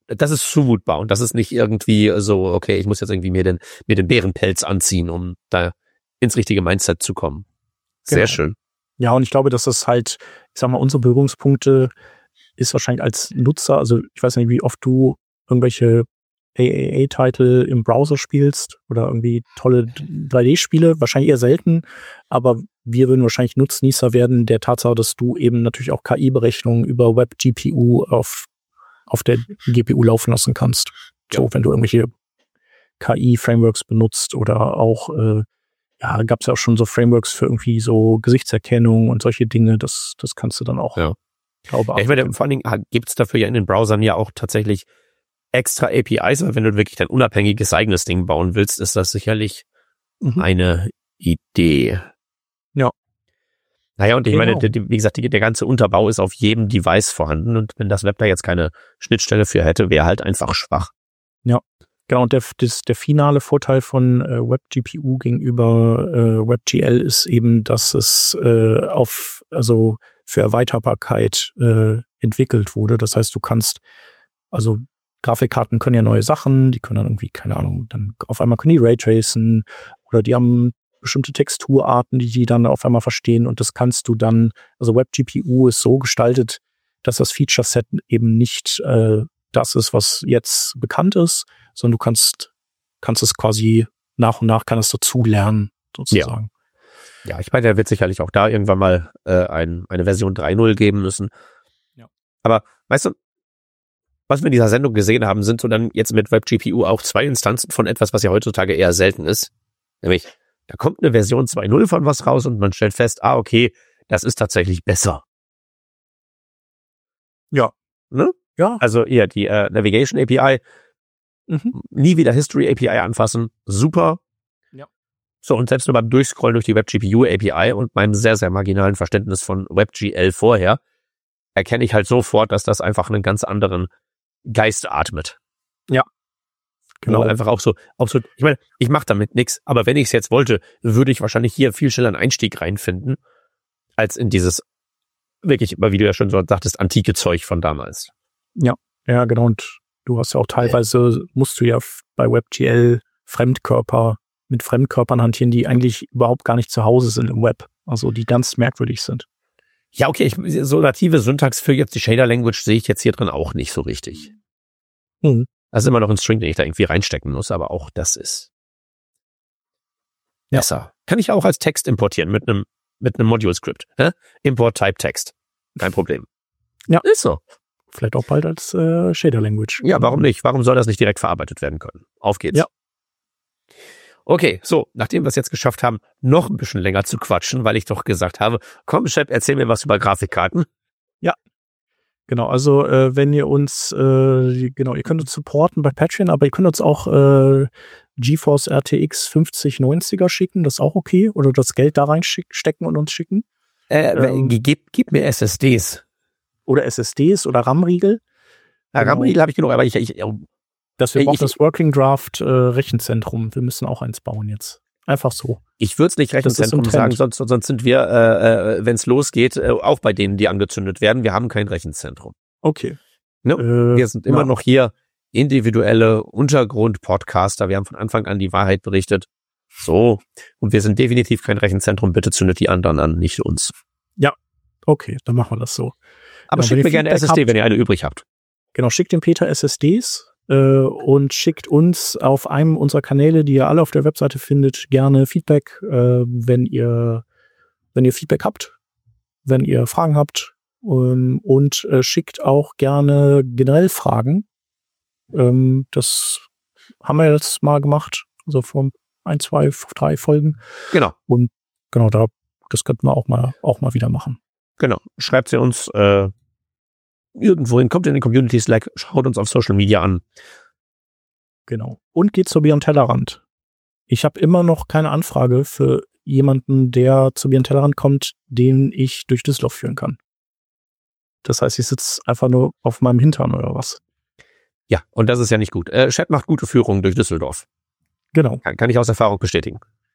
das ist zumutbar und das ist nicht irgendwie so, okay, ich muss jetzt irgendwie mir den Bärenpelz anziehen, um da ins richtige Mindset zu kommen. Sehr schön. Ja, und ich glaube, dass das halt, ich sag mal, unsere Berührungspunkte ist wahrscheinlich als Nutzer, also ich weiß nicht, wie oft du irgendwelche AAA-Titel im Browser spielst oder irgendwie tolle 3D-Spiele, wahrscheinlich eher selten, aber wir würden wahrscheinlich Nutznießer werden der Tatsache, dass du eben natürlich auch KI-Berechnungen über WebGPU auf der GPU laufen lassen kannst. So, wenn du irgendwelche KI-Frameworks benutzt oder auch, gab es ja auch schon so Frameworks für irgendwie so Gesichtserkennung und solche Dinge, das kannst du dann auch, glaube ich. Meine, vor allen Dingen gibt es dafür ja in den Browsern ja auch tatsächlich extra APIs, aber wenn du wirklich dein unabhängiges eigenes Ding bauen willst, ist das sicherlich eine Idee. Ja. Naja, und ich meine, wie gesagt, der ganze Unterbau ist auf jedem Device vorhanden und wenn das Web da jetzt keine Schnittstelle für hätte, wäre halt einfach schwach. Ja, genau. Und der finale Vorteil von WebGPU gegenüber WebGL ist eben, dass es für Erweiterbarkeit entwickelt wurde. Das heißt, du kannst, also Grafikkarten können ja neue Sachen, die können dann irgendwie, keine Ahnung, dann auf einmal können die Raytracen oder die haben bestimmte Texturarten, die dann auf einmal verstehen und das kannst du dann, also WebGPU ist so gestaltet, dass das Feature-Set eben nicht das ist, was jetzt bekannt ist, sondern du kannst es quasi nach und nach kann es dazu lernen, sozusagen. Ja, ich meine, da wird sicherlich auch da irgendwann mal eine Version 3.0 geben müssen. Ja. Aber weißt du, was wir in dieser Sendung gesehen haben, sind so dann jetzt mit WebGPU auch 2 Instanzen von etwas, was ja heutzutage eher selten ist. Nämlich, da kommt eine Version 2.0 von was raus und man stellt fest, okay, das ist tatsächlich besser. Ja. Ne? Ja. Also eher die Navigation API, nie wieder History API anfassen, super. Ja. So, und selbst nur beim Durchscrollen durch die WebGPU API und meinem sehr, sehr marginalen Verständnis von WebGL vorher, erkenne ich halt sofort, dass das einfach einen ganz anderen Geist atmet. Ja. Genau. Einfach auch so, ich meine, ich mache damit nichts, aber wenn ich es jetzt wollte, würde ich wahrscheinlich hier viel schneller einen Einstieg reinfinden, als in dieses wirklich, wie du ja schon so sagtest, antike Zeug von damals. Ja, genau. Und du hast ja auch teilweise, musst du ja bei WebGL mit Fremdkörpern hantieren, die eigentlich überhaupt gar nicht zu Hause sind im Web. Also die ganz merkwürdig sind. Ja, okay, so native Syntax für jetzt die Shader-Language sehe ich jetzt hier drin auch nicht so richtig. Das ist immer noch ein String, den ich da irgendwie reinstecken muss, aber auch das ist besser. Kann ich auch als Text importieren mit einem Module-Script. Import Type Text. Kein Problem. Ja. Ist so. Vielleicht auch bald als Shader-Language. Ja, warum nicht? Warum soll das nicht direkt verarbeitet werden können? Auf geht's. Ja. Okay, so, nachdem wir es jetzt geschafft haben, noch ein bisschen länger zu quatschen, weil ich doch gesagt habe, komm, Chef, erzähl mir was über Grafikkarten. Ja, genau, also wenn ihr uns, ihr könnt uns supporten bei Patreon, aber ihr könnt uns auch GeForce RTX 5090er schicken, das ist auch okay, oder das Geld da reinstecken und uns schicken. Gib mir SSDs. Oder SSDs oder RAM-Riegel. Ja, RAM-Riegel habe ich genug, aber wir brauchen das Working Draft Rechenzentrum. Wir müssen auch eins bauen jetzt. Einfach so. Ich würde es nicht Rechenzentrum sagen, sonst sind wir, wenn es losgeht, auch bei denen, die angezündet werden. Wir haben kein Rechenzentrum. Okay. No, wir sind immer noch hier individuelle Untergrund-Podcaster. Wir haben von Anfang an die Wahrheit berichtet. So. Und wir sind definitiv kein Rechenzentrum. Bitte zündet die anderen an, nicht uns. Ja. Okay, dann machen wir das so. Aber schickt mir gerne SSD, wenn ihr eine übrig habt. Genau, schickt dem Peter SSDs und schickt uns auf einem unserer Kanäle, die ihr alle auf der Webseite findet, gerne Feedback, wenn ihr Feedback habt, wenn ihr Fragen habt und schickt auch gerne generell Fragen. Das haben wir jetzt mal gemacht, also vor 1, 2, 3 Folgen. Genau. Und genau, das könnten wir auch mal wieder machen. Genau. Schreibt sie uns irgendwo hin, kommt in den Community Slack, schaut uns auf Social Media an. Genau. Und geht zur Beyond Tellerrand. Ich habe immer noch keine Anfrage für jemanden, der zu Beyond Tellerrand kommt, den ich durch Düsseldorf führen kann. Das heißt, ich sitze einfach nur auf meinem Hintern oder was? Ja, und das ist ja nicht gut. Chat macht gute Führungen durch Düsseldorf. Genau. Kann ich aus Erfahrung bestätigen.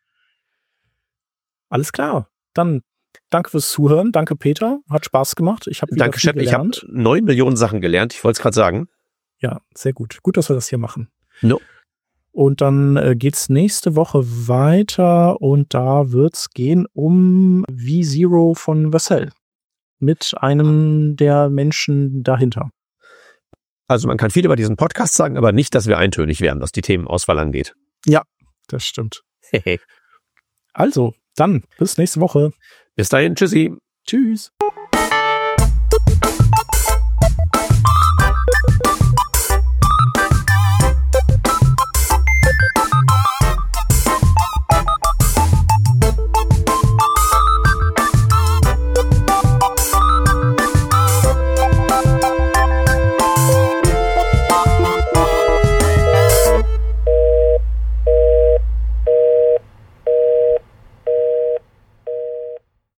Alles klar. Dann danke fürs Zuhören. Danke, Peter. Hat Spaß gemacht. Ich habe wieder viel gelernt. Ich habe 9 Millionen Sachen gelernt. Ich wollte es gerade sagen. Ja, sehr gut. Gut, dass wir das hier machen. No. Und dann geht's nächste Woche weiter und da wird's gehen um V-Zero von Vercel mit einem der Menschen dahinter. Also man kann viel über diesen Podcast sagen, aber nicht, dass wir eintönig werden, was die Themenauswahl angeht. Ja, das stimmt. Also, dann bis nächste Woche. Bis dahin, tschüssi. Tschüss.